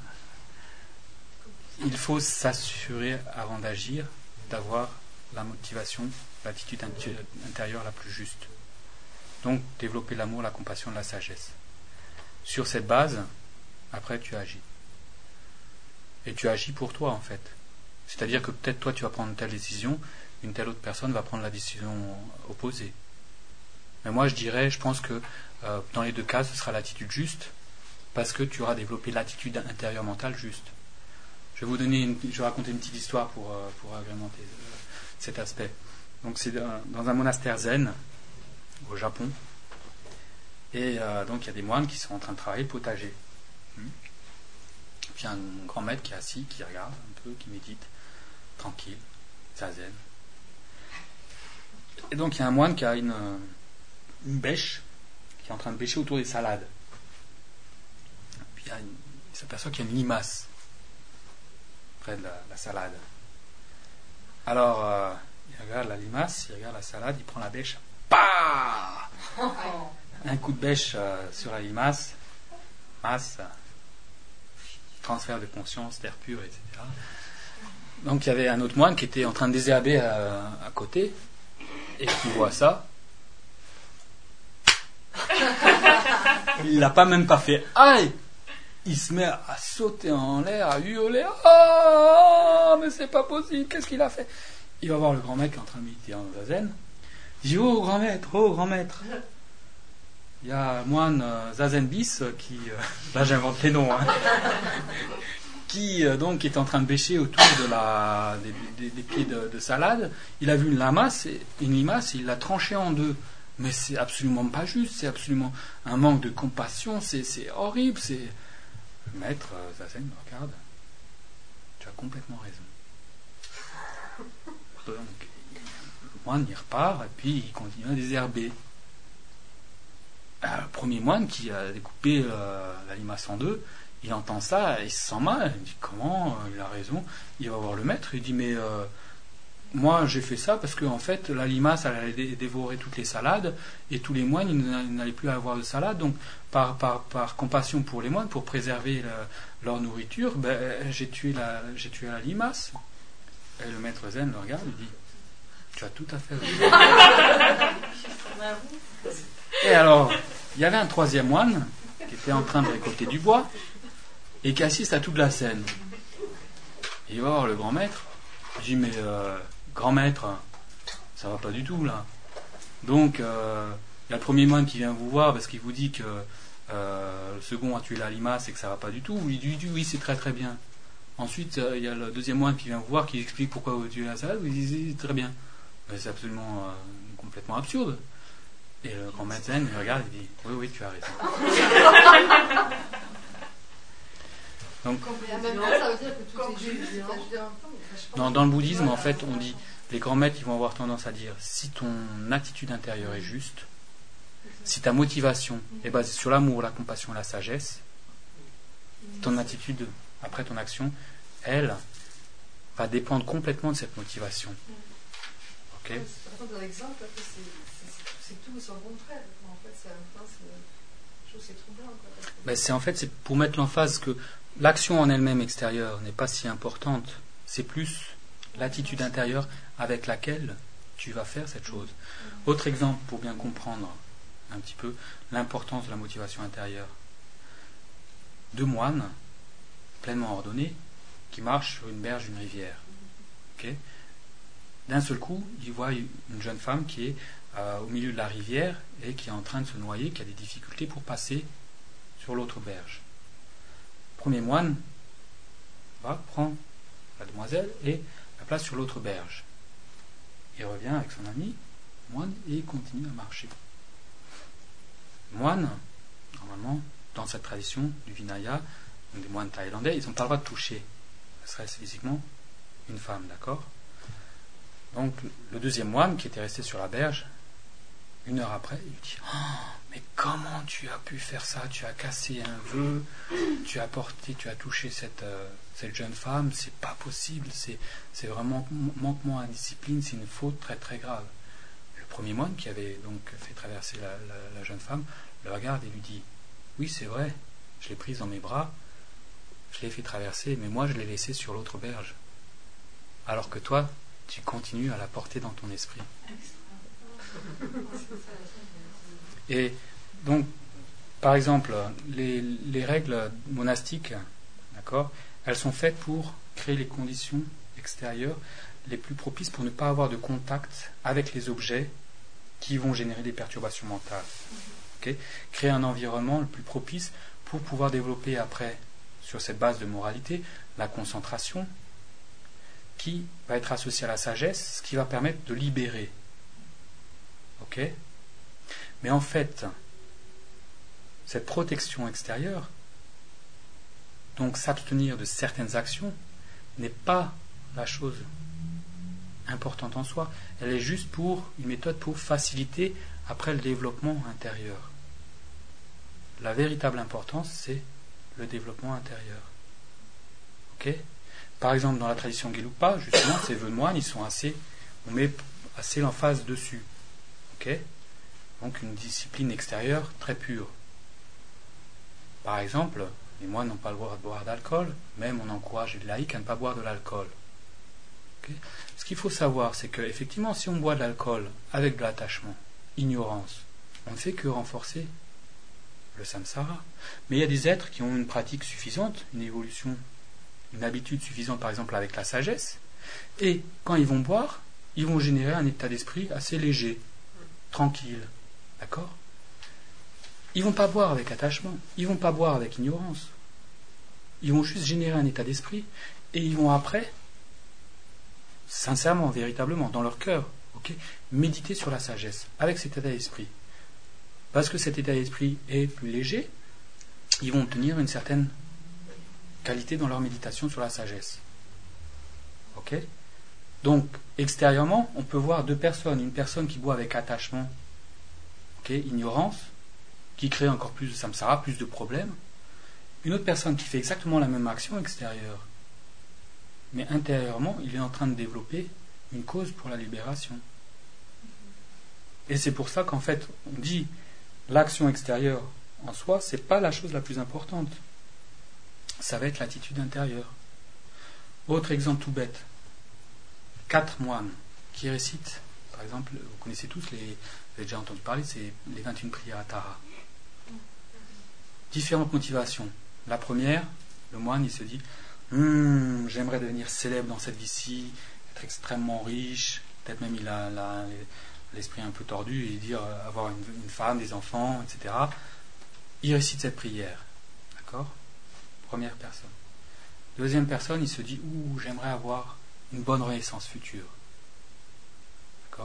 Il faut s'assurer avant d'agir d'avoir la motivation, l'attitude inti- intérieure la plus juste. Donc, développer l'amour, la compassion, la sagesse. Sur cette base, après, tu agis. Et tu agis pour toi, en fait. C'est-à-dire que peut-être toi, tu vas prendre une telle décision, une telle autre personne va prendre la décision opposée. Mais moi, je dirais, je pense que euh, dans les deux cas, ce sera l'attitude juste, parce que tu auras développé l'attitude intérieure mentale juste. Je vais vous donner, une, je vais raconter une petite histoire pour, euh, pour agrémenter euh, cet aspect. Donc, c'est dans un monastère zen, au Japon. Et euh, donc, il y a des moines qui sont en train de travailler le potager. Hum. Puis, il y a un grand maître qui est assis, qui regarde un peu, qui médite, tranquille, zazen. Et donc, il y a un moine qui a une, une bêche, qui est en train de bêcher autour des salades. Puis, il, y a une, il s'aperçoit qu'il y a une limace près de la, la salade. Alors, euh, il regarde la limace, il regarde la salade, il prend la bêche, bah un coup de bêche euh, sur la limace, masse, euh, transfert de conscience, d'air pur, et cetera. Donc, il y avait un autre moine qui était en train de désherber à, à côté, et qui voit ça. Il l'a pas même pas fait aïe! Il se met à sauter en l'air, à hurler. Ah, mais c'est pas possible, qu'est-ce qu'il a fait? Il va voir le grand maître qui est en train de méditer en zazen. Il dit, oh grand maître, oh grand maître. Il y a un moine euh, zazen bis qui, euh, là j'invente les noms, hein, qui euh, donc est en train de bêcher autour de la, des, des, des pieds de, de salade. Il a vu une limace, une limace, il l'a tranchée en deux. Mais c'est absolument pas juste, c'est absolument un manque de compassion, c'est, c'est horrible, c'est... Le maître, euh, Zazen, me regarde. Tu as complètement raison. Donc, le moine, il repart, et puis il continue à désherber. Euh, le premier moine qui a découpé euh, la limace en deux, il entend ça, il se sent mal, il dit comment, euh, il a raison. Il va voir le maître, il dit mais euh, moi j'ai fait ça parce que en fait la limace elle allait dé- dévorer toutes les salades et tous les moines ils n'allaient plus avoir de salade, donc par, par, par compassion pour les moines, pour préserver la, leur nourriture, ben, j'ai tué la, j'ai tué la limace. Et le maître zen le regarde, il dit tu as tout à fait raison. Et alors il y avait un troisième moine qui était en train de récolter du bois et qui assiste à toute la scène. Et il va voir le grand maître, il dit mais euh, grand maître, ça va pas du tout là. Donc euh, il y a le premier moine qui vient vous voir parce qu'il vous dit que euh, le second a tué la limace et que ça va pas du tout. Il dit oui, c'est très très bien. Ensuite euh, il y a le deuxième moine qui vient vous voir, qui explique pourquoi vous tuez la salade. Vous dites très bien. Mais c'est absolument euh, complètement absurde. Et le grand maître zen il regarde et dit oui oui tu as raison. Donc, ça veut dire que tout est juste. dans, dans le bouddhisme, en fait, on dit, les grands maîtres, ils vont avoir tendance à dire, si ton attitude intérieure est juste, si ta motivation est basée sur l'amour, la compassion, la sagesse, ton attitude, après ton action, elle, va dépendre complètement de cette motivation. Ok ? Dans l'exemple, c'est tout son contraire. En fait, c'est je trouve c'est troublant. Ben, c'est en fait, c'est pour mettre l'emphase que l'action en elle-même extérieure n'est pas si importante. C'est plus l'attitude intérieure avec laquelle tu vas faire cette chose. Autre exemple pour bien comprendre un petit peu l'importance de la motivation intérieure. Deux moines, pleinement ordonnés, qui marchent sur une berge d'une rivière. Okay ? D'un seul coup, ils voient une jeune femme qui est euh, au milieu de la rivière et qui est en train de se noyer, qui a des difficultés pour passer sur l'autre berge. Le premier moine va, prend la demoiselle et la place sur l'autre berge. Il revient avec son ami, moine, et il continue à marcher. Les moines, normalement, dans cette tradition du Vinaya, donc des moines thaïlandais, ils n'ont pas le droit de toucher, ne serait-ce physiquement, une femme, d'accord ? Donc, le deuxième moine, qui était resté sur la berge, une heure après, il lui dit oh, mais comment tu as pu faire ça? Tu as cassé un vœu, tu as porté, tu as touché cette, euh, cette jeune femme, c'est pas possible, c'est, c'est vraiment manquement à discipline, c'est une faute très très grave. Le premier moine, qui avait donc fait traverser la, la, la jeune femme, le regarde et lui dit oui, c'est vrai, je l'ai prise dans mes bras, je l'ai fait traverser, mais moi je l'ai laissée sur l'autre berge. Alors que toi, tu continues à la porter dans ton esprit. Et donc, par exemple, les, les règles monastiques, d'accord, elles sont faites pour créer les conditions extérieures les plus propices pour ne pas avoir de contact avec les objets qui vont générer des perturbations mentales. Okay? Créer un environnement le plus propice pour pouvoir développer après, sur cette base de moralité, la concentration qui va être associée à la sagesse, ce qui va permettre de libérer. Ok ? Mais en fait, cette protection extérieure, donc s'abstenir de certaines actions, n'est pas la chose importante en soi. Elle est juste pour une méthode pour faciliter après le développement intérieur. La véritable importance, c'est le développement intérieur. Ok ? Par exemple, dans la tradition Gelugpa, justement, ces vœux de moine, ils sont assez, on met assez l'emphase dessus. Ok ? Donc une discipline extérieure très pure. Par exemple, les moines n'ont pas le droit de boire d'alcool, même on encourage les laïcs à ne pas boire de l'alcool. Okay. Ce qu'il faut savoir, c'est qu'effectivement, si on boit de l'alcool avec de l'attachement, ignorance, on ne fait que renforcer le samsara. Mais il y a des êtres qui ont une pratique suffisante, une évolution, une habitude suffisante, par exemple avec la sagesse, et quand ils vont boire, ils vont générer un état d'esprit assez léger, tranquille. D'accord ? Ils ne vont pas boire avec attachement, ils ne vont pas boire avec ignorance. Ils vont juste générer un état d'esprit et ils vont après, sincèrement, véritablement, dans leur cœur, okay, méditer sur la sagesse avec cet état d'esprit. Parce que cet état d'esprit est plus léger, ils vont obtenir une certaine qualité dans leur méditation sur la sagesse. Ok ? Donc, extérieurement, on peut voir deux personnes. Une personne qui boit avec attachement, okay, ignorance, qui crée encore plus de samsara, plus de problèmes. Une autre personne qui fait exactement la même action extérieure. Mais intérieurement, il est en train de développer une cause pour la libération. Et c'est pour ça qu'en fait, on dit l'action extérieure en soi, c'est pas la chose la plus importante. Ça va être l'attitude intérieure. Autre exemple tout bête. Quatre moines qui récitent, par exemple, vous connaissez tous, les, vous avez déjà entendu parler, c'est les vingt et une prières à Tara. Différentes motivations. La première, le moine, il se dit hm, j'aimerais devenir célèbre dans cette vie-ci, être extrêmement riche, peut-être même il a, la, l'esprit un peu tordu, et dire avoir une, une femme, des enfants, et cetera. Il récite cette prière. D'accord ? Première personne. Deuxième personne, il se dit ouh, j'aimerais avoir une bonne renaissance future. D'accord ?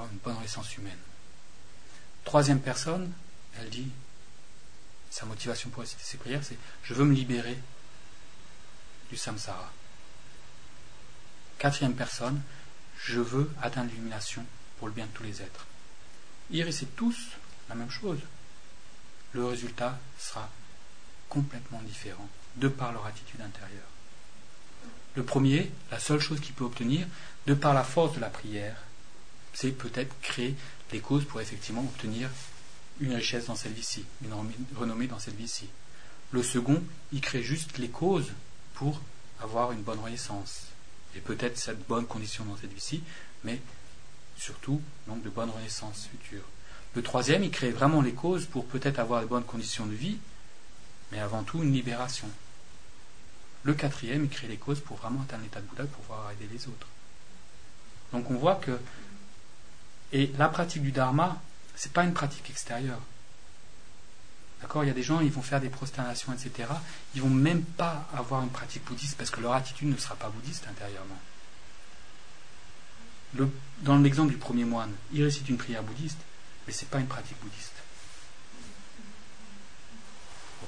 Une bonne renaissance humaine. Troisième personne, elle dit sa motivation pour réciter ses prières, c'est je veux me libérer du samsara. Quatrième personne, je veux atteindre l'illumination pour le bien de tous les êtres. Ils récitent tous la même chose. Le résultat sera complètement différent de par leur attitude intérieure. Le premier, la seule chose qu'il peut obtenir, de par la force de la prière, c'est peut-être créer les causes pour effectivement obtenir une richesse dans cette vie-ci, une renommée dans cette vie-ci. Le second, il crée juste les causes pour avoir une bonne renaissance. Et peut-être cette bonne condition dans cette vie-ci, mais surtout donc de bonnes renaissances futures. Le troisième, il crée vraiment les causes pour peut-être avoir de bonnes conditions de vie, mais avant tout une libération. Le quatrième, il crée les causes pour vraiment atteindre l'état de Bouddha, pour pouvoir aider les autres. Donc on voit que et la pratique du dharma, c'est pas une pratique extérieure. D'accord ? Il y a des gens, ils vont faire des prosternations, et cetera. Ils vont même pas avoir une pratique bouddhiste parce que leur attitude ne sera pas bouddhiste intérieurement. Le, dans l'exemple du premier moine, il récite une prière bouddhiste, mais c'est pas une pratique bouddhiste. Ok ?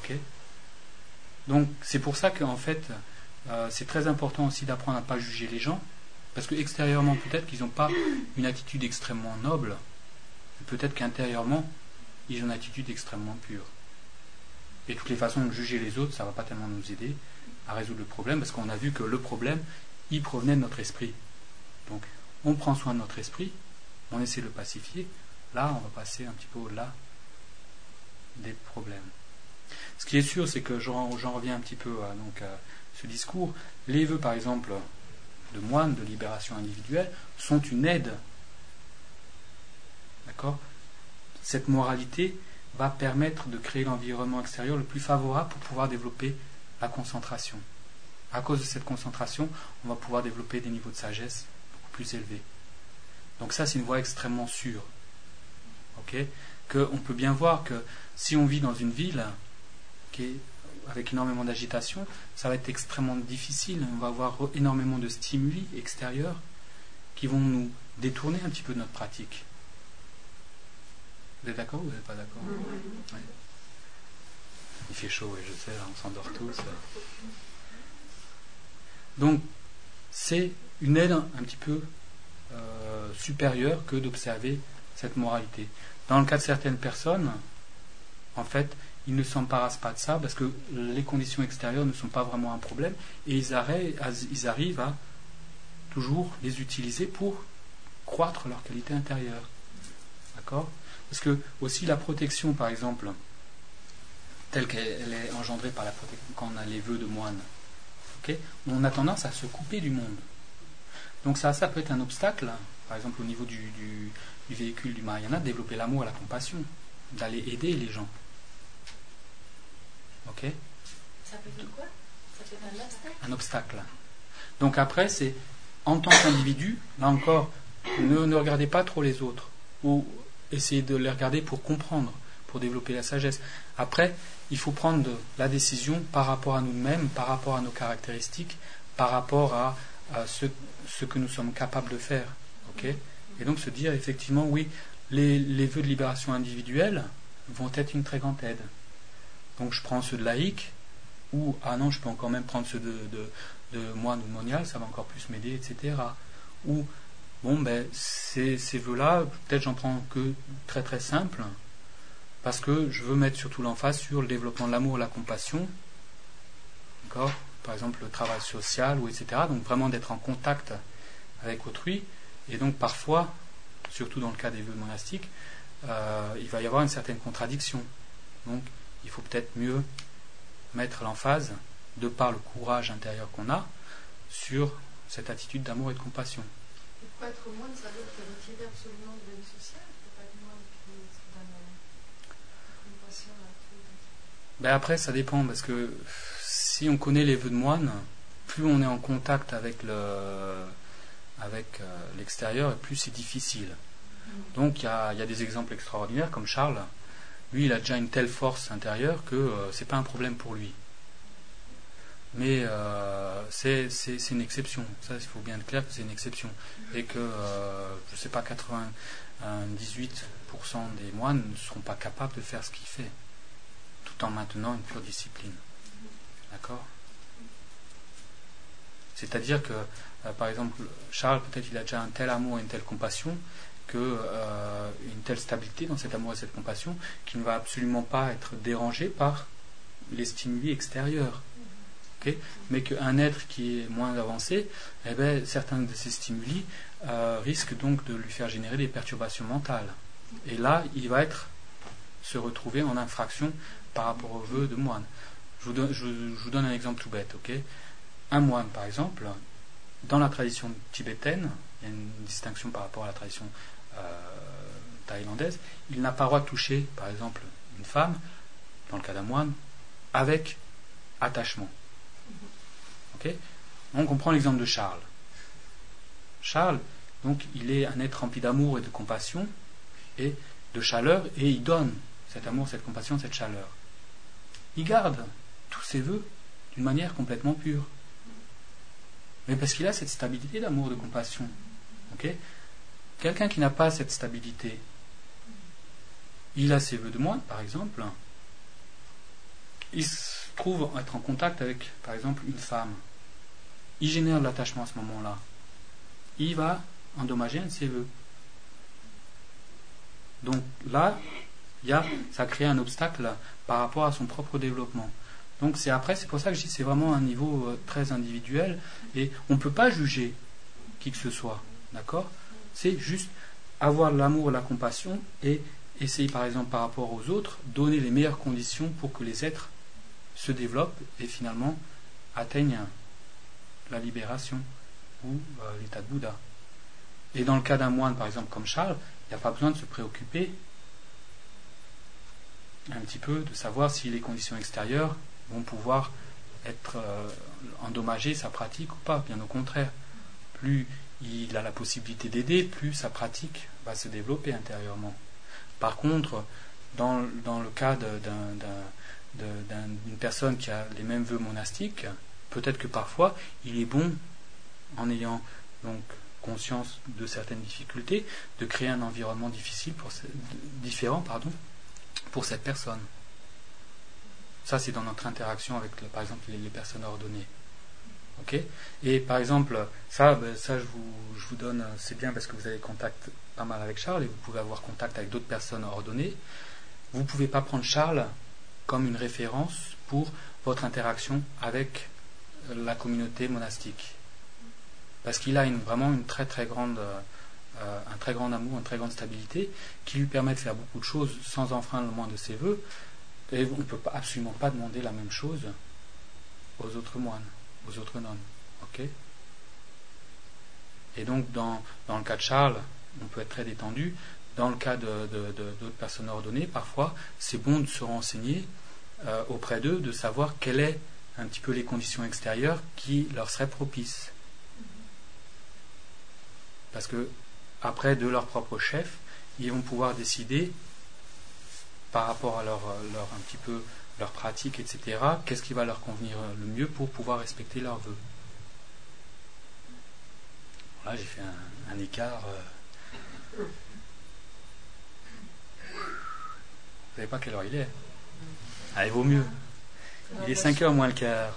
Donc c'est pour ça qu'en fait, euh, c'est très important aussi d'apprendre à ne pas juger les gens, parce que extérieurement peut-être qu'ils n'ont pas une attitude extrêmement noble, peut-être qu'intérieurement, ils ont une attitude extrêmement pure. Et de toutes les façons de juger les autres, ça ne va pas tellement nous aider à résoudre le problème, parce qu'on a vu que le problème, il provenait de notre esprit. Donc, on prend soin de notre esprit, on essaie de le pacifier. Là, on va passer un petit peu au-delà des problèmes. Ce qui est sûr, c'est que j'en, j'en reviens un petit peu à, donc, à ce discours. Les vœux, par exemple, de moines, de libération individuelle, sont une aide. D'accord ? Cette moralité va permettre de créer l'environnement extérieur le plus favorable pour pouvoir développer la concentration. À cause de cette concentration, on va pouvoir développer des niveaux de sagesse beaucoup plus élevés. Donc ça, c'est une voie extrêmement sûre. Okay, que on peut bien voir que si on vit dans une ville qui est avec énormément d'agitation, ça va être extrêmement difficile. On va avoir énormément de stimuli extérieurs qui vont nous détourner un petit peu de notre pratique. Vous êtes d'accord ou vous n'êtes pas d'accord? Ouais. Il fait chaud, oui, je sais, on s'endort tous. Donc, c'est une aide un petit peu euh, supérieure que d'observer cette moralité. Dans le cas de certaines personnes, en fait, ils ne s'embarrassent pas de ça parce que les conditions extérieures ne sont pas vraiment un problème et ils, arrêtent, ils arrivent à toujours les utiliser pour croître leur qualité intérieure. D'accord? Parce que aussi la protection, par exemple, telle qu'elle est engendrée par la protection quand on a les vœux de moine, okay, on a tendance à se couper du monde. Donc ça, ça peut être un obstacle, par exemple au niveau du, du, du véhicule du Mahayana, de développer l'amour et la compassion, d'aller aider les gens. Ok? Ça peut être quoi? Ça peut être un obstacle? Un obstacle. Donc après, c'est en tant qu'individu, là encore, ne, ne regardez pas trop les autres, ou essayez de les regarder pour comprendre, pour développer la sagesse. Après, il faut prendre de, la décision par rapport à nous-mêmes, par rapport à nos caractéristiques, par rapport à, à ce, ce que nous sommes capables de faire. Okay? Et donc se dire, effectivement, oui, les, les vœux de libération individuelle vont être une très grande aide. Donc je prends ceux de laïque, ou, ah non, je peux encore même prendre ceux de, de, de moine ou de monial, ça va encore plus m'aider, et cetera. Ou, bon, ben, ces, ces vœux-là, peut-être j'en prends que très très simples, parce que je veux mettre surtout l'emphase sur le développement de l'amour et la compassion, d'accord, par exemple le travail social, ou et cetera. Donc vraiment d'être en contact avec autrui, et donc parfois, surtout dans le cas des vœux monastiques, euh, il va y avoir une certaine contradiction. Donc il faut peut-être mieux mettre l'emphase, de par le courage intérieur qu'on a, sur cette attitude d'amour et de compassion. Et pour être moine, ça veut te retirer absolument de la vie sociale? Tu peux pas être moine et puis être dans la compassion là, tout. Ben après, ça dépend, parce que si on connaît les vœux de moine, plus on est en contact avec le, avec euh, l'extérieur, et plus c'est difficile. Donc il y a, y a des exemples extraordinaires, comme Charles. Lui, il a déjà une telle force intérieure que euh, c'est pas un problème pour lui. Mais euh, c'est, c'est, c'est une exception. Ça, il faut bien être clair que c'est une exception. Et que, euh, je ne sais pas, quatre-vingt-dix-huit pour cent des moines ne seront pas capables de faire ce qu'il fait, tout en maintenant une pure discipline. D'accord? C'est-à-dire que, euh, par exemple, Charles, peut-être il a déjà un tel amour et une telle compassion, que euh, une telle stabilité dans cet amour et cette compassion qui ne va absolument pas être dérangé par les stimuli extérieurs. Okay? Mais qu'un être qui est moins avancé, eh ben, certains de ces stimuli euh, risquent donc de lui faire générer des perturbations mentales. Et là, il va être se retrouver en infraction par rapport aux vœux de moine. Je vous donne, je, je vous donne un exemple tout bête. Okay? Un moine, par exemple, dans la tradition tibétaine, il y a une distinction par rapport à la tradition Euh, thaïlandaise, il n'a pas le droit de toucher, par exemple, une femme, dans le cas d'un moine, avec attachement. Ok? Donc on prend l'exemple de Charles. Charles, donc, il est un être rempli d'amour et de compassion et de chaleur, et il donne cet amour, cette compassion, cette chaleur. Il garde tous ses vœux d'une manière complètement pure. Mais parce qu'il a cette stabilité d'amour, de compassion. Ok? Quelqu'un qui n'a pas cette stabilité, il a ses vœux de moine, par exemple, il se trouve être en contact avec, par exemple, une femme. Il génère de l'attachement à ce moment-là. Il va endommager un de ses vœux. Donc là, il y a, ça crée un obstacle par rapport à son propre développement. Donc c'est après, c'est pour ça que je dis que c'est vraiment un niveau euh, très individuel, et on ne peut pas juger qui que ce soit. D'accord ? C'est juste avoir l'amour et la compassion et essayer, par exemple, par rapport aux autres, donner les meilleures conditions pour que les êtres se développent et finalement atteignent la libération ou euh, l'état de Bouddha. Et dans le cas d'un moine, par exemple, comme Charles, il n'y a pas besoin de se préoccuper un petit peu de savoir si les conditions extérieures vont pouvoir être euh, endommager sa pratique ou pas. Bien au contraire, plus il a la possibilité d'aider, plus sa pratique va se développer intérieurement. Par contre, dans, dans le cas de, d'un, d'un, de, d'un, d'une personne qui a les mêmes vœux monastiques, peut-être que parfois il est bon, en ayant donc conscience de certaines difficultés, de créer un environnement difficile pour, différent pardon, pour cette personne. Ça, c'est dans notre interaction avec, par exemple, les, les personnes ordonnées. Okay. Et par exemple, ça, ben, ça je, vous, je vous donne, c'est bien parce que vous avez contact pas mal avec Charles et vous pouvez avoir contact avec d'autres personnes ordonnées. Vous ne pouvez pas prendre Charles comme une référence pour votre interaction avec la communauté monastique. Parce qu'il a une, vraiment une très très grande, euh, un très grand amour, une très grande stabilité qui lui permet de faire beaucoup de choses sans enfreindre le moins de ses vœux. Et on ne peut pas, absolument pas demander la même chose aux autres moines, aux autres nonnes. Okay. Et donc, dans, dans le cas de Charles, on peut être très détendu. Dans le cas de, de, de, d'autres personnes ordonnées, parfois, c'est bon de se renseigner euh, auprès d'eux, de savoir quelles sont un petit peu les conditions extérieures qui leur seraient propices. Parce que, après, de leur propre chef, ils vont pouvoir décider, par rapport à leur, leur, un petit peu, leur pratique, et cetera, qu'est-ce qui va leur convenir le mieux pour pouvoir respecter leurs vœux. Là, j'ai fait un, un écart. Euh... Vous savez pas quelle heure il est? Ah, il vaut mieux. Il est cinq heures moins le quart.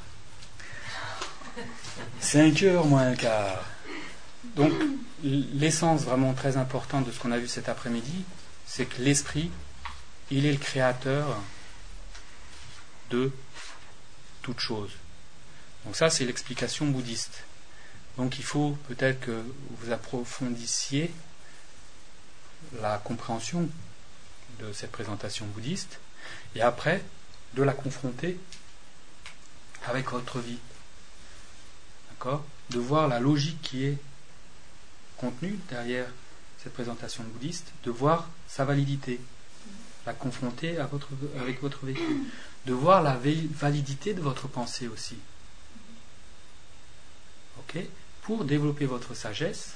cinq heures moins le quart. Donc, l'essence vraiment très importante de ce qu'on a vu cet après-midi, c'est que l'esprit, il est le créateur de toute chose. Donc ça, c'est l'explication bouddhiste. Donc il faut peut-être que vous approfondissiez la compréhension de cette présentation bouddhiste et après de la confronter avec votre vie. D'accord ? De voir la logique qui est contenue derrière cette présentation bouddhiste, de voir sa validité, la confronter à votre, avec votre vécu, de voir la validité de votre pensée aussi. Ok ? Pour développer votre sagesse,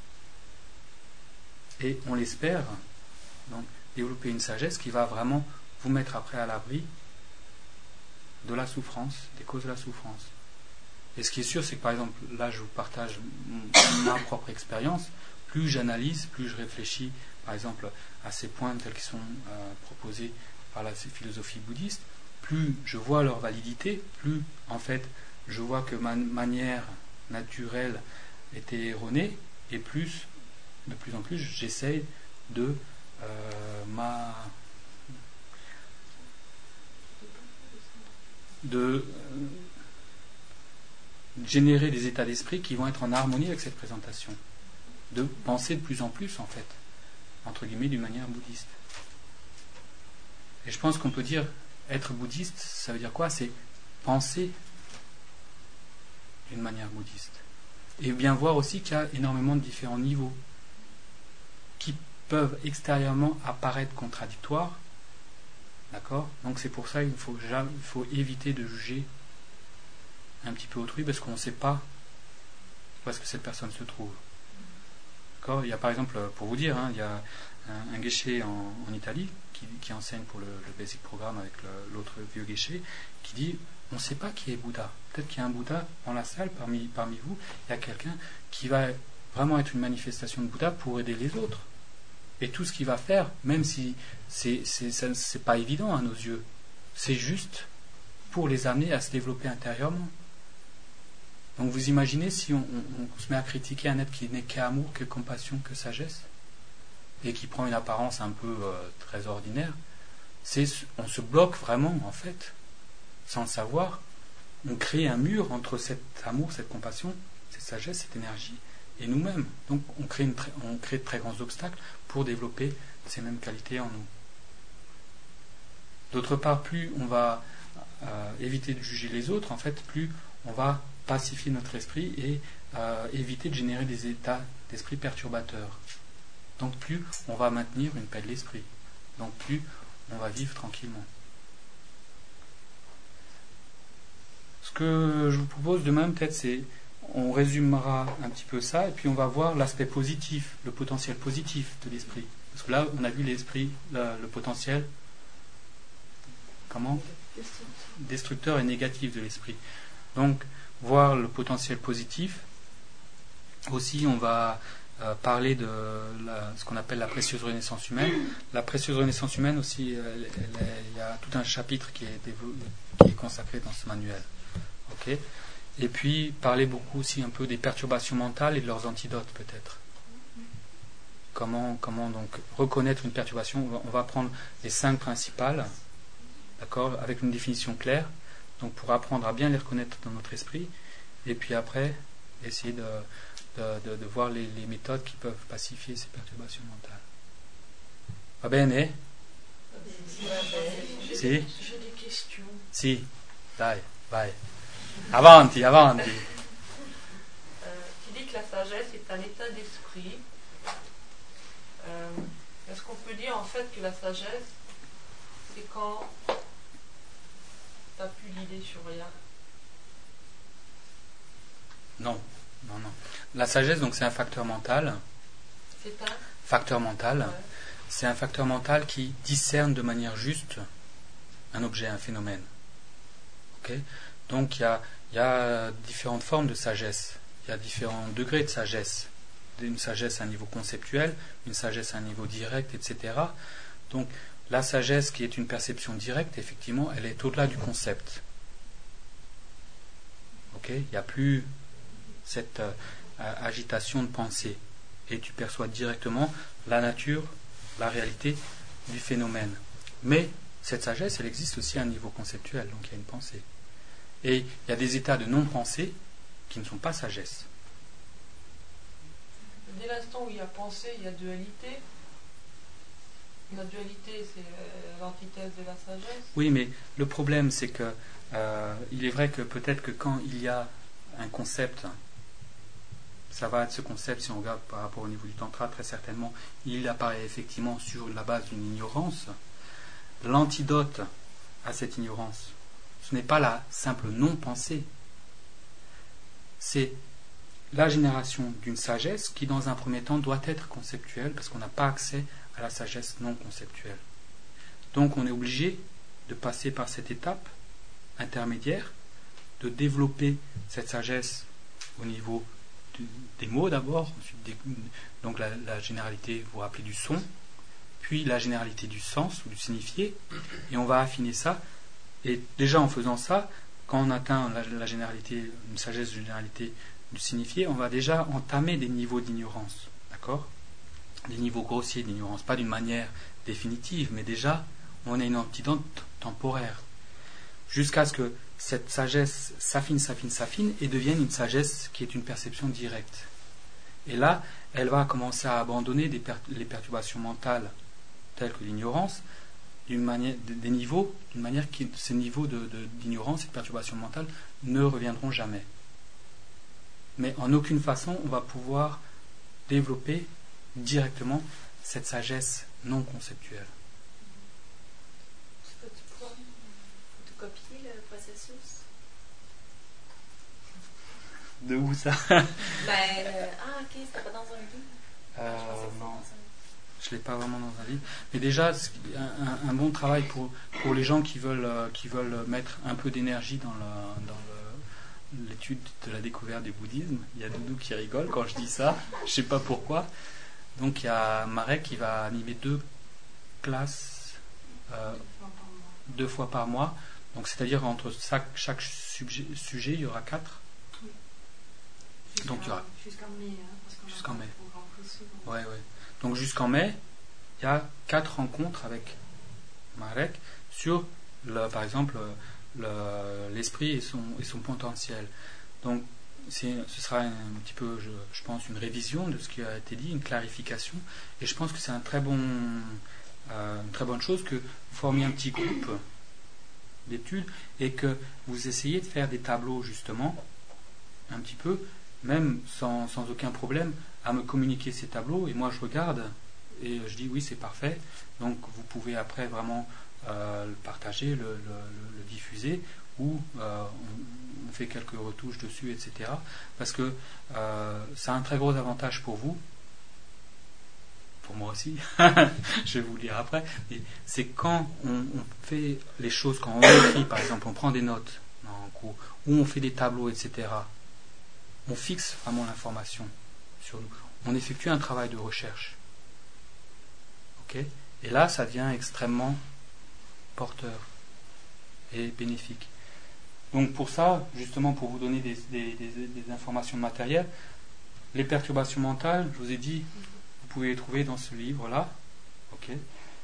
et on l'espère, donc développer une sagesse qui va vraiment vous mettre après à l'abri de la souffrance, des causes de la souffrance. Et ce qui est sûr, c'est que par exemple, là je vous partage ma propre expérience, plus j'analyse, plus je réfléchis par exemple à ces points tels qu'ils sont euh, proposés par la philosophie bouddhiste, plus je vois leur validité, plus en fait je vois que ma manière naturelle était erronée, et plus, de plus en plus, j'essaye de euh, ma de euh, générer des états d'esprit qui vont être en harmonie avec cette présentation, de penser de plus en plus en fait, entre guillemets, d'une manière bouddhiste. Et je pense qu'on peut dire être bouddhiste, ça veut dire quoi? C'est penser d'une manière bouddhiste. Et bien voir aussi qu'il y a énormément de différents niveaux qui peuvent extérieurement apparaître contradictoires. D'accord? Donc c'est pour ça qu'il faut, il faut éviter de juger un petit peu autrui parce qu'on ne sait pas où est-ce que cette personne se trouve. D'accord? Il y a par exemple, pour vous dire, hein, il y a un, un geshe en, en Italie qui, qui enseigne pour le, le basic programme avec le, l'autre vieux geshe qui dit on ne sait pas qui est Bouddha. Peut-être qu'il y a un Bouddha dans la salle, parmi, parmi vous, il y a quelqu'un qui va vraiment être une manifestation de Bouddha pour aider les autres. Et tout ce qu'il va faire, même si c'est, c'est, c'est, c'est pas évident à nos yeux, c'est juste pour les amener à se développer intérieurement. Donc vous imaginez si on, on, on se met à critiquer un être qui n'est qu'amour, que compassion, que sagesse, et qui prend une apparence un peu euh, très ordinaire, c'est, on se bloque vraiment en fait, sans le savoir. On crée un mur entre cet amour, cette compassion, cette sagesse, cette énergie et nous-mêmes. Donc on crée, une, on crée de très grands obstacles pour développer ces mêmes qualités en nous. D'autre part, plus on va euh, éviter de juger les autres, en fait, plus on va pacifier notre esprit et euh, éviter de générer des états d'esprit perturbateurs. Donc plus on va maintenir une paix de l'esprit. Donc plus on va vivre tranquillement. Ce que je vous propose demain, peut-être, c'est on résumera un petit peu ça, et puis on va voir l'aspect positif, le potentiel positif de l'esprit. Parce que là, on a vu l'esprit, le, le potentiel, comment ? Destructeur et négatif de l'esprit. Donc, voir le potentiel positif. Aussi, on va euh, parler de la, ce qu'on appelle la précieuse renaissance humaine. La précieuse renaissance humaine aussi, elle, elle, elle, il y a tout un chapitre qui est, développé, qui est consacré dans ce manuel. Ok ? Et puis, parler beaucoup aussi un peu des perturbations mentales et de leurs antidotes, peut-être. Comment, comment donc reconnaître une perturbation ? On va, on va prendre les cinq principales, d'accord, avec une définition claire, donc pour apprendre à bien les reconnaître dans notre esprit, et puis après, essayer de, de, de, de voir les, les méthodes qui peuvent pacifier ces perturbations mentales. Va bene? Si? J'ai des questions. Si, dai, vai. Avanti, avanti. Euh, tu dis que la sagesse est un état d'esprit. Euh, est-ce qu'on peut dire en fait que la sagesse, c'est quand tu n'as plus d'idée sur rien? Non, non, non. La sagesse, donc, c'est un facteur mental. C'est un Facteur mental. Ouais. C'est un facteur mental qui discerne de manière juste un objet, un phénomène. Ok ? Donc, il y a, il y a différentes formes de sagesse. Il y a différents degrés de sagesse. Une sagesse à un niveau conceptuel, une sagesse à un niveau direct, et cetera. Donc, la sagesse qui est une perception directe, effectivement, elle est au-delà du concept. Ok ? Il n'y a plus cette euh, agitation de pensée. Et tu perçois directement la nature, la réalité du phénomène. Mais cette sagesse, elle existe aussi à un niveau conceptuel, donc il y a une pensée. Et il y a des états de non-pensée qui ne sont pas sagesse. Dès l'instant où il y a pensée, il y a dualité. La dualité, c'est l'antithèse de la sagesse. Oui, mais le problème, c'est que euh, il est vrai que peut-être que quand il y a un concept, ça va être ce concept, si on regarde par rapport au niveau du tantra, très certainement, il apparaît effectivement sur la base d'une ignorance. L'antidote à cette ignorance, ce n'est pas la simple non-pensée, c'est la génération d'une sagesse qui, dans un premier temps, doit être conceptuelle, parce qu'on n'a pas accès à la sagesse non conceptuelle. Donc on est obligé de passer par cette étape intermédiaire, de développer cette sagesse au niveau du, des mots d'abord, ensuite des, donc la, la généralité, vous vous rappelez, du son, puis la généralité du sens ou du signifié, et on va affiner ça. Et déjà en faisant ça, quand on atteint la, la généralité, une sagesse de généralité du signifié, on va déjà entamer des niveaux d'ignorance, d'accord ? Des niveaux grossiers d'ignorance, pas d'une manière définitive, mais déjà on a une antidote temporaire, jusqu'à ce que cette sagesse s'affine, s'affine, s'affine et devienne une sagesse qui est une perception directe. Et là, elle va commencer à abandonner des per- les perturbations mentales telles que l'ignorance, d'une manière, des niveaux, d'une manière qui, ces niveaux de, de, d'ignorance et de perturbation mentale ne reviendront jamais. Mais en aucune façon, on va pouvoir développer directement cette sagesse non conceptuelle. Tu peux-tu pouvoir photocopier le processus? De où ça? Ben, euh, ah ok, c'était pas dans un livre. Euh, Je pensais que c'était non. dans un livre. Je ne l'ai pas vraiment dans un livre. Mais déjà, un, un, un bon travail pour, pour les gens qui veulent, euh, qui veulent mettre un peu d'énergie dans, le, dans le, l'étude de la découverte du bouddhisme. Il y a Doudou qui rigole quand je dis ça. Je ne sais pas pourquoi. Donc il y a Marek qui va animer deux classes euh, deux fois par mois. Donc c'est-à-dire entre chaque, chaque sujet, sujet, il y aura quatre. Jusqu'à, Donc il y aura jusqu'en mai, hein, parce qu'on jusqu'en a mai. un programme précis. Ouais, ouais. Donc jusqu'en mai, il y a quatre rencontres avec Marek sur, le, par exemple, le, l'esprit et son, et son potentiel. Donc c'est, ce sera un, un petit peu, je, je pense, une révision de ce qui a été dit, une clarification. Et je pense que c'est un très bon, euh, une très bonne chose que vous formiez un petit groupe d'études et que vous essayiez de faire des tableaux, justement, un petit peu, même sans, sans aucun problème, à me communiquer ces tableaux, et moi je regarde et je dis oui, c'est parfait. Donc vous pouvez après vraiment euh, le partager, le, le, le, le diffuser, ou euh, on, on fait quelques retouches dessus, et cetera. Parce que euh, ça a un très gros avantage pour vous, pour moi aussi, je vais vous le dire après, mais c'est quand on, on fait les choses, quand on écrit, par exemple, on prend des notes en cours, ou on fait des tableaux, et cetera. On fixe vraiment l'information sur nous. On effectue un travail de recherche. Okay ? Et là, ça devient extrêmement porteur et bénéfique. Donc pour ça, justement, pour vous donner des, des, des, des informations matérielles, les perturbations mentales, je vous ai dit, vous pouvez les trouver dans ce livre-là. Okay.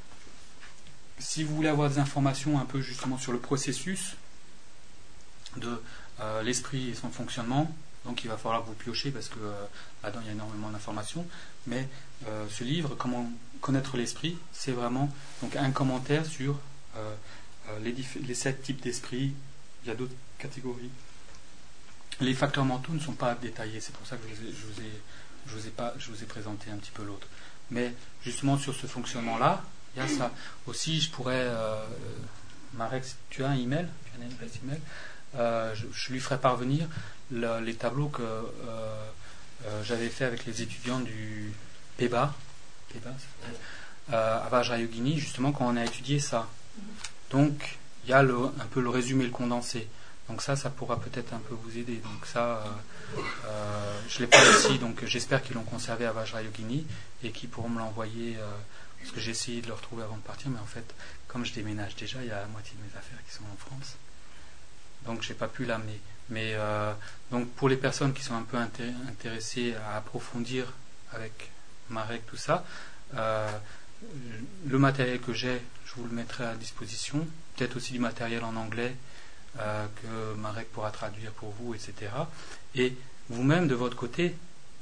Si vous voulez avoir des informations un peu justement sur le processus de euh, l'esprit et son fonctionnement, donc il va falloir que vous piochez parce que euh, là-dedans il y a énormément d'informations, mais euh, ce livre, Comment connaître l'esprit, c'est vraiment donc un commentaire sur euh, euh, les, diff- les sept types d'esprit. Il y a d'autres catégories. Les facteurs mentaux ne sont pas détaillés, c'est pour ça que je vous ai, je vous ai, je vous ai, pas, je vous ai présenté un petit peu l'autre. Mais justement sur ce fonctionnement-là, il y a ça. Aussi, je pourrais, euh, Marek, tu as un email, tu as une adresse email, euh, je, je lui ferai parvenir le, les tableaux que euh, euh, j'avais fait avec les étudiants du P B A, P B A euh, à Vajrayogini, justement quand on a étudié ça. Donc, il y a le, un peu le résumé, le condensé. Donc ça, ça pourra peut-être un peu vous aider. Donc ça, euh, euh, je l'ai pas ici, donc j'espère qu'ils l'ont conservé à Vajrayogini et qu'ils pourront me l'envoyer, euh, parce que j'ai essayé de le retrouver avant de partir, mais en fait, comme je déménage déjà, il y a la moitié de mes affaires qui sont en France. Donc j'ai pas pu l'amener. Mais euh, donc pour les personnes qui sont un peu intér- intéressées à approfondir avec Marek tout ça, euh, le matériel que j'ai, je vous le mettrai à disposition. Peut-être aussi du matériel en anglais euh, que Marek pourra traduire pour vous, et cetera. Et vous-même, de votre côté,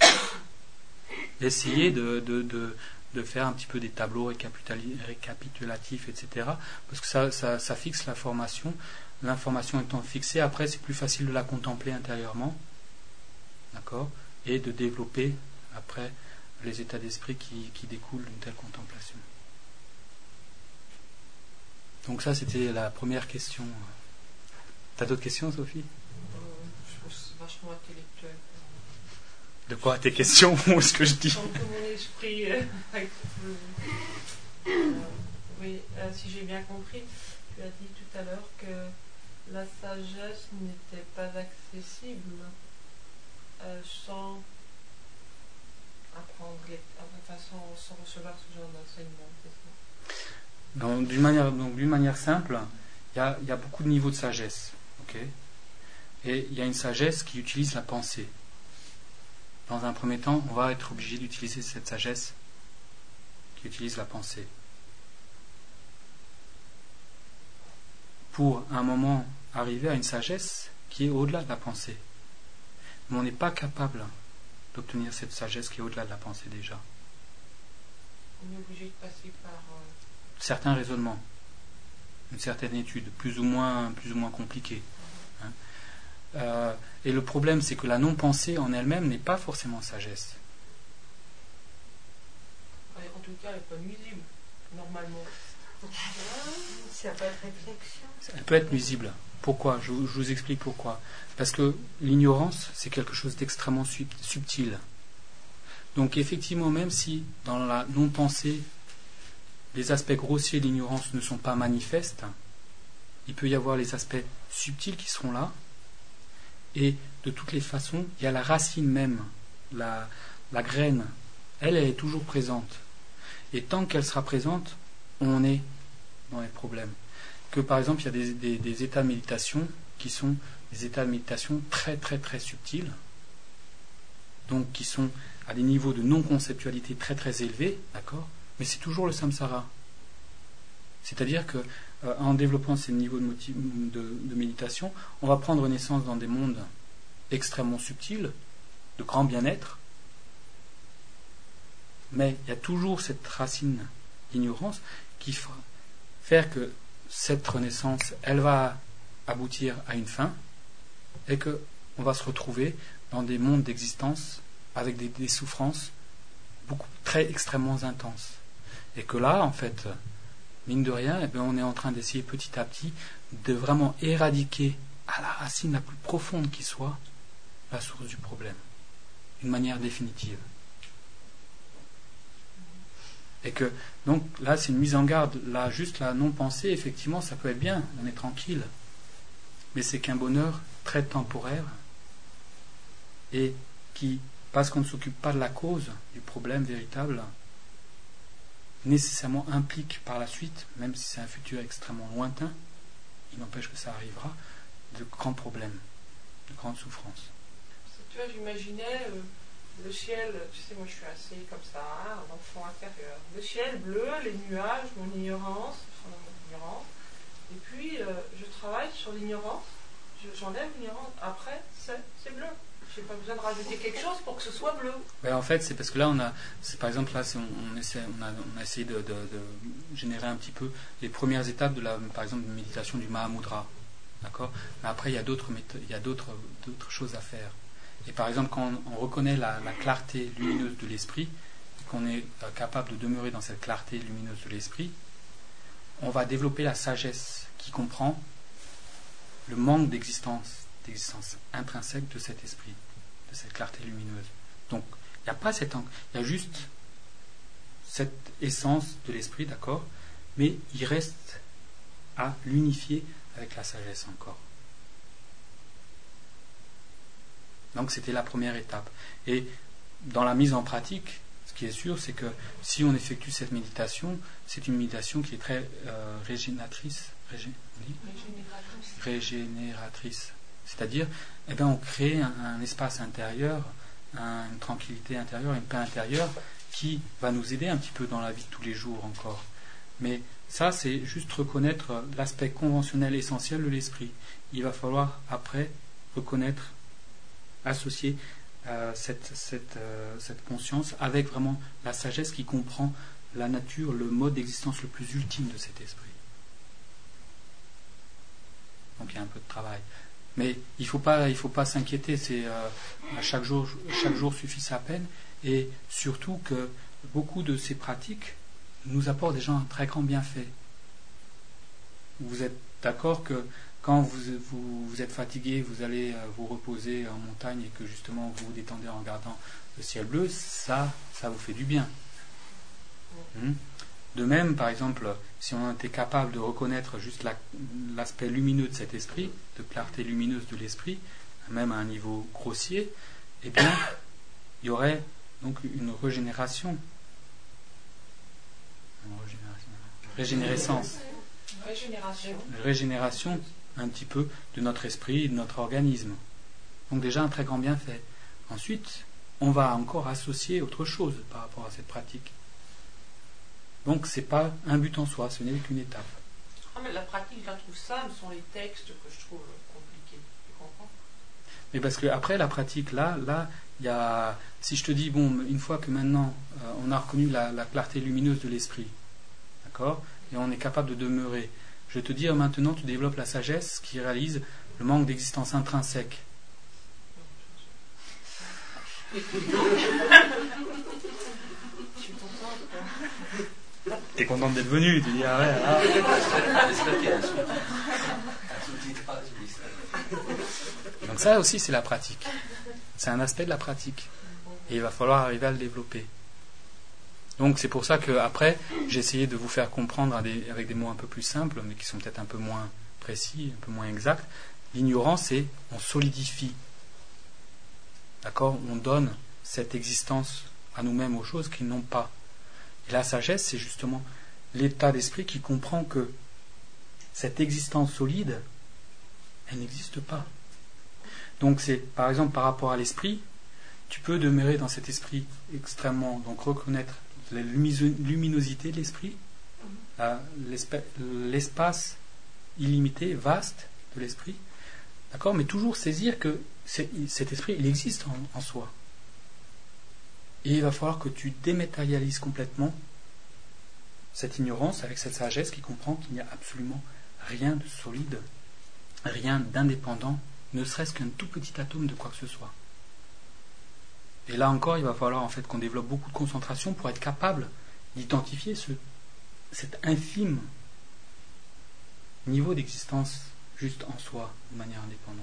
essayez de, de, de, de faire un petit peu des tableaux récapitulatifs, et cetera. Parce que ça, ça, ça fixe l'information. L'information étant fixée, après, c'est plus facile de la contempler intérieurement. D'accord ? Et de développer, après, les états d'esprit qui, qui découlent d'une telle contemplation. Donc ça, c'était la première question. T'as d'autres questions, Sophie ? Euh, je trouve que c'est vachement intellectuel. De quoi tes questions ou ce que je dis ? Sans que mon esprit. Euh, euh, oui, euh, si j'ai bien compris, tu as dit tout à l'heure que la sagesse n'était pas accessible euh, sans apprendre, les, enfin, sans, sans recevoir ce genre d'enseignement, c'est ça ? Donc, d'une manière, donc, d'une manière simple, il y a, y a beaucoup de niveaux de sagesse. Okay ? Et il y a une sagesse qui utilise la pensée. Dans un premier temps, on va être obligé d'utiliser cette sagesse qui utilise la pensée. Pour un moment arriver à une sagesse qui est au-delà de la pensée. Mais on n'est pas capable d'obtenir cette sagesse qui est au-delà de la pensée déjà. On est obligé de passer par... Euh... certains raisonnements, une certaine étude, plus ou moins, plus ou moins compliquée. Hein. Euh, et le problème, c'est que la non-pensée en elle-même n'est pas forcément sagesse. En tout cas, elle n'est pas nuisible, normalement. Ça n'a pas de réflexion. Elle peut être nuisible. Pourquoi ? je, je vous explique pourquoi. Parce que l'ignorance, c'est quelque chose d'extrêmement subtil. Donc effectivement, même si dans la non-pensée, les aspects grossiers de l'ignorance ne sont pas manifestes, il peut y avoir les aspects subtils qui seront là, et de toutes les façons, il y a la racine même, la, la graine, elle, elle est toujours présente. Et tant qu'elle sera présente, on est dans les problèmes. Que par exemple, il y a des, des, des états de méditation qui sont des états de méditation très très très subtils, donc qui sont à des niveaux de non-conceptualité très très élevés, d'accord ? Mais c'est toujours le samsara. C'est-à-dire que euh, en développant ces niveaux de, motiv- de, de méditation, on va prendre naissance dans des mondes extrêmement subtils, de grand bien-être, mais il y a toujours cette racine d'ignorance qui fera faire que cette renaissance, elle va aboutir à une fin, et qu'on va se retrouver dans des mondes d'existence avec des, des souffrances beaucoup très extrêmement intenses. Et que là, en fait, mine de rien, eh bien, on est en train d'essayer petit à petit de vraiment éradiquer à la racine la plus profonde qui soit la source du problème, d'une manière définitive. Et que, donc, là, c'est une mise en garde. Là, juste la non-pensée, effectivement, ça peut être bien, on est tranquille. Mais c'est qu'un bonheur très temporaire et qui, parce qu'on ne s'occupe pas de la cause du problème véritable, nécessairement implique par la suite, même si c'est un futur extrêmement lointain, il n'empêche que ça arrivera, de grands problèmes, de grandes souffrances. Tu vois, j'imaginais euh, le ciel, tu sais, moi je suis assez comme ça, hein, un enfant intérieur. Le ciel bleu, les nuages, mon ignorance, enfin, mon ignorance. Et puis, euh, je travaille sur l'ignorance, je, j'enlève l'ignorance. Après, c'est, c'est bleu. Je n'ai pas besoin de rajouter quelque chose pour que ce soit bleu. Ben en fait, c'est parce que là, on a, c'est par exemple, là, c'est, on, on, essaie, on, a, on a essayé de, de, de générer un petit peu les premières étapes de la, par exemple, de méditation du Mahamudra. D'accord ? Mais après, il y a d'autres méthodes, il y a d'autres, d'autres choses à faire. Et par exemple, quand on, on reconnaît la, la clarté lumineuse de l'esprit, qu'on est euh, capable de demeurer dans cette clarté lumineuse de l'esprit, on va développer la sagesse qui comprend le manque d'existence, d'existence intrinsèque de cet esprit, de cette clarté lumineuse. Donc, il n'y a pas cette, il y a juste cette essence de l'esprit, d'accord, mais il reste à l'unifier avec la sagesse encore. Donc, c'était la première étape. Et dans la mise en pratique, ce qui est sûr, c'est que si on effectue cette méditation, c'est une méditation qui est très euh, régénératrice. Régé, oui régénératrice. Régénératrice. C'est-à-dire, eh bien, on crée un, un espace intérieur, un, une tranquillité intérieure, une paix intérieure qui va nous aider un petit peu dans la vie de tous les jours encore. Mais ça, c'est juste reconnaître l'aspect conventionnel essentiel de l'esprit. Il va falloir, après, reconnaître, associer euh, cette, cette, euh, cette conscience avec vraiment la sagesse qui comprend la nature, le mode d'existence le plus ultime de cet esprit. Donc il y a un peu de travail. Mais il ne faut pas, il faut pas s'inquiéter, c'est, euh, à chaque jour, chaque jour suffit sa peine, et surtout que beaucoup de ces pratiques nous apportent déjà un très grand bienfait. Vous êtes d'accord que quand vous, vous, vous êtes fatigué, vous allez vous reposer en montagne et que justement vous vous détendez en regardant le ciel bleu, ça, ça vous fait du bien. Hum. De même, par exemple, si on était capable de reconnaître juste la, l'aspect lumineux de cet esprit, de clarté lumineuse de l'esprit, même à un niveau grossier, eh bien, il y aurait donc une régénération. Une régénération. Régénérescence. Régénération. Régénération, un petit peu, de notre esprit et de notre organisme. Donc déjà un très grand bienfait. Ensuite, on va encore associer autre chose par rapport à cette pratique. Donc ce n'est pas un but en soi, ce n'est qu'une étape. Ah, mais la pratique, je la trouve simple, ce sont les textes que je trouve compliqués. Tu comprends ? Mais parce qu'après la pratique, là, là, il y a. Si je te dis, bon, une fois que maintenant euh, on a reconnu la, la clarté lumineuse de l'esprit, d'accord, et on est capable de demeurer, je vais te dire maintenant, tu développes la sagesse qui réalise le manque d'existence intrinsèque. Je suis contente. T'es contente d'être venue, tu dis, ah ouais, ah. Donc ça aussi c'est la pratique. C'est un aspect de la pratique. Et il va falloir arriver à le développer. Donc c'est pour ça qu'après, j'ai essayé de vous faire comprendre avec des mots un peu plus simples, mais qui sont peut-être un peu moins précis, un peu moins exacts. L'ignorance, c'est on solidifie. D'accord ? On donne cette existence à nous-mêmes aux choses qu'ils n'ont pas. Et la sagesse, c'est justement l'état d'esprit qui comprend que cette existence solide, elle n'existe pas. Donc c'est, par exemple, par rapport à l'esprit, tu peux demeurer dans cet esprit extrêmement, donc reconnaître la luminosité de l'esprit, la, l'espace illimité, vaste de l'esprit, d'accord, mais toujours saisir que cet esprit, il existe en, en soi. Et il va falloir que tu dématérialises complètement cette ignorance avec cette sagesse qui comprend qu'il n'y a absolument rien de solide, rien d'indépendant, ne serait-ce qu'un tout petit atome de quoi que ce soit. Et là encore, il va falloir en fait qu'on développe beaucoup de concentration pour être capable d'identifier ce, cet infime niveau d'existence juste en soi, de manière indépendante.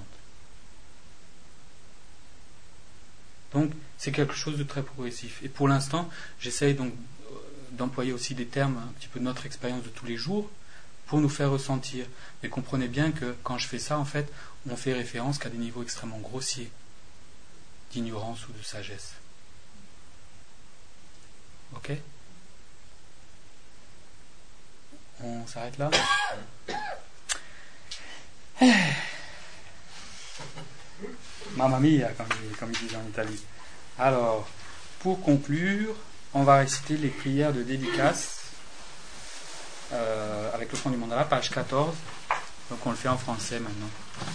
Donc, c'est quelque chose de très progressif. Et pour l'instant, j'essaye donc d'employer aussi des termes un petit peu de notre expérience de tous les jours pour nous faire ressentir. Mais comprenez bien que quand je fais ça, en fait, on fait référence qu'à des niveaux extrêmement grossiers d'ignorance ou de sagesse. Ok ? On s'arrête là ? Mamma mia, comme, comme ils disent en Italie. Alors, pour conclure, on va réciter les prières de dédicace euh, avec le fond du mandala, page quatorze. Donc on le fait en français maintenant.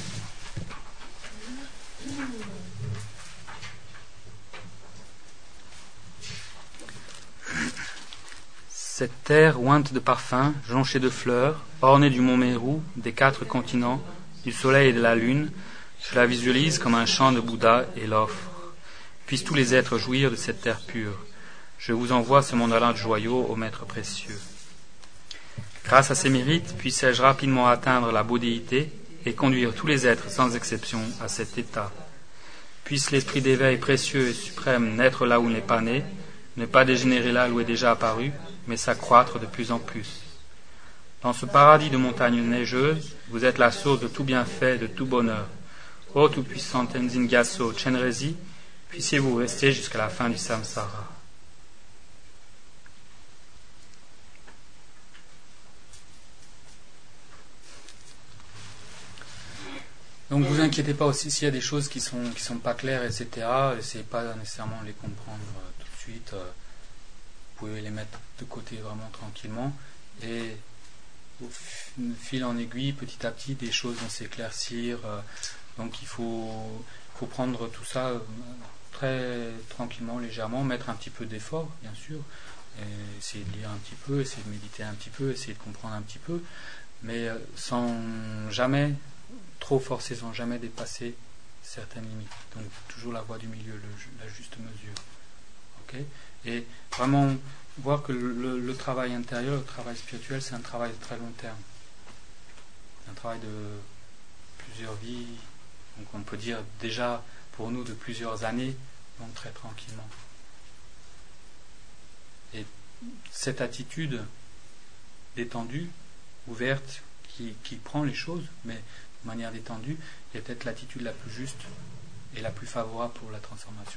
Cette terre ointe de parfums, jonchée de fleurs, ornée du mont Mérou, des quatre continents, du soleil et de la lune, je la visualise comme un chant de Bouddha et l'offre. Puissent tous les êtres jouir de cette terre pure. Je vous envoie ce mandala de joyaux ô maître précieux. Grâce à ces mérites, puissais-je rapidement atteindre la bouddhéité et conduire tous les êtres sans exception à cet état. Puisse l'esprit d'éveil précieux et suprême naître là où il n'est pas né, ne pas dégénérer là où il est déjà apparu, mais s'accroître de plus en plus. Dans ce paradis de montagnes neigeuses, vous êtes la source de tout bienfait, de tout bonheur. Ô tout-puissant Tenzin Gyatso Chenrezig, puissiez-vous rester jusqu'à la fin du samsara. Donc vous inquiétez pas aussi s'il y a des choses qui sont qui sont pas claires, et cetera. Essayez pas nécessairement de les comprendre euh, tout de suite. Euh, vous pouvez les mettre de côté vraiment tranquillement. Et au fil en aiguille, petit à petit, des choses vont s'éclaircir. Euh, donc il faut, faut prendre tout ça euh, très tranquillement, légèrement, mettre un petit peu d'effort, bien sûr. Et essayer de lire un petit peu, essayer de méditer un petit peu, essayer de comprendre un petit peu. Mais euh, sans jamais trop forcer, sans jamais dépasser certaines limites. Donc toujours la voie du milieu, le, la juste mesure. Okay ? Et vraiment voir que le, le, le travail intérieur, le travail spirituel, c'est un travail de très long terme. Un travail de plusieurs vies, donc on peut dire déjà pour nous de plusieurs années, donc très tranquillement. Et cette attitude détendue, ouverte, qui, qui prend les choses, mais de manière détendue, est peut-être l'attitude la plus juste et la plus favorable pour la transformation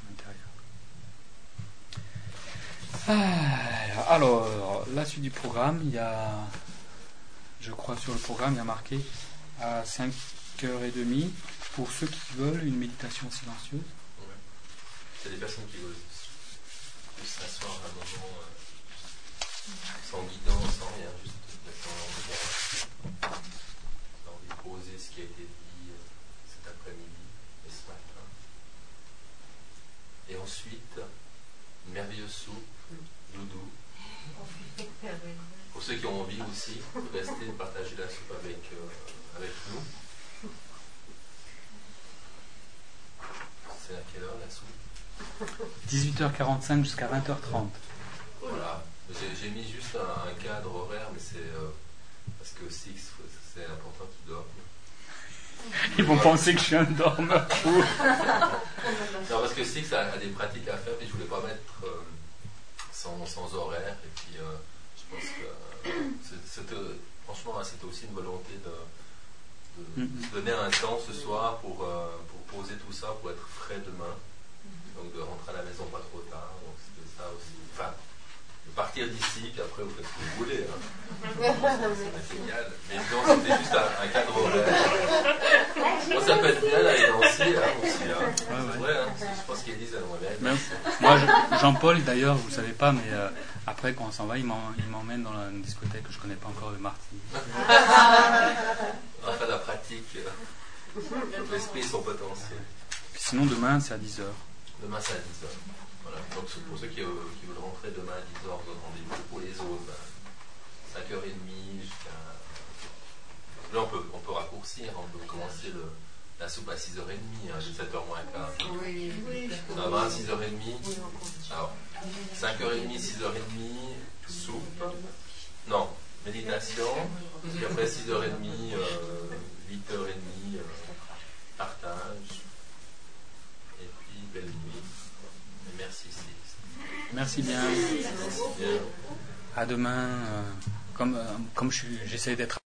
intérieure. Alors, la suite du programme, il y a, je crois sur le programme, il y a marqué à cinq heures trente, pour ceux qui veulent, une méditation silencieuse. Ouais. Il y a des personnes qui veulent juste s'asseoir à un moment euh, sans guidance, sans rien, juste d'être en endroit. Poser ce qui a été dit euh, cet après-midi et ce matin. Et ensuite, une merveilleuse soupe, doudou. Pour ceux qui ont envie aussi, de rester, de partager la soupe avec, euh, avec nous. C'est à quelle heure la soupe ? dix-huit heures quarante-cinq jusqu'à vingt heures trente. Voilà. J'ai, j'ai mis juste un, un cadre horaire, mais c'est euh, parce que Six, c'est important qu'il dorme. Ils vont penser que je suis un dormeur fou. Non, parce que Six a, a des pratiques à faire, et je voulais pas mettre euh, sans, sans horaire. Et puis, euh, je pense que euh, c'était, franchement, c'était aussi une volonté de, de, de se donner un temps ce soir pour, euh, pour poser tout ça, pour être frais demain. Donc, de rentrer à la maison pas trop tard. Donc, c'était ça aussi. Enfin, de partir d'ici, puis après, vous faites ce que vous voulez. Hein. C'est génial. Mais donc, c'était juste un, un cadre horaire. Bon, ça peut être bien d'aller danser hein, aussi. Hein. Ouais, ouais. C'est vrai, hein, je pense qu'il y a des amoureux. Moi, je, Jean-Paul, d'ailleurs, vous ne savez pas, mais euh, après, quand on s'en va, il, m'en, il m'emmène dans la, une discothèque que je ne connais pas encore de Martigny. On va faire de la pratique. L'esprit et son potentiel. Puis sinon, demain, c'est à dix heures. Demain, c'est à dix heures. Voilà. Donc, pour ceux qui, euh, qui veulent rentrer demain à dix heures, votre rendez-vous. Pour les autres, ben, cinq heures trente jusqu'à. Là, on peut, on peut raccourcir. On peut commencer le, la soupe à six heures trente, hein, sept heures moins quart. Oui, oui. Ça va à six heures trente. Alors, cinq heures trente, six heures trente, soupe. Non, méditation. Puis après six heures trente, euh, huit heures trente, euh, partage. Et puis belle nuit. Et merci Six. Merci bien. Merci bien. À demain. euh, comme, euh, comme je suis- j'essaie d'être